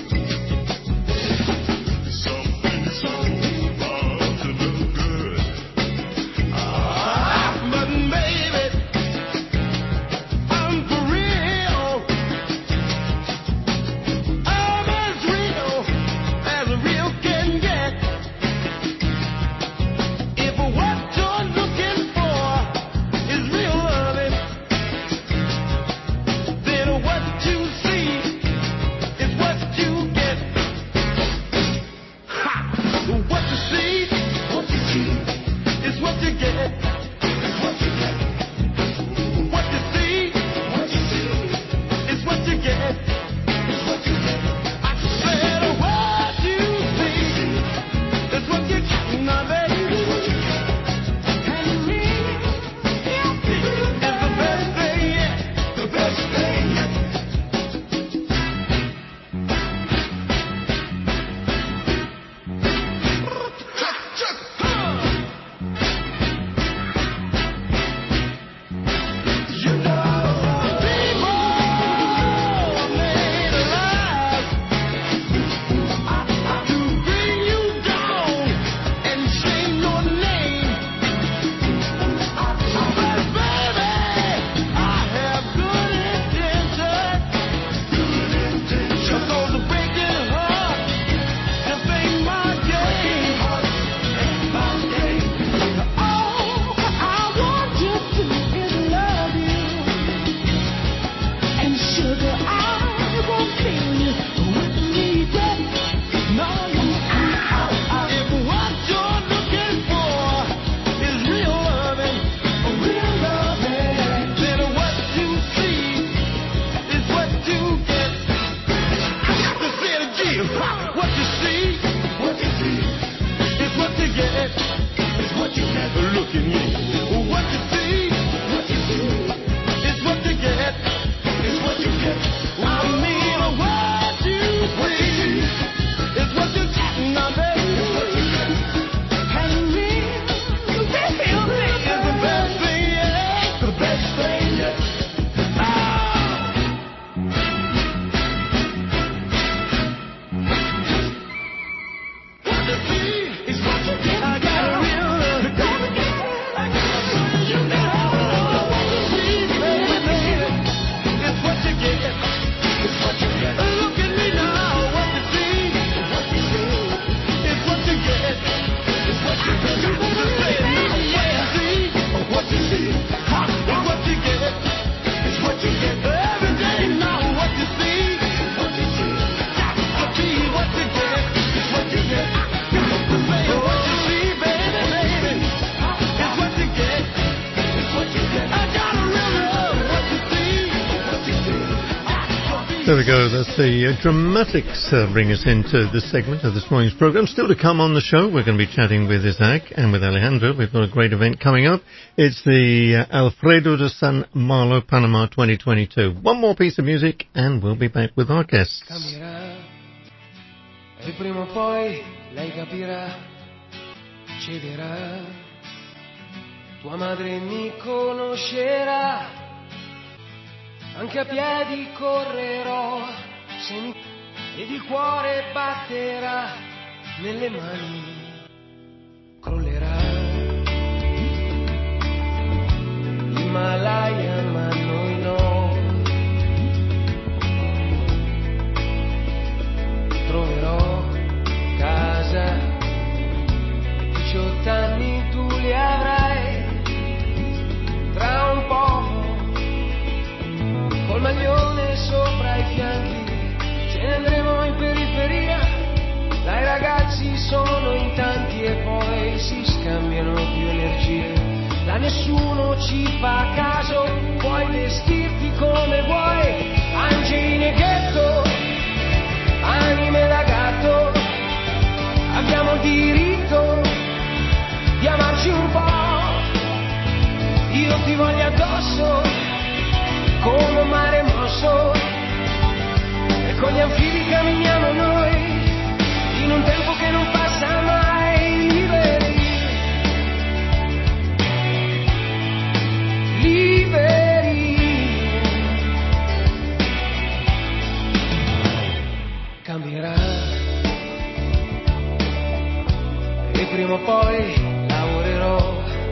There we go. That's the Dramatics bring us into this segment of this morning's program. Still to come on the show, we're going to be chatting with Isaac and with Alejandro. We've got a great event coming up. It's the Alfredo de San Malo Panama 2022. One more piece of music and we'll be back with our guests. Cambierà e prima o poi lei capirà, cederà, tua madre mi conoscerà. Anche a piedi correrò, ed il cuore batterà, nelle mani crollerà. L'Himalaya ma noi no. Troverò casa, 18 anni tu li avrai, tra un po'. Col maglione sopra i fianchi, ce ne andremo in periferia. Là i ragazzi sono in tanti e poi si scambiano più energie. Là nessuno ci fa caso, puoi vestirti come vuoi. Angeli e ghetto, anime da gatto, abbiamo il diritto di amarci un po'. Io ti voglio addosso come un mare mosso, e con gli anfibi camminiamo noi, in un tempo che non passa mai, liberi, liberi. Cambierà, e prima o poi lavorerò.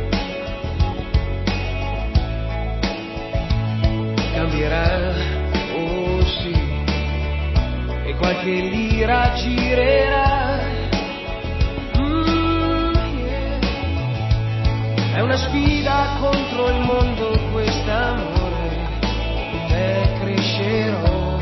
Cambierà, oh sì, e qualche lira girerà. Yeah. È una sfida contro il mondo quest'amore, con te crescerò,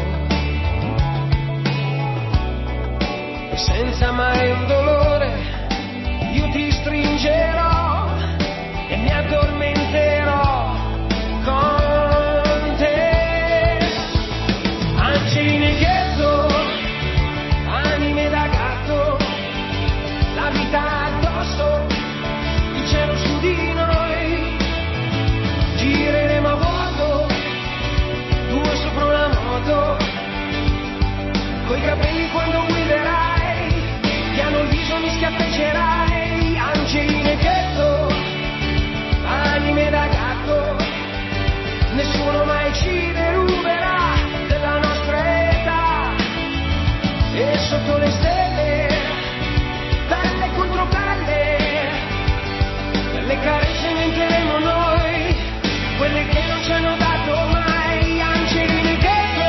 e senza mai un dolore io ti stringerò e mi addormenterò con anime da gatto, la vita addosso, il cielo su di noi, gireremo a vuoto, due sopra una moto, coi capelli quando guiderai, piano il viso mi schiaffeggerai. Angeline ghetto, anime da gatto, nessuno mai ci deruberà della nostra età, e sotto le stelle, pelle contro pelle, le carezze inventeremo noi, quelle che non ci hanno dato mai. Angeline ghetto,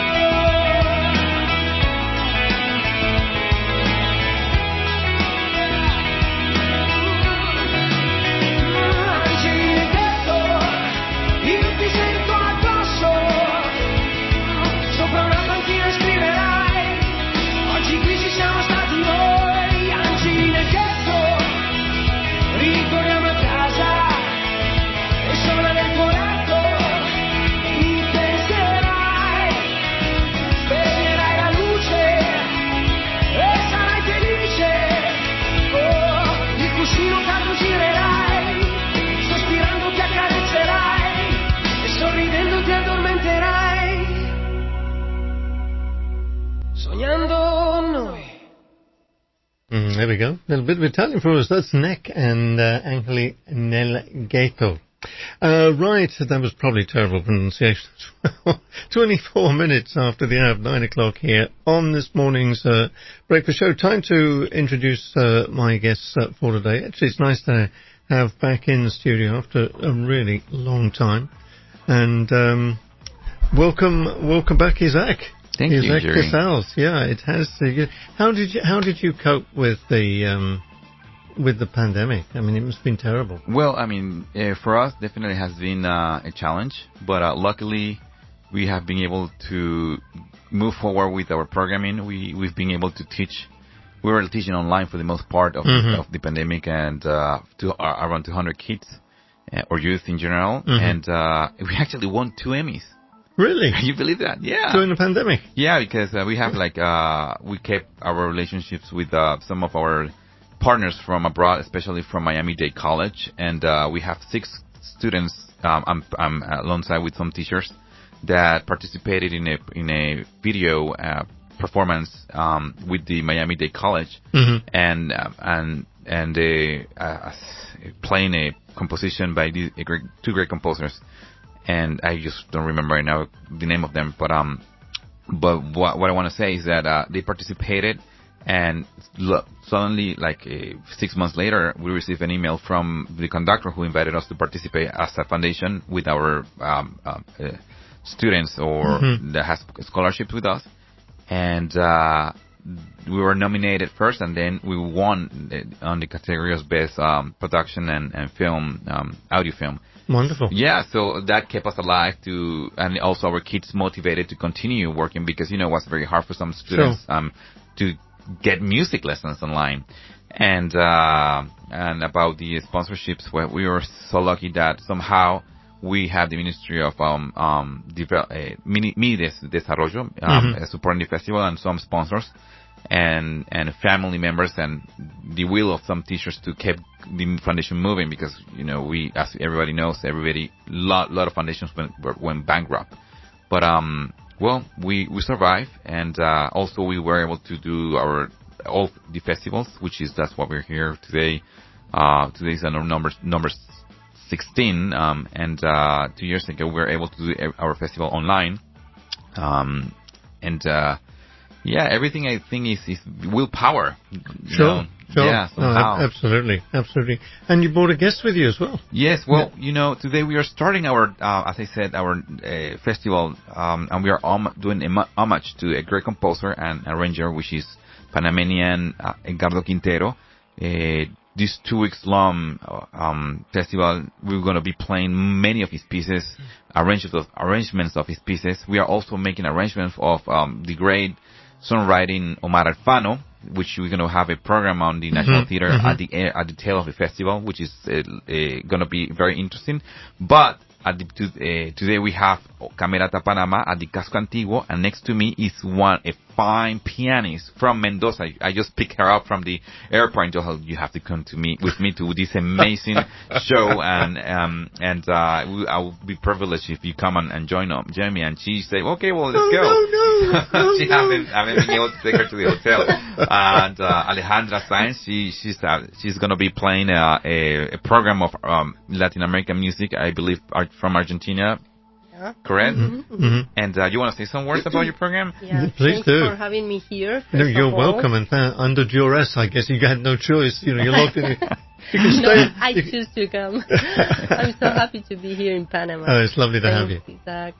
Angeline ghetto, io ti sento addosso, sopra una banchina scriverai, oggi qui ci siamo stati noi. Angeline ghetto, ritorniamo a casa, e sopra nel tuo letto mi penserai, spegnerai la luce e sarai felice. Oh, il cuscino caldo girerai, sospirando ti accarezzerai, e sorridendo ti addormenterai, sognando noi. There we go. A little bit of Italian for us. That's Neck and Angeli nel Ghetto. Right, that was probably terrible pronunciation. 24 minutes after the hour of 9 o'clock here on this morning's breakfast show. Time to introduce my guests for today. Actually, it's nice to have back in the studio after a really long time. And welcome back, Isaac. Thank you, Isaac Jerry. Casals. Yeah, it has. How did you cope with the pandemic? I mean, it must have been terrible. Well, I mean, for us, definitely has been a challenge, but luckily we have been able to move forward with our programming. We've been able to teach. We were teaching online for the most part of the pandemic, and around 200 kids or youth in general, and we actually won 2 Emmys. Really? Can you believe that? Yeah. During the pandemic? Yeah, because we have we kept our relationships with some of our partners from abroad, especially from Miami-Dade College, and we have 6 students. I'm alongside with some teachers that participated in a video performance with the Miami-Dade College, and they playing a composition by 2 great composers, and I just don't remember right now the name of them. But what I want to say is that they participated, and suddenly, 6 months later, we received an email from the conductor who invited us to participate as a foundation with our students or that has scholarships with us, and we were nominated first, and then we won on the category of best production and film, audio film. Wonderful. Yeah, so that kept us alive and also our kids motivated to continue working, because it was very hard for some students to get music lessons online. And about the sponsorships, well, we were so lucky that somehow we had the Ministry of Desarrollo supporting the festival, and some sponsors and family members, and the will of some teachers to keep the foundation moving, because we, as everybody knows, lot of foundations went bankrupt. But we survived, and also we were able to do all the festivals, that's what we're here today. Today is number 16, and 2 years ago we were able to do our festival online, yeah, everything I think is willpower. Sure. Yeah, somehow. No, absolutely. And you brought a guest with you as well. Yes, well, today we are starting our, as I said, our festival, and we are doing a homage to a great composer and arranger, which is Panamanian Edgardo Quintero. This 2 weeks long festival, we're going to be playing many of his pieces, arrangements of his pieces. We are also making arrangements of the great songwriting Omar Alfano, which we're going to have a program on the National Theater at the tail of the festival, which is going to be very interesting. But today we have Camerata Panama at the Casco Antiguo, and next to me is a fine pianist from Mendoza. I just picked her up from the airport and told her, you have to come with me to this amazing show, and I will be privileged if you come and join me. And she said, okay, well, let's go. She haven't been able to take her to the hotel. And Alejandra Sainz, she's going to be playing a program of Latin American music, I believe, from Argentina. Correct? And you want to say some words about your program? Yeah, please thanks do. for having me here. No, you're welcome. And under duress, I guess you had no choice. You're locked in. You can stay. I choose to come. I'm so happy to be here in Panama. Oh, it's lovely to have you. Isaac.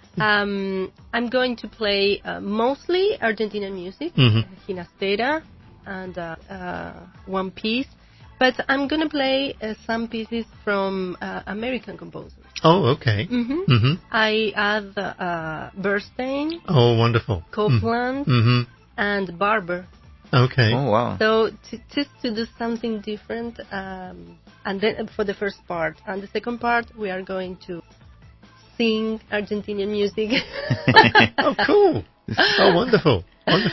I'm going to play mostly Argentinian music, Ginastera, and one piece. But I'm going to play some pieces from American composers. Oh, okay. I add Bernstein. Oh, wonderful. Copland and Barber. Okay. Oh, wow. So just to do something different, and then for the first part. And the second part, we are going to sing Argentinian music. Oh, cool. Oh, wonderful.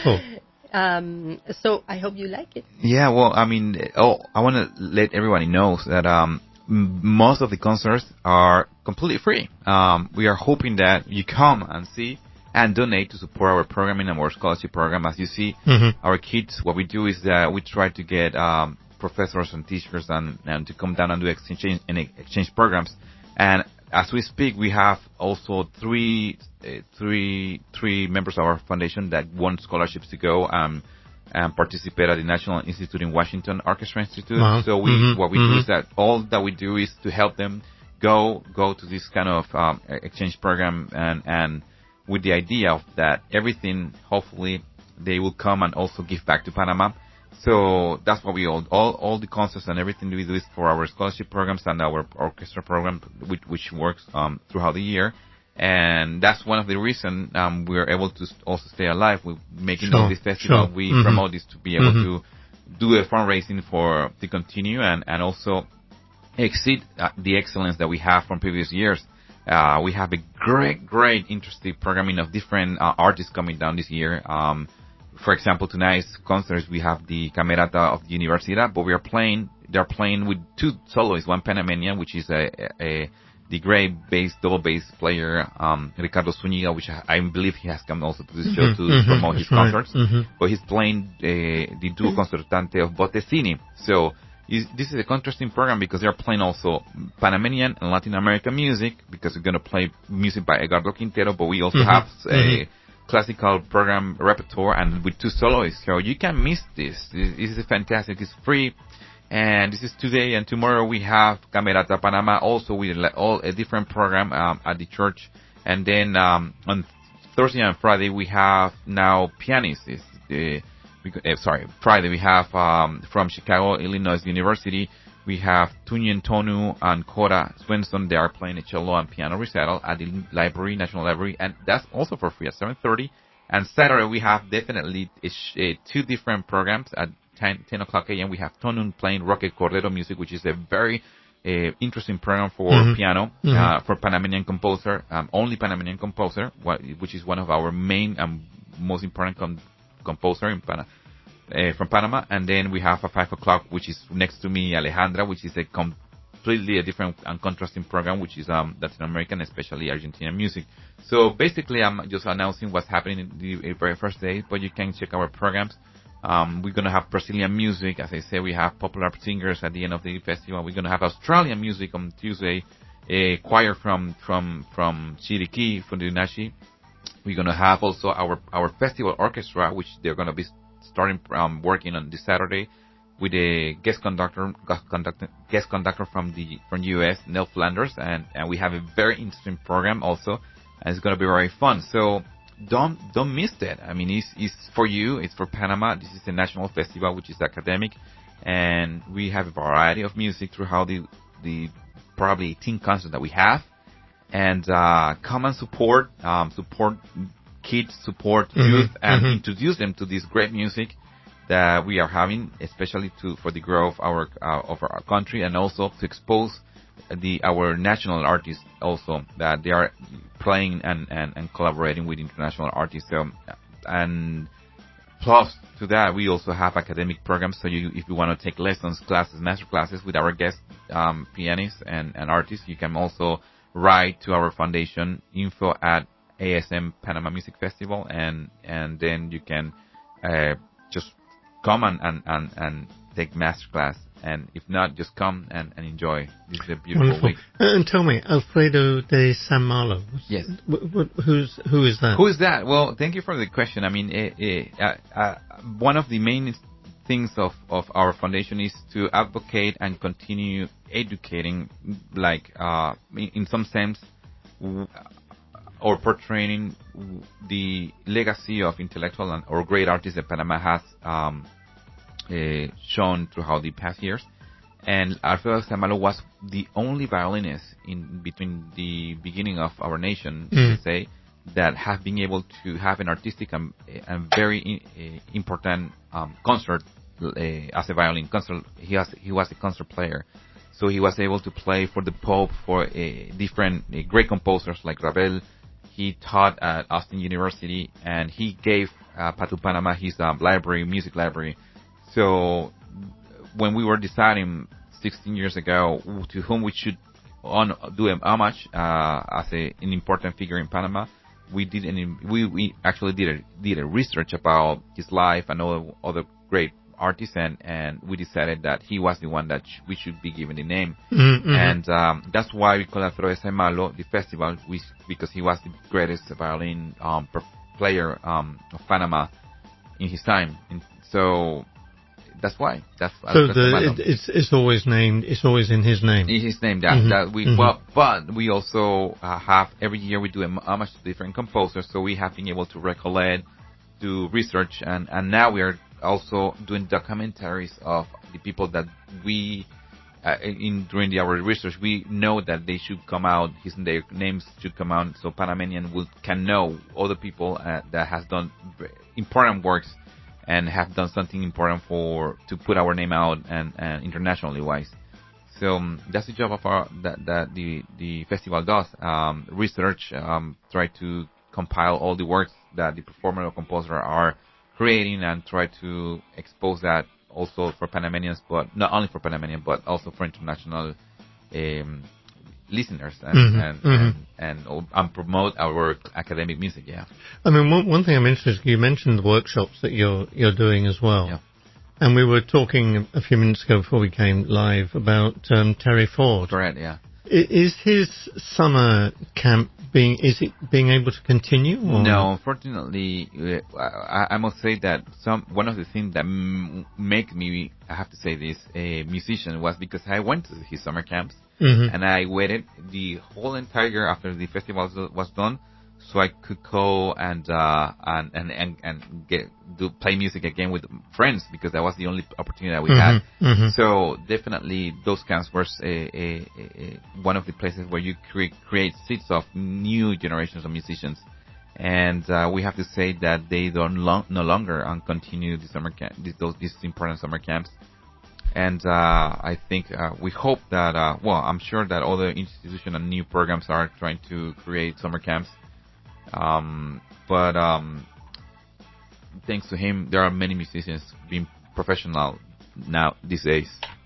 So I hope you like it. Yeah, well, I mean, I want to let everybody know that most of the concerts are completely free. We are hoping that you come and see and donate to support our programming and our scholarship program. As you see, our kids, what we do is that we try to get professors and teachers and to come down and do exchange programs. And as we speak, we have also three members of our foundation that won scholarships to go and participate at the National Institute in Washington, Orchestra Institute. Wow. So what we do is that all that we do is to help them go to this kind of exchange program, and with the idea of that everything, hopefully, they will come and also give back to Panama. So that's what we all the concerts and everything we do is for our scholarship programs and our orchestra program, which works throughout the year. And that's one of the reasons we're able to also stay alive. We're making all this festival. We promote this to be able to do a fundraising to continue and also exceed the excellence that we have from previous years. We have a great, interesting programming of different artists coming down this year. For example, tonight's concerts, we have the Camerata of the Universidad, but they're playing with two soloists, one Panamanian, which is the great double bass player, Ricardo Zúñiga, which I believe he has come also to this show to promote his concerts. But he's playing the duo concertante of Bottesini. So this is a contrasting program because they're playing also Panamanian and Latin American music, because we're going to play music by Edgardo Quintero, but we also have a classical program repertoire and with two soloists. So you can't miss this. This is fantastic. It's free. And this is today, and tomorrow we have Camerata Panama also with a different program at the church. And then on Thursday and Friday we have now pianists. Friday we have from Chicago, Illinois University. We have Tunyen Tonu and Cora Swenson. They are playing a cello and piano recital at the library, National Library, and that's also for free at 7:30. And Saturday we have definitely two different programs at 10 o'clock a.m. We have Tonun playing Roque Cordero music, which is a very interesting program for piano, for Panamanian composer, only Panamanian composer, which is one of our main and most important composer from Panama. And then we have a 5 o'clock, which is next to me, Alejandra, which is a completely a different and contrasting program, which is Latin American, especially Argentinian music. So basically, I'm just announcing what's happening in the very first day, but you can check our programs. We're going to have Brazilian music. As I say, we have popular singers at the end of the festival. We're going to have Australian music on Tuesday, a choir from Chiriquí, from the Nashi. We're going to have also our festival orchestra, which they're going to be starting working on this Saturday with a guest conductor from US, Nell Flanders, and we have a very interesting program also, and it's going to be very fun. So don't miss that. I mean, it's for you. It's for Panama. This is a national festival, which is academic, and we have a variety of music throughout the probably 18 concerts that we have. And come and support kids, support youth, and introduce them to this great music that we are having, especially for the growth of our country, and also to expose our national artists also, that they are playing and collaborating with international artists. So, and plus to that, we also have academic programs. So if you want to take lessons, classes, master classes with our guest pianists and artists, you can also write to our foundation, info@ASM Panama Music Festival, and then you can just come and take master class. And if not, just come and enjoy. This is a beautiful Wonderful week. And tell me, Alfredo de San Malo. Yes. Who is that? Who is that? Well, thank you for the question. I mean, one of the main things of our foundation is to advocate and continue educating, like in some sense, or portraying the legacy of intellectual or great artists that Panama has shown throughout the past years. And Alfredo Samalo was the only violinist in between the beginning of our nation, to say, that have been able to have an artistic and very important concert as a violin concert. He was a concert player, so he was able to play for the Pope, for different great composers like Ravel. He taught at Austin University, and he gave Patu Panama his music library. So when we were deciding 16 years ago to whom we should do a homage as an important figure in Panama, we actually did a research about his life and all other great artists, and we decided that he was the one that we should be given the name. And that's why we call Alfredo de San Malo the festival, because he was the greatest violin player of Panama in his time. And so that's why. It's always named. It's always in his name. In his name. But we also have every year we do a homage to different composers. So we have been able to recollect, do research, and now we are also doing documentaries of the people that we during our research we know that they should come out. Their names should come out, so Panamanian can know other people that has done important works and have done something important to put our name out and internationally wise. So that's the job of that the festival does. Research, try to compile all the works that the performer or composer are creating and try to expose that also for Panamanians, but not only for Panamanians, but also for international listeners and promote our academic music. Yeah. I mean, one thing I'm interested in, you mentioned the workshops that you're doing as well. Yeah. And we were talking a few minutes ago before we came live about Terry Ford. Correct, yeah. Is his summer camp being able to continue? Or? No, unfortunately, I must say that one of the things that make me, I have to say this, a musician was because I went to his summer camps and I waited the whole entire year after the festival was done, so I could go and play music again with friends, because that was the only opportunity that we had. So definitely those camps were one of the places where you create seeds of new generations of musicians. And we have to say that they don't no longer continue the summer camp, these important summer camps. And I think we hope that I'm sure that other institutions and new programs are trying to create summer camps. But thanks to him, there are many musicians being professional now these days.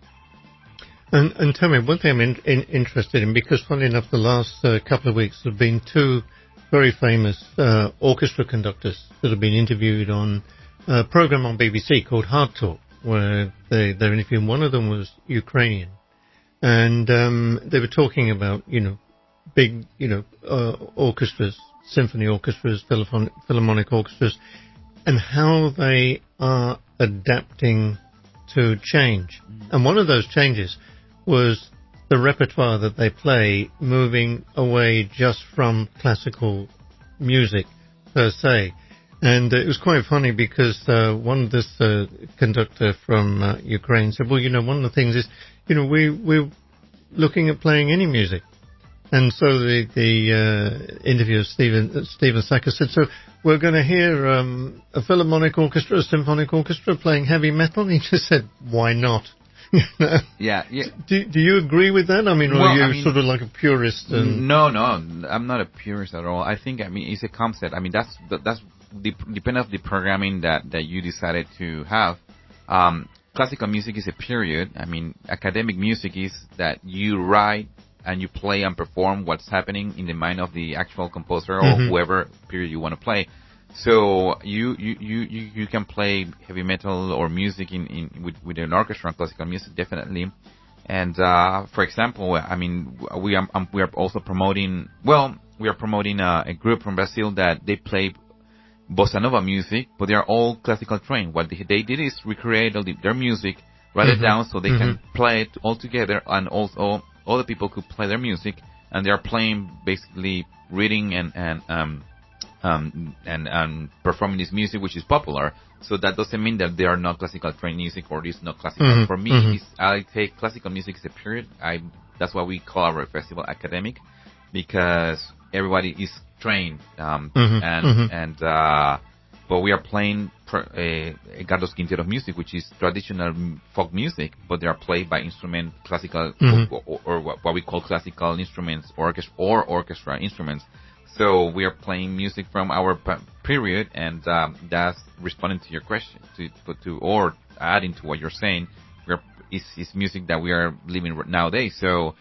And tell me, one thing I'm interested in, because funny enough, the last couple of weeks there have been two very famous orchestra conductors that have been interviewed on a program on BBC called Hard Talk, where they're interviewing. One of them was Ukrainian, and they were talking about, big, orchestras, symphony orchestras, philharmonic orchestras, and how they are adapting to change. And one of those changes was the repertoire that they play moving away just from classical music per se. And it was quite funny because this conductor from Ukraine said, well, one of the things is, we're looking at playing any music. And so the interviewer, Stephen Sacker, said, so we're going to hear a philharmonic orchestra, a symphonic orchestra playing heavy metal? And he just said, why not? Yeah. Do you agree with that? I mean, or are you sort of like a purist? No, I'm not a purist at all. I think, it's a concept. I mean, that's depending on the programming that you decided to have. Classical music is a period. I mean, academic music is that you write and you play and perform what's happening in the mind of the actual composer or whoever period you want to play. So you can play heavy metal or music with an orchestra and classical music, definitely. And for example, I mean, we are also promoting. Well, we are promoting a group from Brazil that they play bossa nova music, but they are all classical trained. What they did is recreate their music, write it down so they can play it all together, and also other people could play their music, and they are playing basically reading and performing this music which is popular. So that doesn't mean that they are not classical trained music or it's not classical. For me, I take classical music as a period. That's why we call our festival academic, because everybody is trained. But we are playing Carlos Quintero music, which is traditional folk music, but they are played by classical, or what we call classical instruments, orchestra instruments. So we are playing music from our period, and that's responding to your question, or adding to what you're saying. It's music that we are living nowadays. So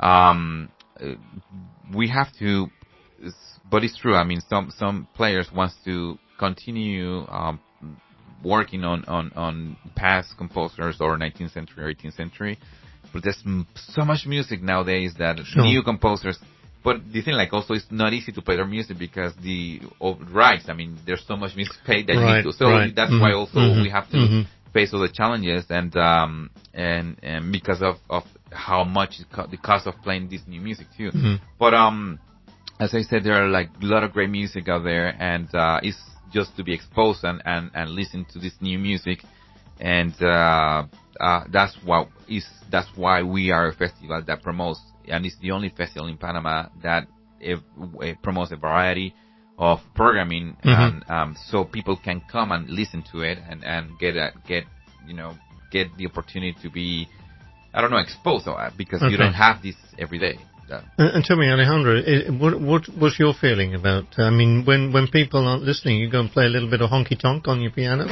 we have to, but it's true. I mean, some players wants to continue working on past composers or 19th century or 18th century, but there's so much music nowadays that new composers. But the thing, also, it's not easy to play their music because rights. I mean, there's so much music paid that you need to. So that's why also we have to face all the challenges and because of how much the cost of playing this new music too. But as I said, there are a lot of great music out there, and it's just to be exposed and listen to this new music, and that's why we are a festival that promotes, and it's the only festival in Panama that it promotes a variety of programming, and so people can come and listen to it and get the opportunity to be I don't know, exposed to that because Okay. you don't have this every day. And tell me, Alejandro, what was your feeling about? I mean, when people aren't listening, you go and play a little bit of honky tonk on your piano.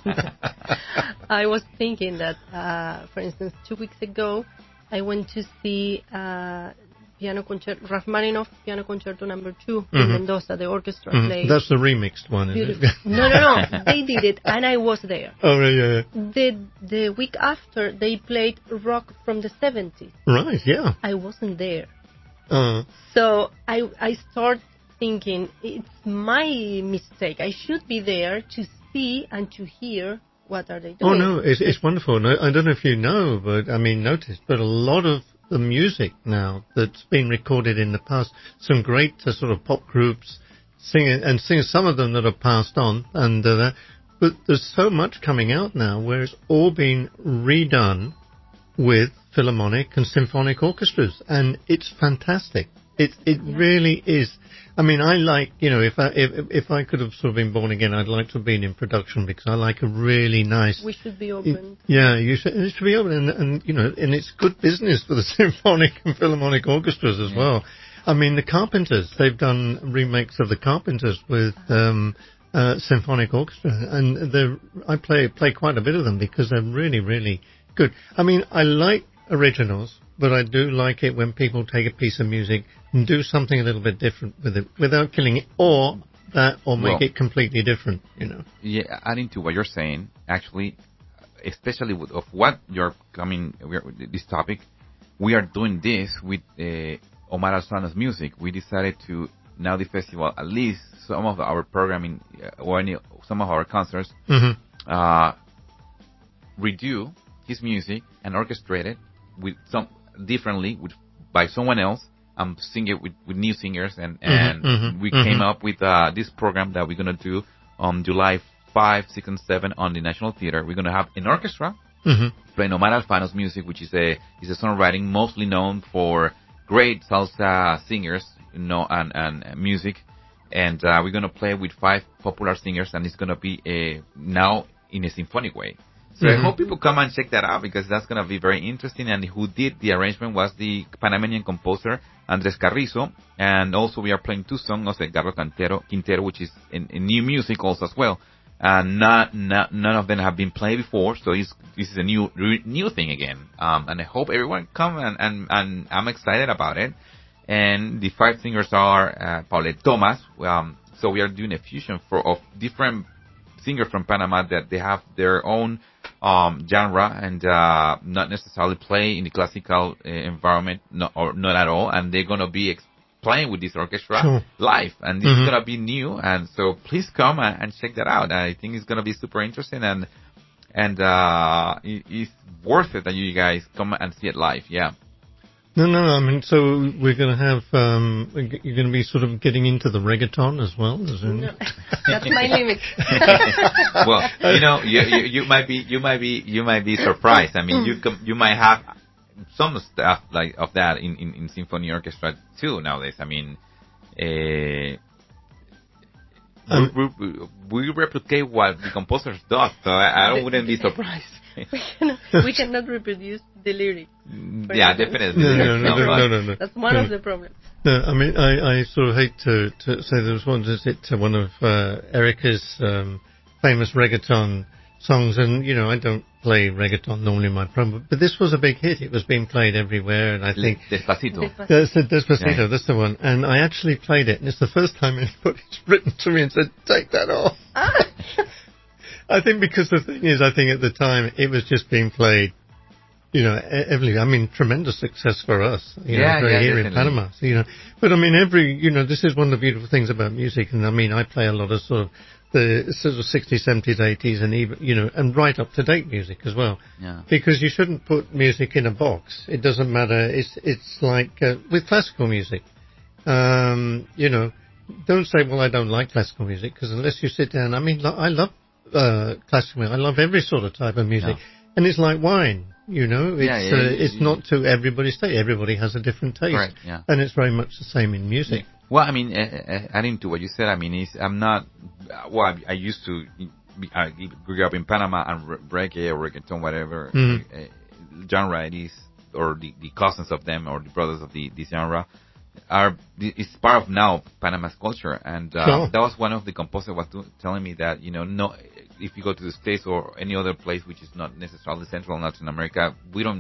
I was thinking that, for instance, 2 weeks ago, I went to see piano concerto, Rachmaninoff Piano Concerto Number 2 in Mendoza. The orchestra played. That's the remixed one, isn't it? No. They did it, and I was there. Oh, yeah. The week after, they played rock from the 70s. Right, yeah. I wasn't there. So I start thinking, it's my mistake. I should be there to see and to hear what are they doing. Oh, no, it's wonderful. No, I don't know if you know, but I mean, notice, but a lot of the music now that's been recorded in the past, some great sort of pop groups singing, some of them that have passed on, and but there's so much coming out now where it's all been redone with philharmonic and symphonic orchestras, and it's fantastic. It really is. I mean, I like, if I could have sort of been born again, I'd like to have been in production because I like a really nice. We should be open. It should be open, and it's good business for the symphonic and philharmonic orchestras as well. I mean, the Carpenters, they've done remakes of the Carpenters with symphonic orchestra, and I play quite a bit of them because they're really, really good. I mean, I like originals, but I do like it when people take a piece of music and do something a little bit different with it without killing it, or make it completely different, Yeah, adding to what you're saying, actually, especially of what you're coming, this topic, we are doing this with Omar Alzano's music. We decided to, now the festival, at least some of our programming, some of our concerts, redo his music and orchestrate it with by someone else, sing it with new singers, and we came up with this program that we're gonna do on July 5, 6, and 7 on the National Theater. We're gonna have an orchestra playing Omar Alfano's music, which is a songwriting mostly known for great salsa singers, and music, and we're gonna play with 5 popular singers, and it's gonna be now in a symphonic way. So I hope people come and check that out because that's going to be very interesting. And who did the arrangement was the Panamanian composer Andres Carrizo. And also we are playing 2 songs of Edgardo Quintero, which is in new music also as well. And none of them have been played before, so this is a new thing again. And I hope everyone come and I'm excited about it. And the 5 singers are Paulette Thomas. So we are doing a fusion of different singers from Panama that they have their own genre and not necessarily play in the classical environment, not at all, and they're going to be playing with this orchestra live, and this is going to be new, and so please come and check that out. I think it's going to be super interesting, and it's worth it that you guys come and see it live. No, I mean, so we're going to have, you're going to be sort of getting into the reggaeton as well? No, that's my limit. Well, you might be surprised. I mean, you might have some stuff like of that in symphony orchestra too nowadays. I mean, we replicate what the composers do, so I wouldn't be surprised. We cannot reproduce the lyrics. Yeah, definitely. No. That's one of the problems. No, I mean, I sort of hate to say there was one of Erica's famous reggaeton songs, and I don't play reggaeton normally in my program, but this was a big hit. It was being played everywhere, and I think Despacito. Despacito, Yeah. that's the one. And I actually played it, and it's the first time anybody's written to me and said, "Take that off." I think because the thing is, I think at the time it was just being played, every. I mean, tremendous success for us, here in Panama. So, but I mean, this is one of the beautiful things about music, and I mean, I play a lot of sort of the sort of 60s, 70s, 80s, and even and right up to date music as well. Yeah. Because you shouldn't put music in a box. It doesn't matter. It's like with classical music, don't say, well, I don't like classical music, because unless you sit down, I mean, I love classical music. I love every sort of type of music, and it's like wine. It's not to everybody's taste. Everybody has a different taste, right, yeah. And it's very much the same in music. Well, I mean, adding to what you said, I mean, I'm not. Well, I used to. I grew up in Panama, and reggae or reggaeton, whatever genre it is, or the cousins of them or the brothers of the genre it's part of now Panama's culture. And Sure. that was one of the composers was telling me that, no, if you go to the States or any other place which is not necessarily Central Latin America, we don't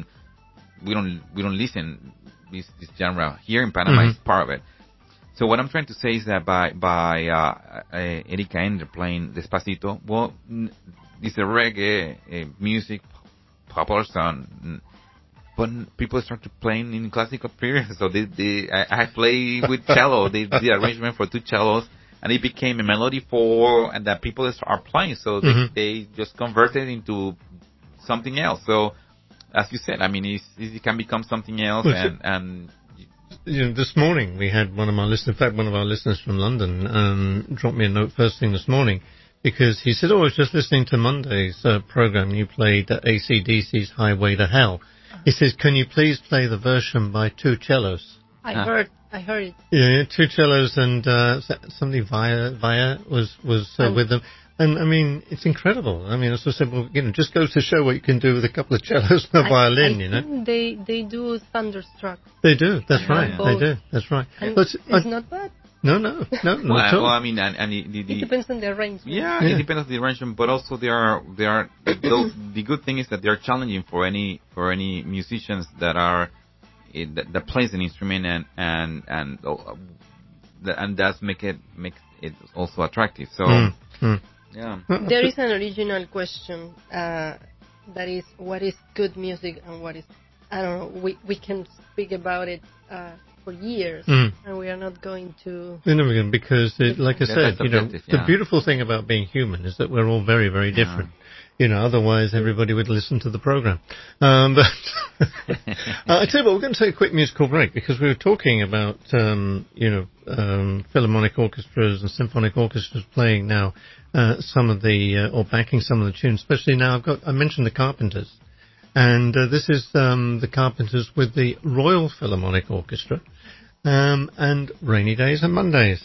listen this genre. Here in Panama is part of it. So what I'm trying to say is that by Erika Ender playing Despacito, well, it's a reggae music, popular song, but people start to playing in classical period. So I play with cello. They did the arrangement for 2 cellos, and it became a melody and that people are playing. So they just converted into something else. So as you said, I mean, it can become something else. And this morning we had one of our listeners from London dropped me a note first thing this morning, because he said, I was just listening to Monday's program. You played AC/DC's Highway to Hell. He says, can you please play the version by 2 cellos? I heard it. Yeah, 2 cellos, and somebody Via was with them. And I mean, it's incredible. I mean, as I said, well, just goes to show what you can do with a couple of cellos and a violin, I think they do Thunderstruck. They do. That's right. They do. That's right. And But it's not bad. No, not at all. Well, I mean, and It depends on the arrangement. Yeah, it depends on the arrangement, but also they are the good thing is that they are challenging for any musicians that are that plays an instrument and that's makes it also attractive. So yeah, there is an original question that is, what is good music and what is, I don't know. We can speak about it for years, and we are not going to. We're never going, because, like I said, the beautiful thing about being human is that we're all very, very different. Otherwise everybody would listen to the program. But I tell you what, we're going to take a quick musical break, because we were talking about, philharmonic orchestras and symphonic orchestras playing now some of the or backing some of the tunes. Especially now, I mentioned the Carpenters. And this is the Carpenters with the Royal Philharmonic Orchestra, and Rainy Days and Mondays.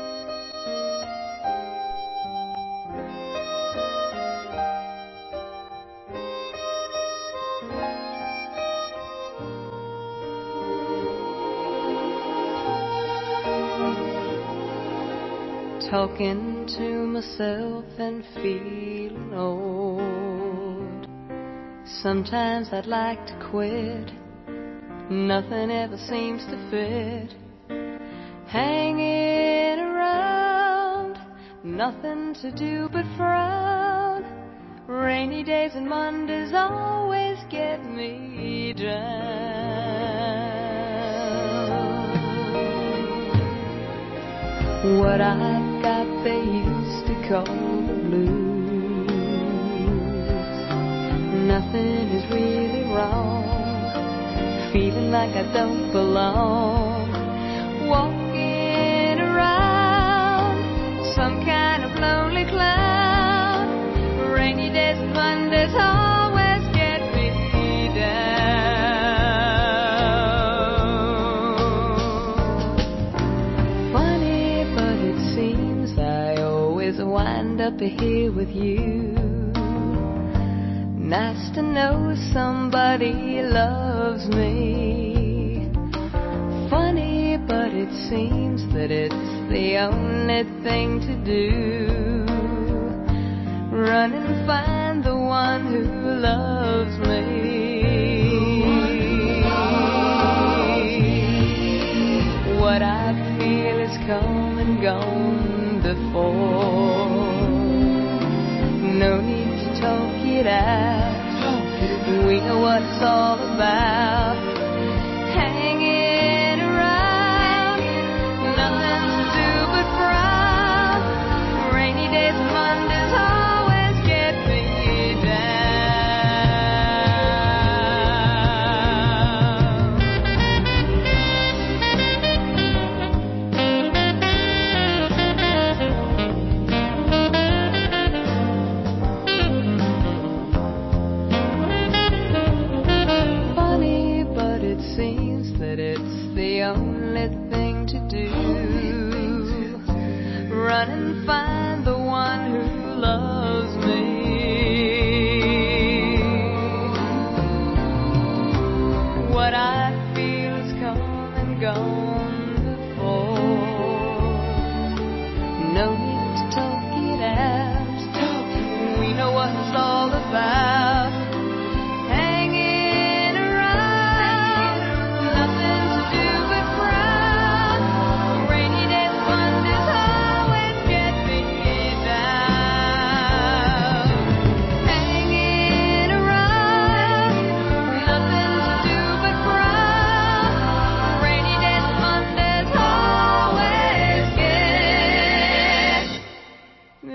Talking to myself and feeling old. Sometimes I'd like to quit. Nothing ever seems to fit. Hanging around, nothing to do but frown. Rainy days and Mondays always get me down. What I got they used to call the blues. Nothing is really wrong. Feeling like I don't belong. Walking around some kind of lonely cloud. Rainy days and Mondays always get me down. Funny, but it seems I always wind up here with you. Nice to know somebody loves me. Funny, but it seems that it's the only thing to do. Run and find the one who loves me. What I feel is come and gone before. No need to talk it out. We know what it's all about. Hanging around, nothing to do but frown. Rainy days and Mondays always get me No need to talk it out. We know what it's all about. Hanging around, nothing to do but frown. Rainy days, Mondays, always get me down. Hanging around, nothing to do but frown. Rainy days, Mondays, always get me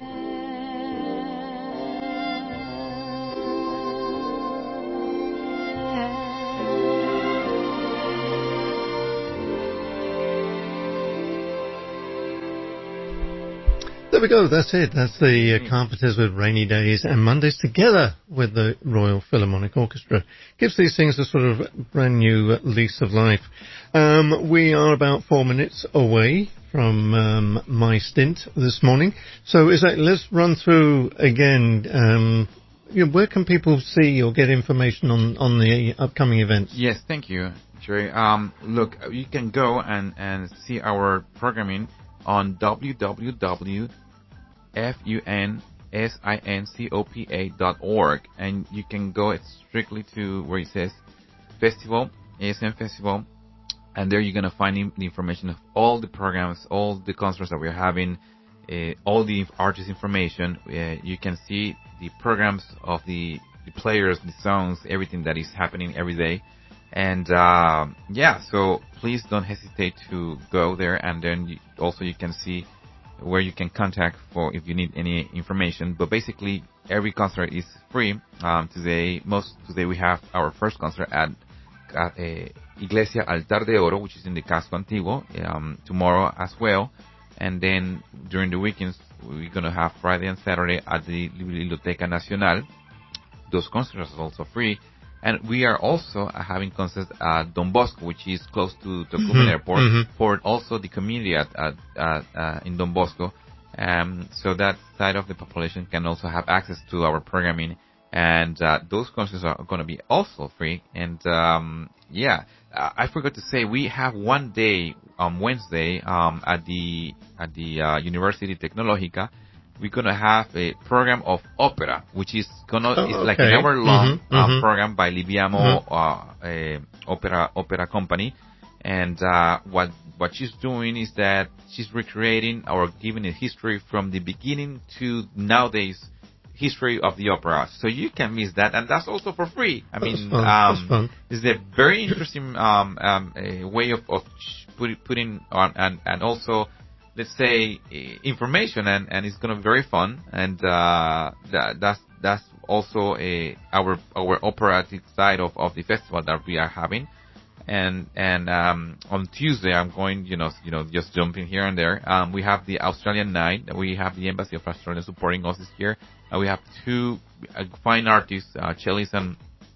There we go, that's it. That's the Carpenters with Rainy Days and Mondays together with the Royal Philharmonic Orchestra. Gives these things a sort of brand new lease of life. We are about 4 minutes away from my stint this morning. So let's run through again, where can people see or get information on the upcoming events? Yes, thank you, Jerry. Look, you can go and see our programming on www.funsincopa.org, and you can go strictly to where it says Festival, ASM Festival, and there you're going to find the information of all the programs, all the concerts that we're having, all the artist information. You can see the programs of the players, the songs, everything that is happening every day. And so please don't hesitate to go there, and then you can see where you can contact for if you need any information. But basically, every concert is free. Today we have our first concert at Iglesia Altar de Oro, which is in the Casco Antiguo, tomorrow as well. And then during the weekends, we're going to have Friday and Saturday at the Biblioteca Nacional. Those concerts are also free. And we are also having concerts at Don Bosco, which is close to Tocumen Airport, for also the community in Don Bosco. So that side of the population can also have access to our programming. And those concerts are going to be also free. And I forgot to say, we have one day on Wednesday at the University Tecnológica. We're gonna have a program of opera, which is like an hour-long program by Libiamo Opera Company, and what she's doing is that she's recreating or giving a history from the beginning to nowadays history of the opera. So you can miss that, and that's also for free. I mean, that's fun. It's a very interesting way of putting on and also, let's say, information, and it's going to be very fun, and that's also our operatic side of the festival that we are having, and on Tuesday I'm going, just jumping here and there. We have the Australian night. We have the Embassy of Australia supporting us this year. We have two fine artists, cellists and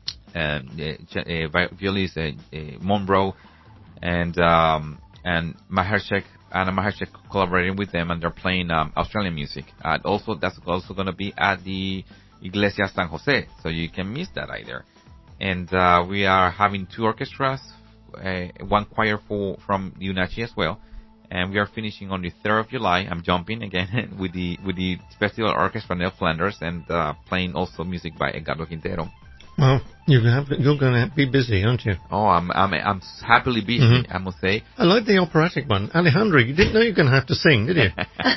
violinists, Monroe and Mahershek. Anna Mahershek collaborating with them, and they're playing Australian music. Also, that's also going to be at the Iglesia San Jose, so you can miss that either. And we are having two orchestras, one choir from UNACHI as well, and we are finishing on the 3rd of July. I'm jumping again with the Festival Orchestra Nell Flanders, and playing also music by Edgardo Quintero. Well, you're going to be busy, aren't you? Oh, I'm happily busy, I must say. I like the operatic one. Alejandro, you didn't know you were going to have to sing, did you?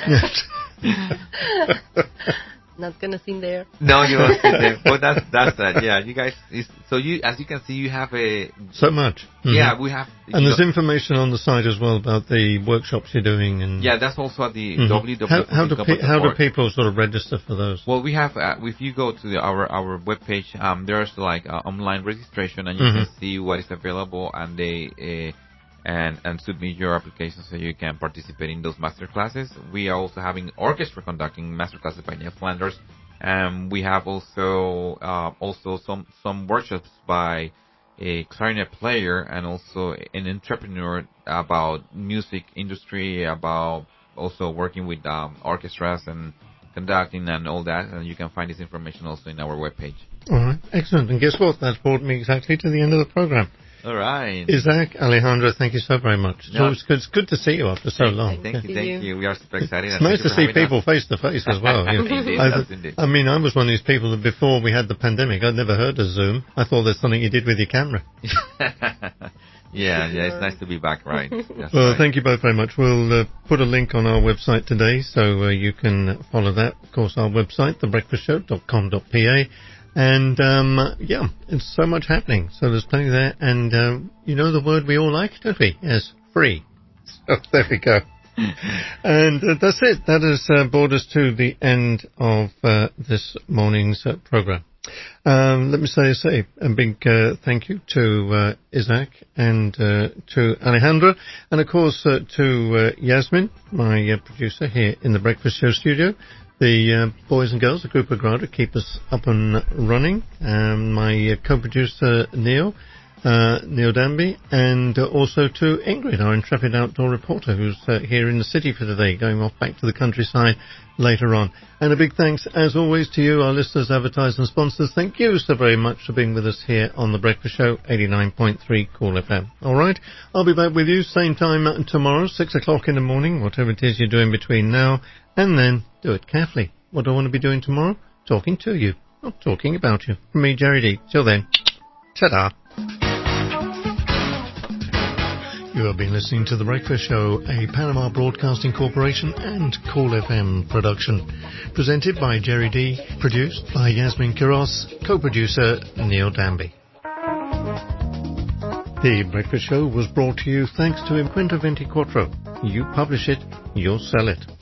Not going to sing there. No, you won't sing there. But that's that. Yeah, you guys. So as you can see, you have so much. Yeah, we have. And there's information on the site as well about the workshops you're doing. And yeah, that's also at the www. How do people sort of register for those? Well, we have. If you go to our webpage, there's like online registration, and you can see what is available, and they and submit your application so you can participate in those master classes. We are also having orchestra conducting master classes by Nell Flanders. We have also some workshops by a clarinet player and also an entrepreneur about music industry, about also working with orchestras and conducting and all that. And you can find this information also in our webpage. All right, excellent. And guess what? That's brought me exactly to the end of the program. All right. Isaac, Alejandro, thank you so very much. Yeah. It's good to see you after so long. Thank you. We are super excited. It's nice to see people face to face as well. Indeed. I mean, I was one of these people that before we had the pandemic, I'd never heard of Zoom. I thought there's something you did with your camera. Yeah, it's nice to be back, right? Well, thank you both very much. We'll put a link on our website today, so you can follow that. Of course, our website, thebreakfastshow.com.pa. And, it's so much happening. So there's plenty there. And, you know the word we all like, don't we? Yes, free. So there we go. And that's it. That has brought us to the end of this morning's program. Let me say a big thank you to Isaac and to Alejandra, and of course to Yasmin, my producer here in the Breakfast Show studio. The boys and girls, the group of Grada, keep us up and running. My co-producer Neil Danby, and also to Ingrid, our intrepid outdoor reporter, who's here in the city for today, going off back to the countryside later on. And a big thanks, as always, to you, our listeners, advertisers and sponsors. Thank you so very much for being with us here on The Breakfast Show, 89.3 Cool FM. All right, I'll be back with you same time tomorrow, 6 o'clock in the morning, whatever it is you're doing between now and then. Do it carefully. What do I want to be doing tomorrow? Talking to you, not talking about you. From me, Jerry D. Till then, ta-da. You have been listening to The Breakfast Show, a Panama Broadcasting Corporation and Cool FM production. Presented by Jerry D, produced by Yasmin Quiroz, co-producer Neil Danby. The Breakfast Show was brought to you thanks to Imprenta 24. You publish it, you'll sell it.